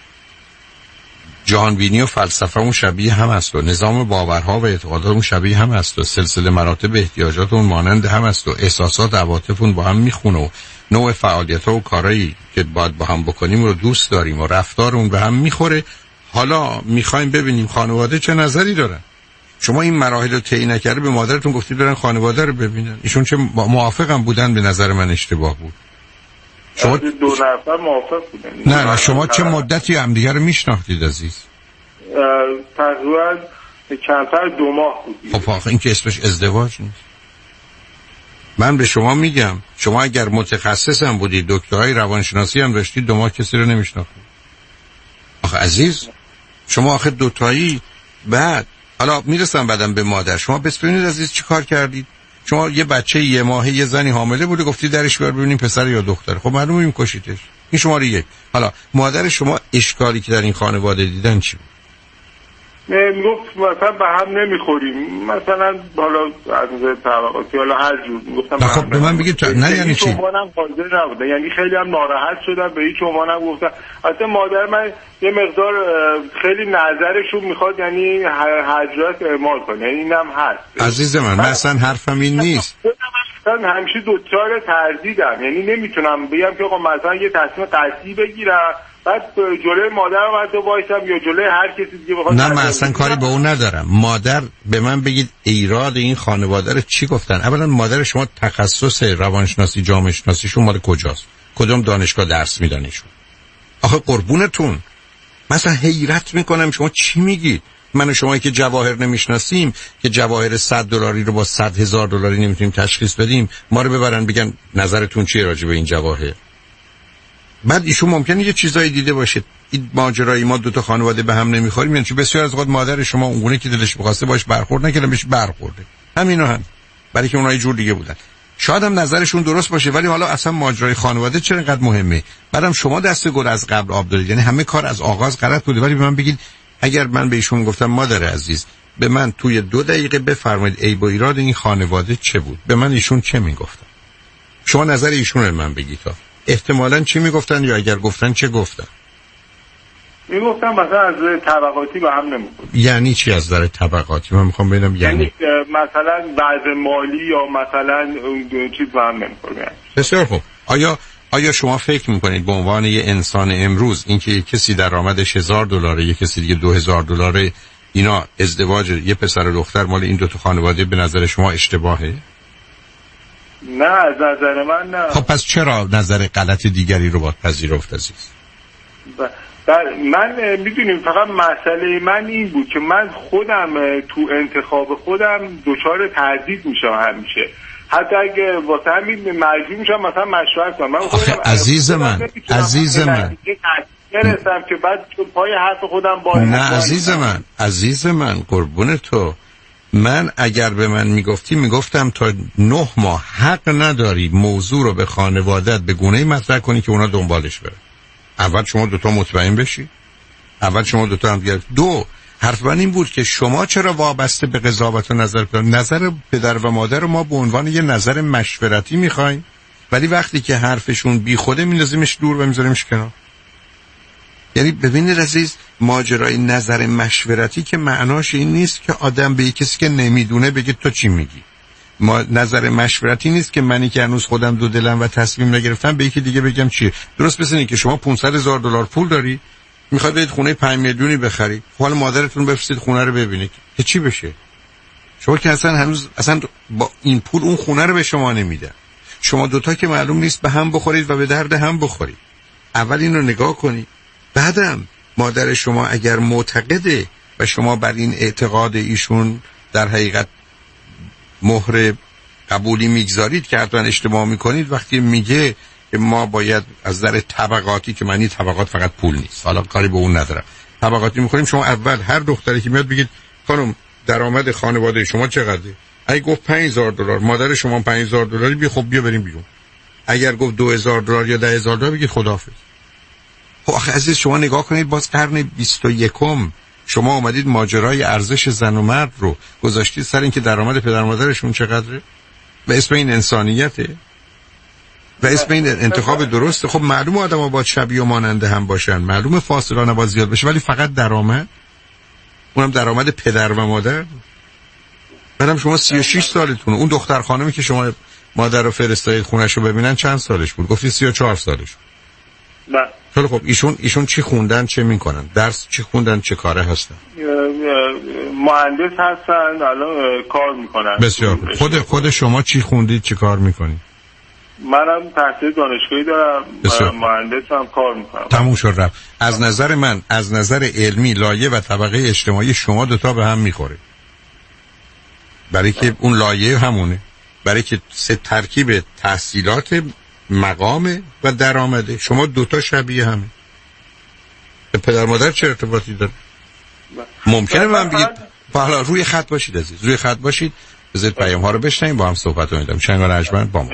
جهانبینی و فلسفه‌مون شبیه هم است و نظام باورها و اعتقاداتمون شبیه هم است و سلسله مراتب احتیاجاتمون مانند هم است و احساسات و عواطفمون با هم میخونه و نوع فعالیت‌ها و کارهایی که باید با هم بکنیم رو دوست داریم و رفتارمون به هم میخوره. حالا میخوایم ببینیم خانواده چه نظری دارن. شما این مراحل رو طی نکرده به مادرتون گفتید برن خانواده رو ببینن، ایشون چه موافقم بودن؟ به نظر من اشتباه بود. شما دو نفر موافق بودن. نه نه شما چه مدتی همدیگه رو میشناختید عزیز؟ تقریبا کمتر دو ماه بود. خب آخه این که اسمش ازدواج نیست. من به شما میگم شما اگر متخصص هم بودید، دکترای روانشناسی هم داشتید، دو ماه کسی رو نمیشناختید. آخه عزیز شما آخه دوتایی. بعد حالا میرسم بعدم به مادر. شما بس ببینید عزیز چی کار کردید. شما یه بچه یه ماهه یه زنی حامله بوده، گفتید درش بیار ببینیم پسر یا دختره. خب معلومه این کشیدش. این شماره یک. حالا مادر شما اشکالی که در این خانواده دیدن چی بود؟ میگفت مثلا به هم نمیخوریم، مثلا حالا از نظر طبقاتی حالا هر جور میگفتم. خب به من بگید نه یعنی چی؟ عنوانم حاضر نبوده، یعنی خیلی هم ناراحت شدم، به هیچ عنوانم گفتم. اصلا مادر من یه مقدار خیلی نظرشون میخواد یعنی حجرات اعمال کنه، یعنی اینم هست. عزیز من من اصلا حرفم این نیست. من همیشه دوچار تردیدم، یعنی نمیتونم بگم که آقا مثلا یه تصمیم قطعی بگیرم بعد جلوی مادرم باید وایسم یا جلوی هر کسی دیگه بخواد. نه من اصلا کاری به اون ندارم. مادر به من بگید ایراد این خانواده رو چی گفتن؟ اولا مادر شما تخصص روانشناسی جامعه شناسیشون مال کجاست؟ کدوم دانشگاه درس میدن ایشون؟ آخه قربونتون مثلا حیرت میکنم شما چی میگید؟ من و شما که جواهر نمیشناسیم، که جواهر صد دلاری رو با صد هزار دلاری نمیتونیم تشخیص بدیم، ما رو ببرن بگن نظرتون چیه راجع به این جواهر؟ بعد ایشون ممکنه یه چیزایی دیده باشه. این ماجرای ما دو تا خانواده به هم نمیخوریم، یعنی چی؟ بسیار از اوقات مادر شما اونگونه که دلش می‌خواسته باش برخورد نکردن، بهش برخورده. همینو هم برای که اونها یه جور دیگه بودن. شاید هم نظرشون درست باشه، ولی حالا اصلا ماجرای خانواده چرا اینقدر مهمه؟ بعدم شما دست گل از قبل آب دارید، یعنی همه کار از آغاز غلط بوده. ولی به من بگید اگر من به ایشون گفتم مادر عزیز به من توی دو دقیقه بفرمایید عیب و ایراد این خانواده چه بود، به من ایشون چه میگفتن؟ شما نظر ایشون رو من بگید تا احتمالاً چی میگفتن، یا اگر گفتن چه گفتن؟ میگفتن مثلا از طبقاتی با هم نمیخوریم. یعنی چی از نظر طبقاتی؟ من میخوام ببینم یعنی, یعنی مثلا وضع مالی یا مثلا چیز با هم نمیخوریم. بسیار خوب. آیا آیا شما فکر میکنید به عنوان یه انسان امروز اینکه یک کسی درآمدش هزار دلاره، یک کسی دیگه دو هزار دلاره، اینا ازدواج یه پسر و دختر مال این دو تا خانواده به نظر شما اشتباهه؟ نه از نظر من نه. خب پس چرا نظر غلط دیگری رو باید پذیرفت عزیز؟ ب... ب... من میدونیم فقط مسئله من این بود که من خودم تو انتخاب خودم دچار تردید میشم همیشه، حتی اگه واسه همین مجبور میشم مثلا مشورت کنم. من آخه عزیز من عزیز من نرسم که بعد پای حرف خودم با نه عزیز من عزیز من قربون تو، من اگر به من میگفتی میگفتم تا نه ماه حق نداری موضوع رو به خانوادت به گونه‌ای مطرح کنی که اونا دنبالش برن. اول شما دوتا مطمئن بشی، اول شما دوتا هم دیگر. دو، حرف من این بود که شما چرا وابسته به قضاوت و نظر پدر نظر پدر و مادر رو ما به عنوان یه نظر مشورتی میخوایم، ولی وقتی که حرفشون بی خوده میندازیمش دور و میذاریمش کنار. یعنی ببینید عزیز، ماجرای نظر مشورتی که معناش این نیست که آدم به کسی که نمیدونه بگه تو چی میگی. ما نظر مشورتی نیست که منی که هنوز خودم دو دلم و تصمیم نگرفتم به یکی دیگه بگم چیه. درست مثل اینه که شما پانصد هزار دلار پول داری، میخواید برید خونه پنج میلیونی بخری، حالا مادرتون بفرستید خونه رو ببینید که چی بشه. شما که اصلا هنوز اصلا با این پول اون خونه رو به شما نمیدن. شما دوتا که معلوم نیست به هم بخورید و به درد هم بخورید. اول این رو نگاه کنید، بعدم مادر شما اگر معتقده و شما بر این اعتقاد ایشون در حقیقت مهر قبولی میگذارید که حتما اشتباه میکنید وقتی میگه که ما باید از نظر طبقاتی، که معنی طبقات فقط پول نیست، حالا کاری به اون ندارم، طبقاتی میخوریم، شما اول هر دختری که میاد بگید خانم درآمد خانواده شما چقدره؟ اگه گفت پنج هزار دلار، مادر شما پنج هزار دلاری، بی خب بیا بریم بیرون. اگر گفت دو هزار دلار یا ده هزار دلار بگید خداحافظ. خب آخه عزیز شما نگاه کنید، باز قرن بیست و یکم شما اومدید ماجرای ارزش زن و مرد رو گذاشتید سر این که درآمد پدر مادرشون چقدره و اسم این انسانیته و اسم این انتخاب درسته. خب معلومه آدم‌ها باید شبیه و ماننده هم باشن، معلومه فاصله نباید زیاد بشه، ولی فقط درآمد، اونم درآمد پدر و مادر. بعدم شما سی و شش سالتونه. اون دختر خانمی که شما مادر رو فرستادید خونه‌شو ببینن چند سالش بود؟ گفتی سی و چهار سالش. بله. خیلی خب ایشون ایشون چی خوندن، چه میکنن، درس چی خوندن، چه کاره هستن؟ مهندس هستن، الان کار میکنن. بسیار خود خود شما چی خوندید، چه کار میکنید؟ منم تحصیل دانشگاهی دارم، مهندس هم کار میکنم. تموم شد رفت. از نظر من، از نظر علمی، لایه و طبقه اجتماعی شما دوتا به هم میخوره، برای که اون لایه همونه، برای که سه ترکیب تحصیلات، مقام و درآمده، شما دوتا شبیه همه. پدر مادر چه ارتباطی داره؟ ممکنه من بگید حالا روی خط باشید عزیز، روی خط باشید، بذارید پیام ها رو بشنویم، با هم صحبت رو میدم. شنگ و رجمن با ما.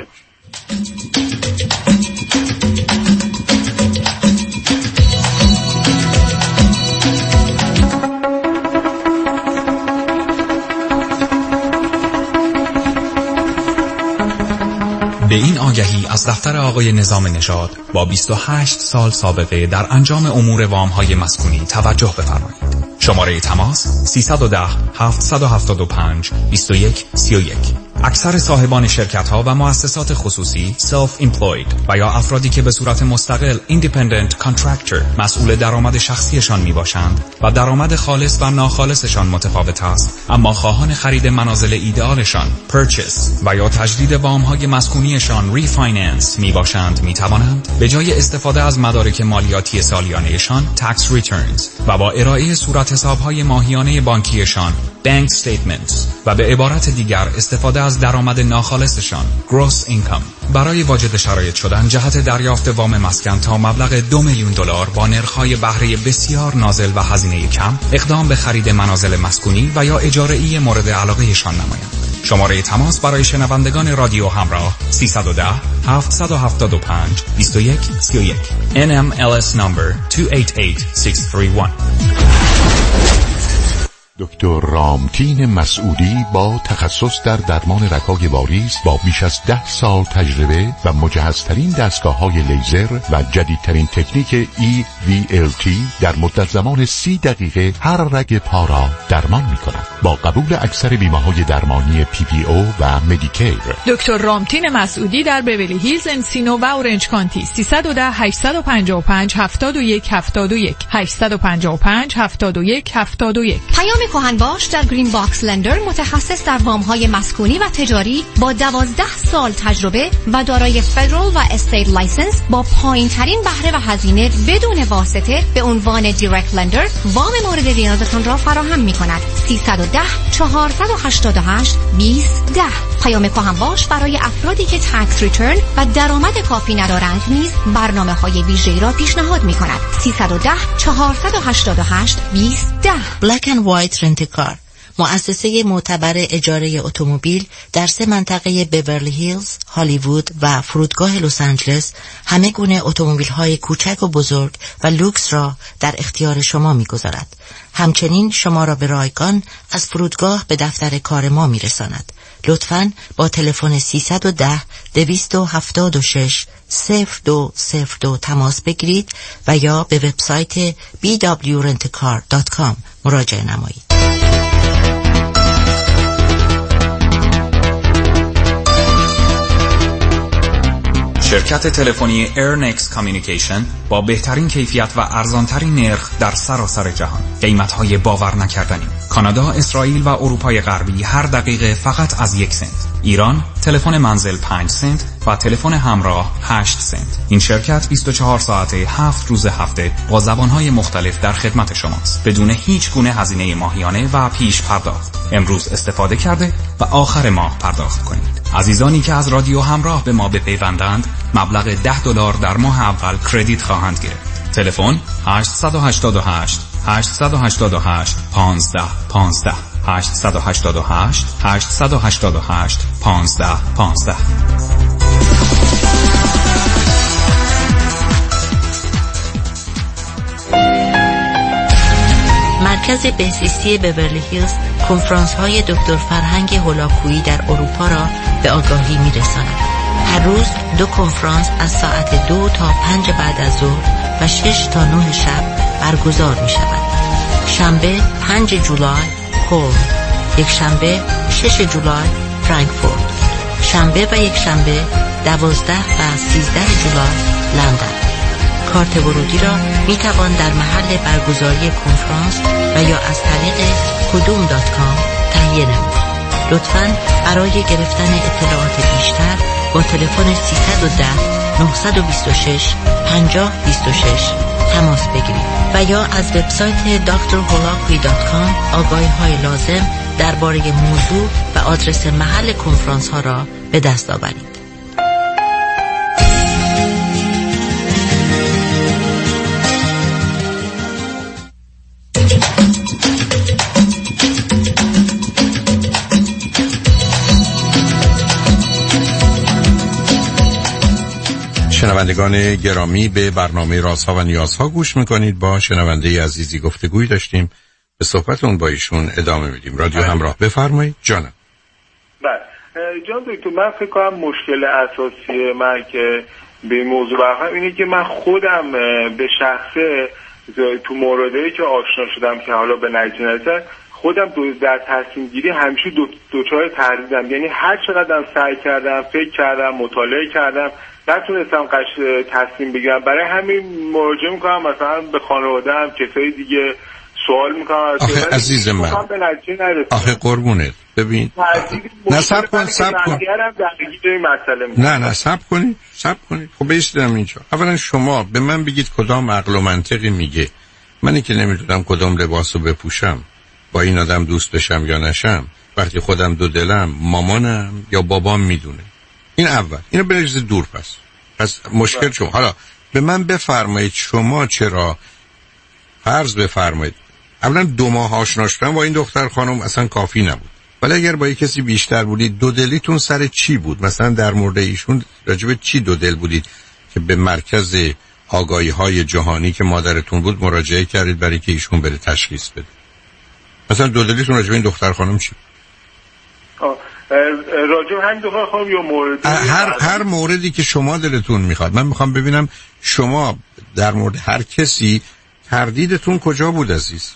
به این آگهی از دفتر آقای نظام نژاد با بیست و هشت سال سابقه در انجام امور وام‌های مسکونی توجه بفرمایید. شماره تماس سیصد و ده هفتصد و هفتاد و پنج بیست و یک سی و یک. اکثر صاحبان شرکت‌ها و مؤسسات خصوصی self employed و یا افرادی که به صورت مستقل independent contractor مسئول درآمد شخصیشان میباشند و درآمد خالص و ناخالصشان متفاوت است، اما خواهان خرید منازل ایدئالشان purchase و یا تجدید وام‌های مسکونیشان refinance میباشند، میتوانند به جای استفاده از مدارک مالیاتی سالیانه‌شان tax returns و با ارائه صورت حساب‌های ماهیانه بانکیشان bank statements و به عبارت دیگر استفاده از درآمد ناخالصشان gross income برای واجد شرایط شدن جهت دریافت وام مسکن تا مبلغ دو میلیون دلار با نرخ‌های بهره بسیار نازل و هزینه کم اقدام به خرید منازل مسکونی و یا اجاره‌ای مورد علاقهشان نمایند. شماره تماس برای شنوندگان رادیو همراه سیصد و ده هفتصد و هفتاد و پنج بیست و یک سی و یک ان ام ال اس number دو هشت هشت شش سه یک. دکتر رامتین مسعودی با تخصص در درمان رگ‌های واریس با بیش از ده سال تجربه و مجهزترین دستگاه‌های لیزر و جدیدترین تکنیک ای وی ال تی در مدت زمان سی دقیقه هر رگ پا را درمان می‌کند. با قبول اکثر بیمه‌های درمانی پی پی او و مدیکیر. دکتر رامتین مسعودی در بیولی هیلز، انسینو و اورنج کانتی. سیصد و ده هشتصد و پنجاه و پنج هفتاد و یک هفتاد و یک هشتصد و پنجاه و پنج هفتاد و یک هفتاد و یک. پیام کهنباش در گرین باکس لندر، متخصص در وام‌های مسکونی و تجاری با دوازده سال تجربه و دارای فدرال و استیت لایسنس با پایین‌ترین بهره و هزینه بدون واسطه به عنوان دایرکت لندر وام مورد نیازتان را فراهم می‌کند. سیصد و ده چهارصد و هشتاد و هشت بیست ده. پیام کهنباش برای افرادی که تکس ریترن و درآمد کافی ندارند نیز برنامه‌های ویژه‌ای را پیشنهاد می‌کند. سیصد و ده چهارصد و هشتاد و هشت بیست ده. Black and White رنت کار، مؤسسه معتبر اجاره اتومبیل در سه منطقه بیورلی هیلز، هالیوود و فرودگاه لس آنجلس همه گونه اتومبیل‌های کوچک و بزرگ و لوکس را در اختیار شما می‌گذارد. همچنین شما را به رایگان از فرودگاه به دفتر کار ما می‌رساند. لطفاً با تلفن سیصد و ده دویست و هفتاد و شش صفر دو صفر دو تماس بگیرید و یا به وبسایت بی دبلیو رنت کار دات کام مراجعه نمایید. شرکت تلفنی ایرنکس کامیونیکیشن با بهترین کیفیت و ارزانترین نرخ در سراسر جهان. قیمت‌های باور نکردنی. کانادا، اسرائیل و اروپای غربی هر دقیقه فقط از یک سنت. ایران تلفن منزل پنج سنت و تلفن همراه هشت سنت. این شرکت بیست و چهار ساعته هفت روز هفته با زبان‌های مختلف در خدمت شماست بدون هیچ گونه هزینه ماهیانه و پیش پرداخت. امروز استفاده کرده و آخر ماه پرداخت کنید. عزیزانی که از رادیو همراه به ما بپیوندند مبلغ ده دلار در ماه اول کردیت خواهند گرفت. تلفن هشت هشت هشت هشت هشت هشت هشت پانزده پانزده هشت هشت هشت هشت هشت هشت پانزده پانزده. مرکز بهزیستی بیورلی هیلز کنفرانس های دکتر فرهنگ هولاکویی در اروپا را به آگاهی می رساند. هر روز دو کنفرانس از ساعت دو تا پنج بعد از ظهر و شش تا نه شب برگزار می شود. شنبه پنج جولای کلن، یک شنبه شش جولای فرانکفورت، شنبه و یک شنبه دوازده و سیزده جولای لندن. کارت ورودی را می توان در محل برگزاری کنفرانس و یا از طریق کدوم دات کام تهیه نمود. لطفاً برای گرفتن اطلاعات بیشتر با تلفن سیصد و ده نهصد و بیست و شش پنجاه بیست و شش تماس بگیرید و یا از وبسایت دکتر هولاکویی دات کام آگاهی های لازم درباره موضوع و آدرس محل کنفرانس ها را به دست آورید. شنوندگان گرامی، به برنامه رازها و نیازها گوش میکنید. با شنونده عزیزی گفتگوی داشتیم، به صحبتون با ایشون ادامه میدیم. رادیو همراه، بفرمایید. جانم. بله جان دکتر، من فکر کنم مشکل اساسی من که به این موضوع برخورد اینه که من خودم به شخصه تو موردی که آشنا شدم که حالا به نتیجه نرسیدم، خودم در تصمیم گیری همیشه دو دوچار تردیدم. یعنی هر چقدر سعی کردم، فکر کردم، مطالعه کردم، نتونستم قش تصمیم بگیرم. برای همین مراجعه میکنم مثلا به خانواده‌ام، کسای دیگه سوال میکنم. آخه عزیز من، آخه قربونت ببین، نه صبر کن صبر کن نه نه صبر کنید صبر کنید خب بیستم اینجا. اولا شما به من بگید کدام عقل و منطقی میگه منی که نمیدونم کدام لباسو بپوشم با این آدم دوست بشم یا نشم، وقتی خودم دو دلم مامانم یا بابام میدونه. این اول، اینو بریز دور. پس پس مشکل شما. حالا به من بفرمایید شما چرا، فرض بفرمایید اولا دو ماه آشنا شدن با این دختر خانم اصلا کافی نبود، ولی اگر با یک کسی بیشتر بودید، دو دلیتون سر چی بود؟ مثلا در مورد ایشون راجب چی دو دل بودید که به مرکز آگاهی های جهانی که مادرتون بود مراجعه کردید برای که ایشون بره تشخیص بده؟ مثلا دو دلیتون راجب این دختر خانم چی؟ راجب همین دختر خانم یا مورد هر هر موردی که شما دلتون میخواد. من میخوام ببینم شما در مورد هر کسی تردیدتون کجا بود عزیز؟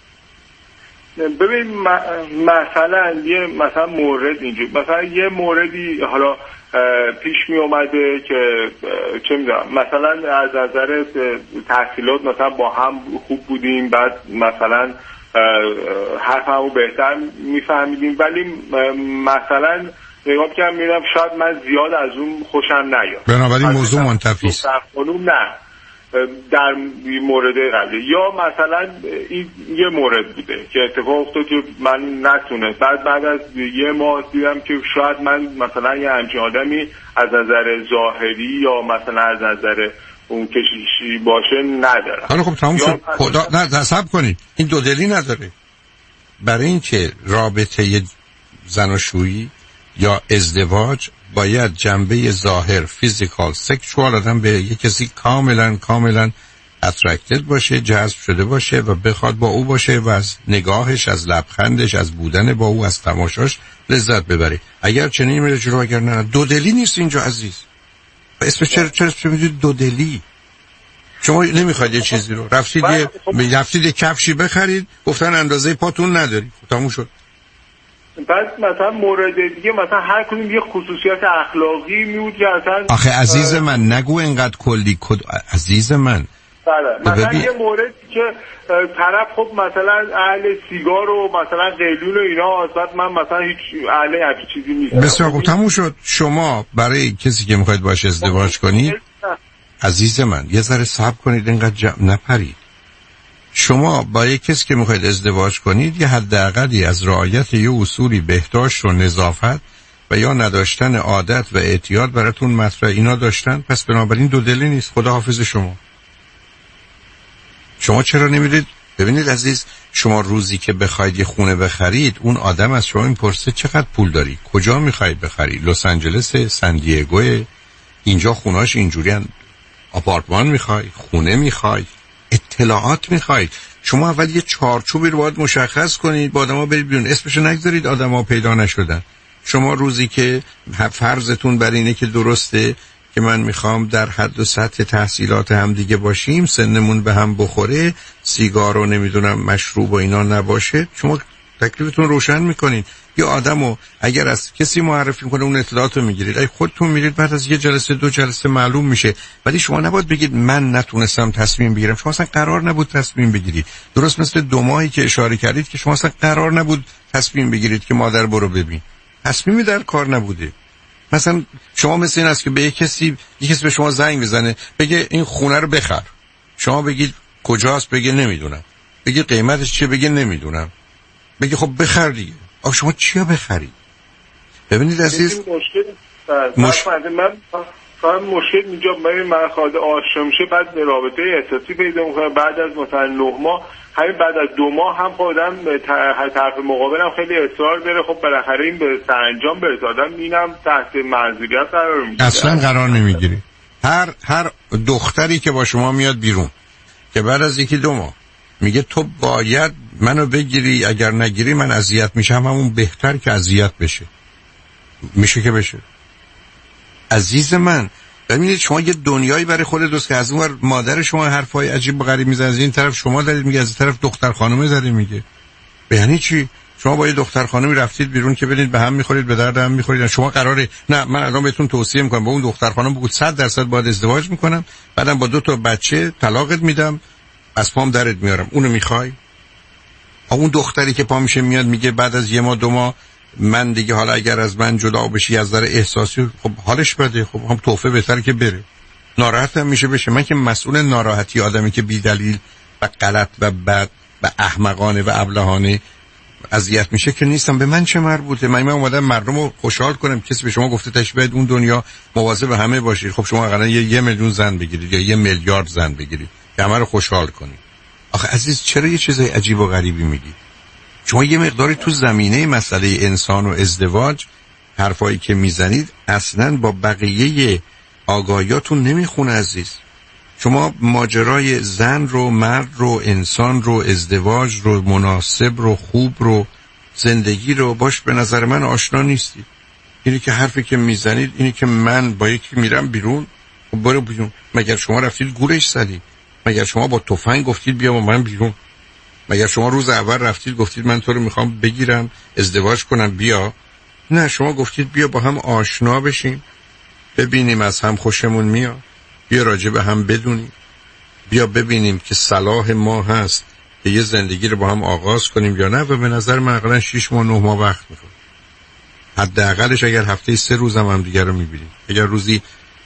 ببین مثلا یه مثلا مورد اینجور، مثلا یه موردی حالا پیش می اومده که چه میدونم مثلا از نظر تحصیلات مثلا با هم خوب بودیم، بعد مثلا حرفمو بهتر میفهمیدیم، ولی مثلا نگاه کنم میرم شاید من زیاد از اون خوشم نیاد، بنابراین موضوع منتفی است. نه در مورد قبلی یا مثلا این یه مورد بوده که اتفاق افتاد که من نتونه، بعد بعد از یه ماه دیدم که شاید من مثلا یه همچین آدمی از نظر ظاهری یا مثلا از نظر اون کشیشی باشه ندارم. حالا خب تموم شد. خدا نه صبر کنید، این دو دلی نداره. برای اینکه رابطه زناشویی یا ازدواج باید جنبه ظاهر فیزیکال سکشوال آدم به یک کسی کاملا کاملا اترکتد باشه، جذب شده باشه و بخواد با او باشه و از نگاهش، از لبخندش، از بودن با او، از تماشاش لذت ببره. اگر چنین میره جلو، اگر نه، دودلی نیست اینجا عزیز. اسمش چرا چرا چرا میگید دودلی؟ شما نمیخواید یه چیزی رو رفتید یه رفتید یه کفشی بخرید، گفتن اندازه پاتون نداری، تموم شد. بعد مثلا مورد دیگه مثلا هر کدوم یه خصوصیت اخلاقی میود که اصلا آخه عزیز من نگو اینقدر کلی کد عزیز من. بله مثلا یه موردی که طرف خب مثلا اهل سیگار و مثلا قلیون و اینا، اصلا من مثلا هیچ اهل همچین چیزی نیستم. بسیار خوب، تموم شد. شما برای کسی که میخواید باش ازدواج کنید عزیز من یه ذره صبر کنید، اینقدر جمع نپرید. شما با یک کسی که میخواید ازدواج کنید یه حداقلی از رعایت یه اصولی بهداشت و نظافت و یا نداشتن عادت و اعتیاد براتون مطرح اینا داشتن، پس بنابراین دو دلی نیست. خدا حافظ شما. شما چرا نمیدید؟ ببینید عزیز، شما روزی که بخواید یه خونه بخرید، اون آدم از شما میپرسه چقدر پول داری، کجا میخواید بخری، لس آنجلس، سن دیگو، اینجا خونهاش اینجوریان، آپارتمان میخوای، خونه میخوای، اطلاعات میخواید. شما اول یه چارچوبی رو باید مشخص کنید، با آدما برید بیرون، اسمشو نگذارید آدما پیدا نشدن. شما روزی که فرضتون بر اینه که درسته که من میخوام در حد و سطح تحصیلات هم دیگه باشیم، سنمون به هم بخوره، سیگار و نمیدونم مشروب و اینا نباشه، شما تکلیفتون روشن میکنید. یه آدمو اگر از کسی معرفی میکنه اون اطلاعاتو میگیرید، اگه خودتون میرید بعد از یه جلسه دو جلسه معلوم میشه. ولی شما نباید بگید من نتونستم تصمیم بگیرم. شما اصلا قرار نبود تصمیم بگیرید. درست مثل دو ماهی که اشاره کردید که شما اصلا قرار نبود تصمیم بگیرید که مادر برو ببین. تصمیمی در کار نبوده. مثلا شما مثل این است که به یک کسی یک کسی به شما زنگ بزنه بگه این خونه رو بخر، شما بگید کجاست، بگه نمیدونم، بگه قیمتش چیه، بگه نمیدونم، بگه خب بخر دیگه. آخه شما چیا بخرید؟ ببینید عزیز، مشکل مش... من فقط مشکل اینجا من خواهد آشنا میشه، بعد رابطه احساسی پیدا میکنه، بعد از مثلا نه ماه، همین بعد از دو ماه هم خودم طرف مقابلم خیلی اصرار داره، خب بالاخره این به سرانجام برسه، آدم اینم تحت معذوریت قرار میگیره. اصلا قرار نمیگیری. هر هر دختری که با شما میاد بیرون که بعد از یکی دو ماه میگه تو باید منو بگیری، اگر نگیری من اذیت میشم، همون بهتر که اذیت بشه. میشه که بشه. عزیز من، ببینید شما یه دنیایی برای خودت درست که از اون ور مادر شما حرفای عجیب و غریب میزنه، از این طرف شما دارید میگه، از این طرف دختر خانومه داره میگه. یعنی چی؟ شما با یه دختر خانومی رفتید بیرون که ببینید به هم میخورید، به درد هم میخورید. شما قراره نه من الان بهتون توصیه میکنم با اون دختر خانم بگید صد درصد باید ازدواج میکنم، بعدم با دو تا بچه طلاقت میدم، از پام درت میارم. اونو میخوای؟ اون دختری که پا میشه میاد میگه بعد از یه ماه دو ماه من دیگه حالا اگر از من جدا بشی از نظر احساسی، خب حالش بده، خب هم توفه بهتره که بره، ناراحت هم میشه بشه. من که مسئول ناراحتی آدمی که بی دلیل و غلط و بد و احمقانه و ابلهانه اذیت میشه که نیستم. به من چه مربوطه؟ من من اومدم مردم رو خوشحال کنم. کسی به شما گفته تشبیه اون دنیا مواظب همه باشید. خب شما اقلا یه, یه میلیون زن بگیرید یا یه میلیارد زن بگیرید که همه رو خوشحال کنید. آخه عزیز چرا یه چیزای عجیب و غریبی میگید؟ شما یه مقداری تو زمینه مسئله انسان و ازدواج حرفایی که میزنید اصلاً با بقیه آگاهیاتون نمیخونه عزیز. شما ماجرای زن رو، مرد رو، انسان رو، ازدواج رو، مناسب رو، خوب رو، زندگی رو باش به نظر من آشنا نیستید. اینی که حرفی که میزنید اینی که من با یکی میرم بیرون، خب برو بیرون. مگر شما رفتید گورش زدید؟ مگر شما با تفنگ گفتید بیا با من بیرون؟ مگر شما روز اول رفتید گفتید من تو رو میخوام بگیرم ازدواج کنم بیا؟ نه، شما گفتید بیا با هم آشنا بشیم، ببینیم از هم خوشمون میاد، بیا راجع به هم بدونیم، بیا ببینیم که صلاح ما هست که یه زندگی رو با هم آغاز کنیم یا نه. و به نظر من اقلا شش ماه نه ماه وقت میخواد. حداقلش اگر هفته سه روز هم, هم دیگه رو میبینیم، اگر روزی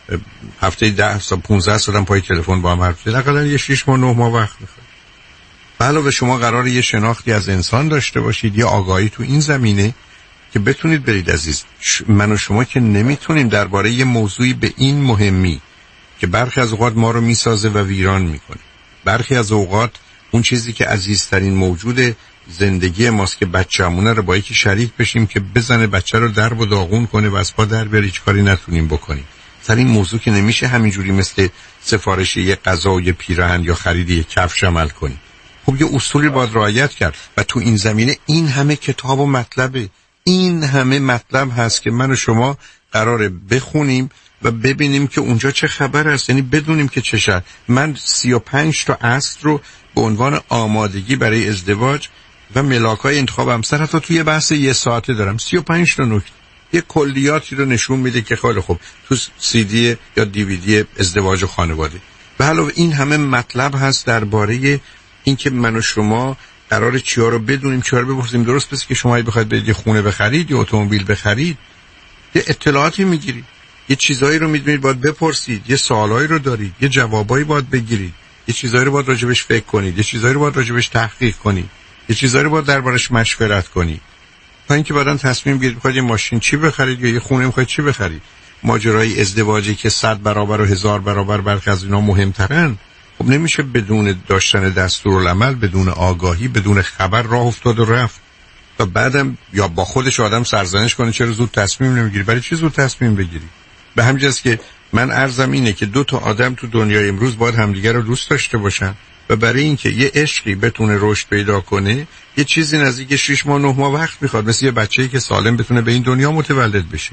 هفته ده تا پانزده ساعت هم پای تلفن با هم حرف بزنیم، اقلا یه شش ماه نه ماه وقت میخواد. علاوه شما قراره یه شناختی از انسان داشته باشید، یه آگاهی تو این زمینه که بتونید برید عزیز. من و شما که نمیتونیم درباره یه موضوعی به این مهمی که برخی از اوقات ما رو میسازه و ویران میکنه، برخی از اوقات اون چیزی که عزیزترین موجود زندگی ماست که بچه‌مونه رو با یکی شریک بشیم که بزنه بچه رو درب و داغون کنه و از پا در بیاره، هیچ کاری نتونیم بکنیم. سر این موضوع که نمیشه همینجوری مثل سفارش یه غذا و یه پیراهن یا خرید یه کفش عمل کنیم. خب یه اصولی باید رعایت کرد و تو این زمینه این همه کتاب و مطلبه، این همه مطلب هست که من و شما قراره بخونیم و ببینیم که اونجا چه خبر است، یعنی بدونیم که چه شد. من سی و پنج تا اصل رو به عنوان آمادگی برای ازدواج و ملاکای انتخاب همسر حتی توی بحث یه ساعته دارم. سی و پنج تا نکته یه کلیاتی رو نشون میده که خیلی خوب تو سی دی یا دیویدی ازدواج و خانواده. به علاوه این همه مطلب هست درباره اینکه من و شما قرار چیا رو بدونیم، چیا رو بپرسیم. درست پس که شما بخواید برید یه خونه بخرید یا اتومبیل بخرید، یه اطلاعاتی میگیرید، یه چیزایی رو میدونید باید بپرسید، یه سوالایی رو دارید، یه جوابایی باید بگیرید، یه چیزایی رو باید راجبش فکر کنید، یه چیزایی رو باید راجبش تحقیق کنید، یه چیزایی رو باید دربارش مشورت کنید تا اینکه بعداً تصمیم بگیرید می‌خواید یه ماشین چی بخرید یا یه خونه می‌خواید چی بخرید. ماجرای ازدواجی که صد برابر و هزار برابر برخی از اینا مهمترن، خب نمیشه بدون داشتن دستورالعمل، بدون آگاهی، بدون خبر راه افتاد و رفت و بعدم یا با خودش آدم سرزنش کنه چرا زود تصمیم نمیگیری. برای چی زود تصمیم بگیری؟ به همین جاست که من عرضم اینه که دو تا آدم تو دنیای امروز باید همدیگر رو دوست داشته باشن و برای اینکه یه عشقی بتونه رشد پیدا کنه یه چیزی نزدیک شش ماه نه ماه وقت میخواد، مثل یه بچه‌ای که سالم بتونه به این دنیا متولد بشه.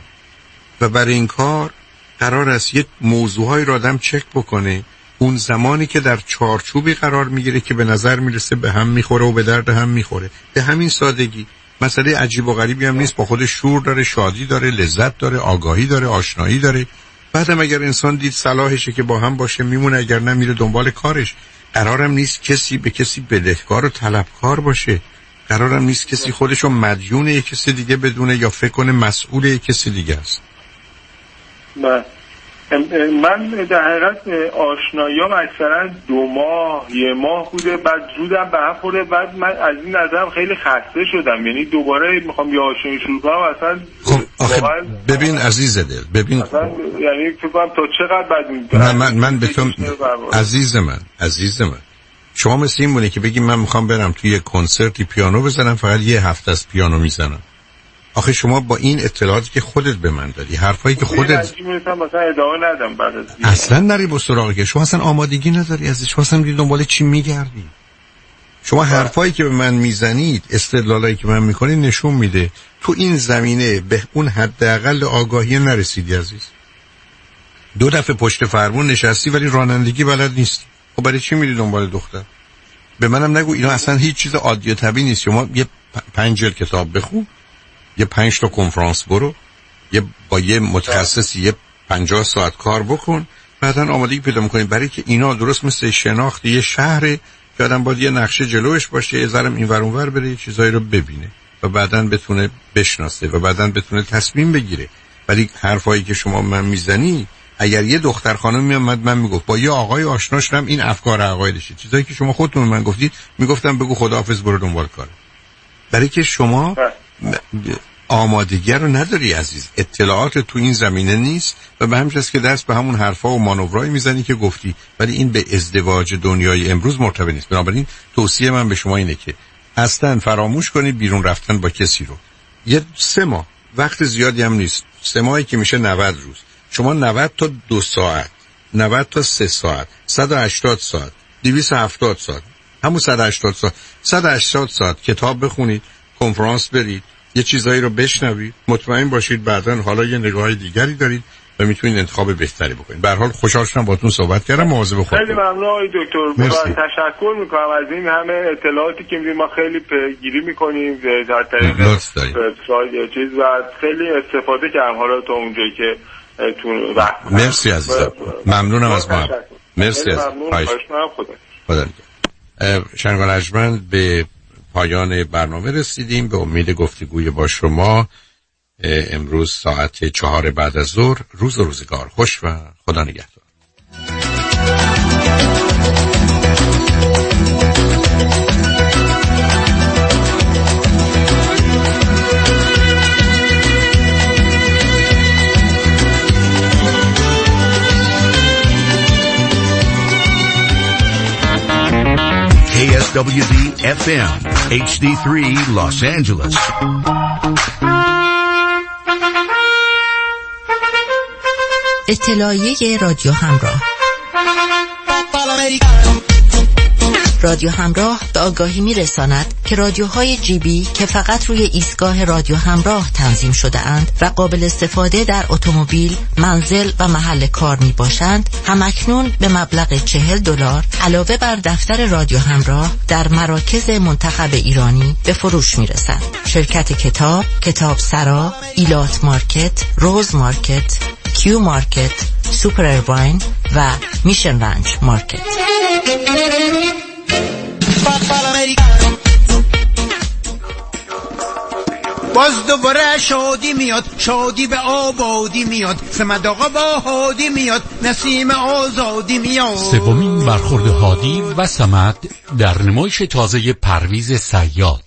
و برای این کار قرار است یه موضوعهای رو آدم چک بکنه. اون زمانی که در چارچوبی قرار میگیره که به نظر میرسه به هم میخوره و به درد هم میخوره، به همین سادگی. مسئله عجیب و غریبی هم نیست، با خودش شور داره، شادی داره، لذت داره، آگاهی داره، آشنایی داره. بعدم اگر انسان دید صلاحشه که با هم باشه میمونه، اگر نه میره دنبال کارش. قرارم نیست کسی به کسی بدهکار و طلبکار باشه، قرارم نیست کسی خودشو مدیون یک کسی دیگه بدونه یا فکر کنه مسئول یک کسی دیگه است. بله. من در حقیقت آشناییام اکثرا دو ماه یه ماه بوده، بعد زودم به هم خورده. بعد من از این نظرم خیلی خسته شدم، یعنی دوباره میخوام یه آشنایی شروع کنم. اصلا خب آخه ببین عزیز دل، ببین اصلا یعنی فکر کنم تا چقدر بعد من من, من به تو عزیز من عزیز من شما مثل این مونه که بگی من میخوام برم توی یه کنسرتی پیانو بزنم، فقط یه هفته از پیانو میزنم. آخه شما با این اطلاعاتی که خودت به من دادی، حرفایی که خودت مثلا ادامه ندم بعد از اصلا نری با سراغ که شما اصلا آمادگی نداری ازش، شما اصلا دنبال چی میگردی. شما حرفایی که به من میزنید، استدلالایی که من میکنید نشون میده تو این زمینه به اون حداقل آگاهی نرسیدی عزیز. دو دفعه پشت فرمون نشستی ولی رانندگی بلد نیستی. خب برای چی میری دنبال دختر؟ به منم نگو اینا اصلا هیچ چیز عادی و طبیعی نیست. شما یه پنج جلد کتاب بخون، یه پنج تا کنفرانس برو، یه با یه متخصصی یه پنجاه ساعت کار بکن، بعدن آمادگی پیدا میکنی. برای که اینا درست مثل شناخت یه شهره که آدم باید یه نقشه جلوش باشه، یه ذرم این ور اون ور بره، یه چیزایی رو ببینه و بعدن بتونه بشناسه و بعدن بتونه تصمیم بگیره. ولی حرفایی که شما من میزنی، اگر یه دختر خانم میامد من میگفت با یه آقای آشنا شدم این افکار عقایدشه، چیزایی که شما خودتون من گفتید، میگفتم بگو خداحافظ برو دنبال کار. برای که شما آمادگی رو نداری عزیز، اطلاعات تو این زمینه نیست و به همین جاست که دست به همون حرفا و مانورایی میزنی که گفتی، ولی این به ازدواج دنیای امروز مرتبط نیست. بنابراین توصیه من به شما اینه که اصلا فراموش کنید بیرون رفتن با کسی رو. یه سه ماه وقت زیادی هم نیست، سه ماهی که میشه نود روز. شما نود تا دو ساعت، نود تا سه ساعت، صد و هشتاد ساعت، دویست و هفتاد ساعت، همون صد و هشتاد ساعت، صد و هشتاد ساعت کتاب بخونید، کنفرانس برید، یه چیزایی رو بشنوید، مطمئن باشید بعداً حالا یه نگاه دیگری دارید و میتونید انتخاب بهتری بکنید. به هر حال خوشحال شدم باهاتون صحبت کردم. مواظب خودتون. خیلی ممنون آقای دکتر. تشکر میکنم از این همه اطلاعاتی که میدید. ما خیلی پیگیری میکنیم در طریق وبسایت چیز و خیلی استفاده کردم حالا تا اونجایی که تو وقت. مرسی عزیزم. ممنونم از ما. مرسی از خدا. خدا شنگان ارجمند به پایان برنامه رسیدیم. به امید گفتگوی با شما امروز ساعت چهار بعد از ظهر. روز و روزگار خوش و خدا نگهدار. K S W D F M اچ دی سه Los Angeles. اطلاعیه رادیو همراه. رادیو همراه به آگاهی می‌رساند که رادیوهای جی بی که فقط روی ایستگاه رادیو همراه تنظیم شده اند و قابل استفاده در اتومبیل، منزل و محل کار می باشند، همکنون به مبلغ چهل دلار علاوه بر دفتر رادیو همراه در مراکز منتخب ایرانی به فروش می رسند. شرکت کتاب، کتاب سرا، ایلات مارکت، روز مارکت، کیو مارکت، سوپر ایرواین و میشن رنج مارکت. باز دوباره شادی میاد، شادی به آبادی میاد، سمد آقا با هادی میاد، نسیم آزادی میاد. سومین برخورد هادی و سمد در نمایش تازه پرویز صیاد.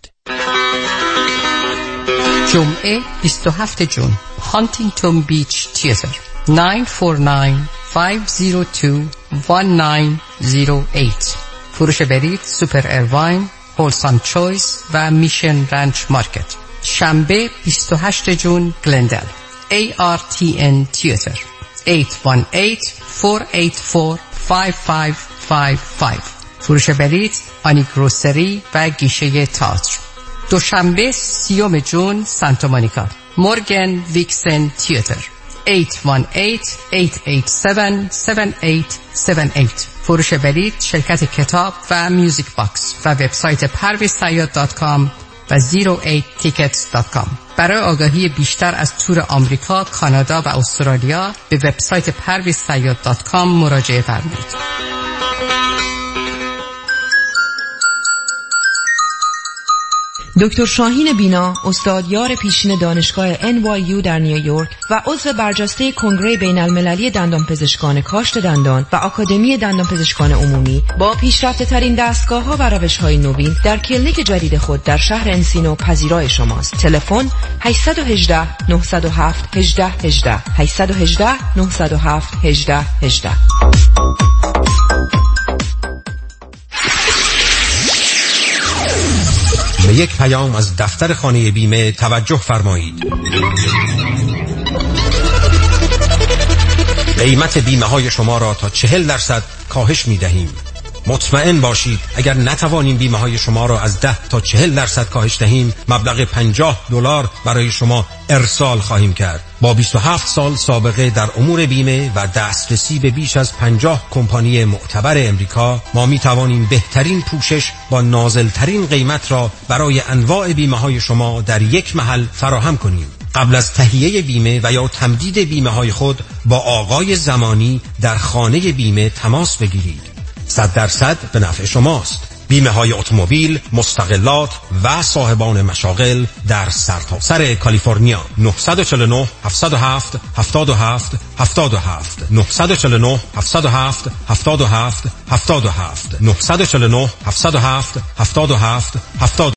جمعه بیست و هفتم جون، هانتینگتون بیچ تیاتر، نه چهار نه پنج صفر دو یک نه صفر هشت. فروش برید سوپر ایرواین، هولسام چویس و میشن رنچ مارکت. شنبه بیست و هشتم جون، گلندل، ای آر تی ان تیاتر، هشت یک هشت چهار هشت چهار پنج پنج پنج پنج. فروش برید آنی گروسری و گیشه تئاتر. دوشنبه سیوم جون، سانتا مونیکا، مورگان ویکسن تیاتر، هشت یک هشت هشت هشت هفت هفت هشت هفت هشت. فروش برید شرکت کتاب و میوزیک باکس و وبسایت پرویز صیاد دات کام و صفر هشت تیکتس دات کام. برای آگاهی بیشتر از تور آمریکا، کانادا و استرالیا به وبسایت پرویز صیاد دات کام مراجعه فرمایید. دکتر شاهین بینا، استادیار پیشین دانشگاه ان وای یو در نیویورک و عضو برجسته کنگره بین المللی دندانپزشکان کاشت دندان و آکادمی دندانپزشکان عمومی، با پیشرفته ترین دستگاه‌ها و روش‌های نوین در کلینیک جدید خود در شهر انسینو پذیرای شماست. تلفن هشت یک هشت نه صفر هفت یک هشت یک هشت هشت یک هشت نه صفر هفت یک هشت یک هشت. به یک پیام از دفتر خانه بیمه توجه فرمایید. قیمت بیمه های شما را تا چهل درصد کاهش می دهیم. مطمئن باشید اگر نتوانیم بیمه های شما را از ده تا چهل درصد کاهش دهیم، مبلغ پنجاه دلار برای شما ارسال خواهیم کرد. با بیست و هفت سال سابقه در امور بیمه و دسترسی به بیش از پنجاه کمپانی معتبر امریکا، ما می توانیم بهترین پوشش با نازلترین قیمت را برای انواع بیمه های شما در یک محل فراهم کنیم. قبل از تهیه بیمه و یا تمدید بیمه های خود با آقای زمانی در خانه بیمه تماس بگیرید. صد درصد به نفع شماست. بیمه های اتومبیل، مستقلات و صاحبان مشاغل در سرتاسر کالیفرنیا. نه چهار نه هفت صفر هفت هفت هفت هفت هفت نه چهار نه هفت صفر هفت هفت هفت هفت هفت نه چهار نه هفت صفر هفت هفت هفت هفت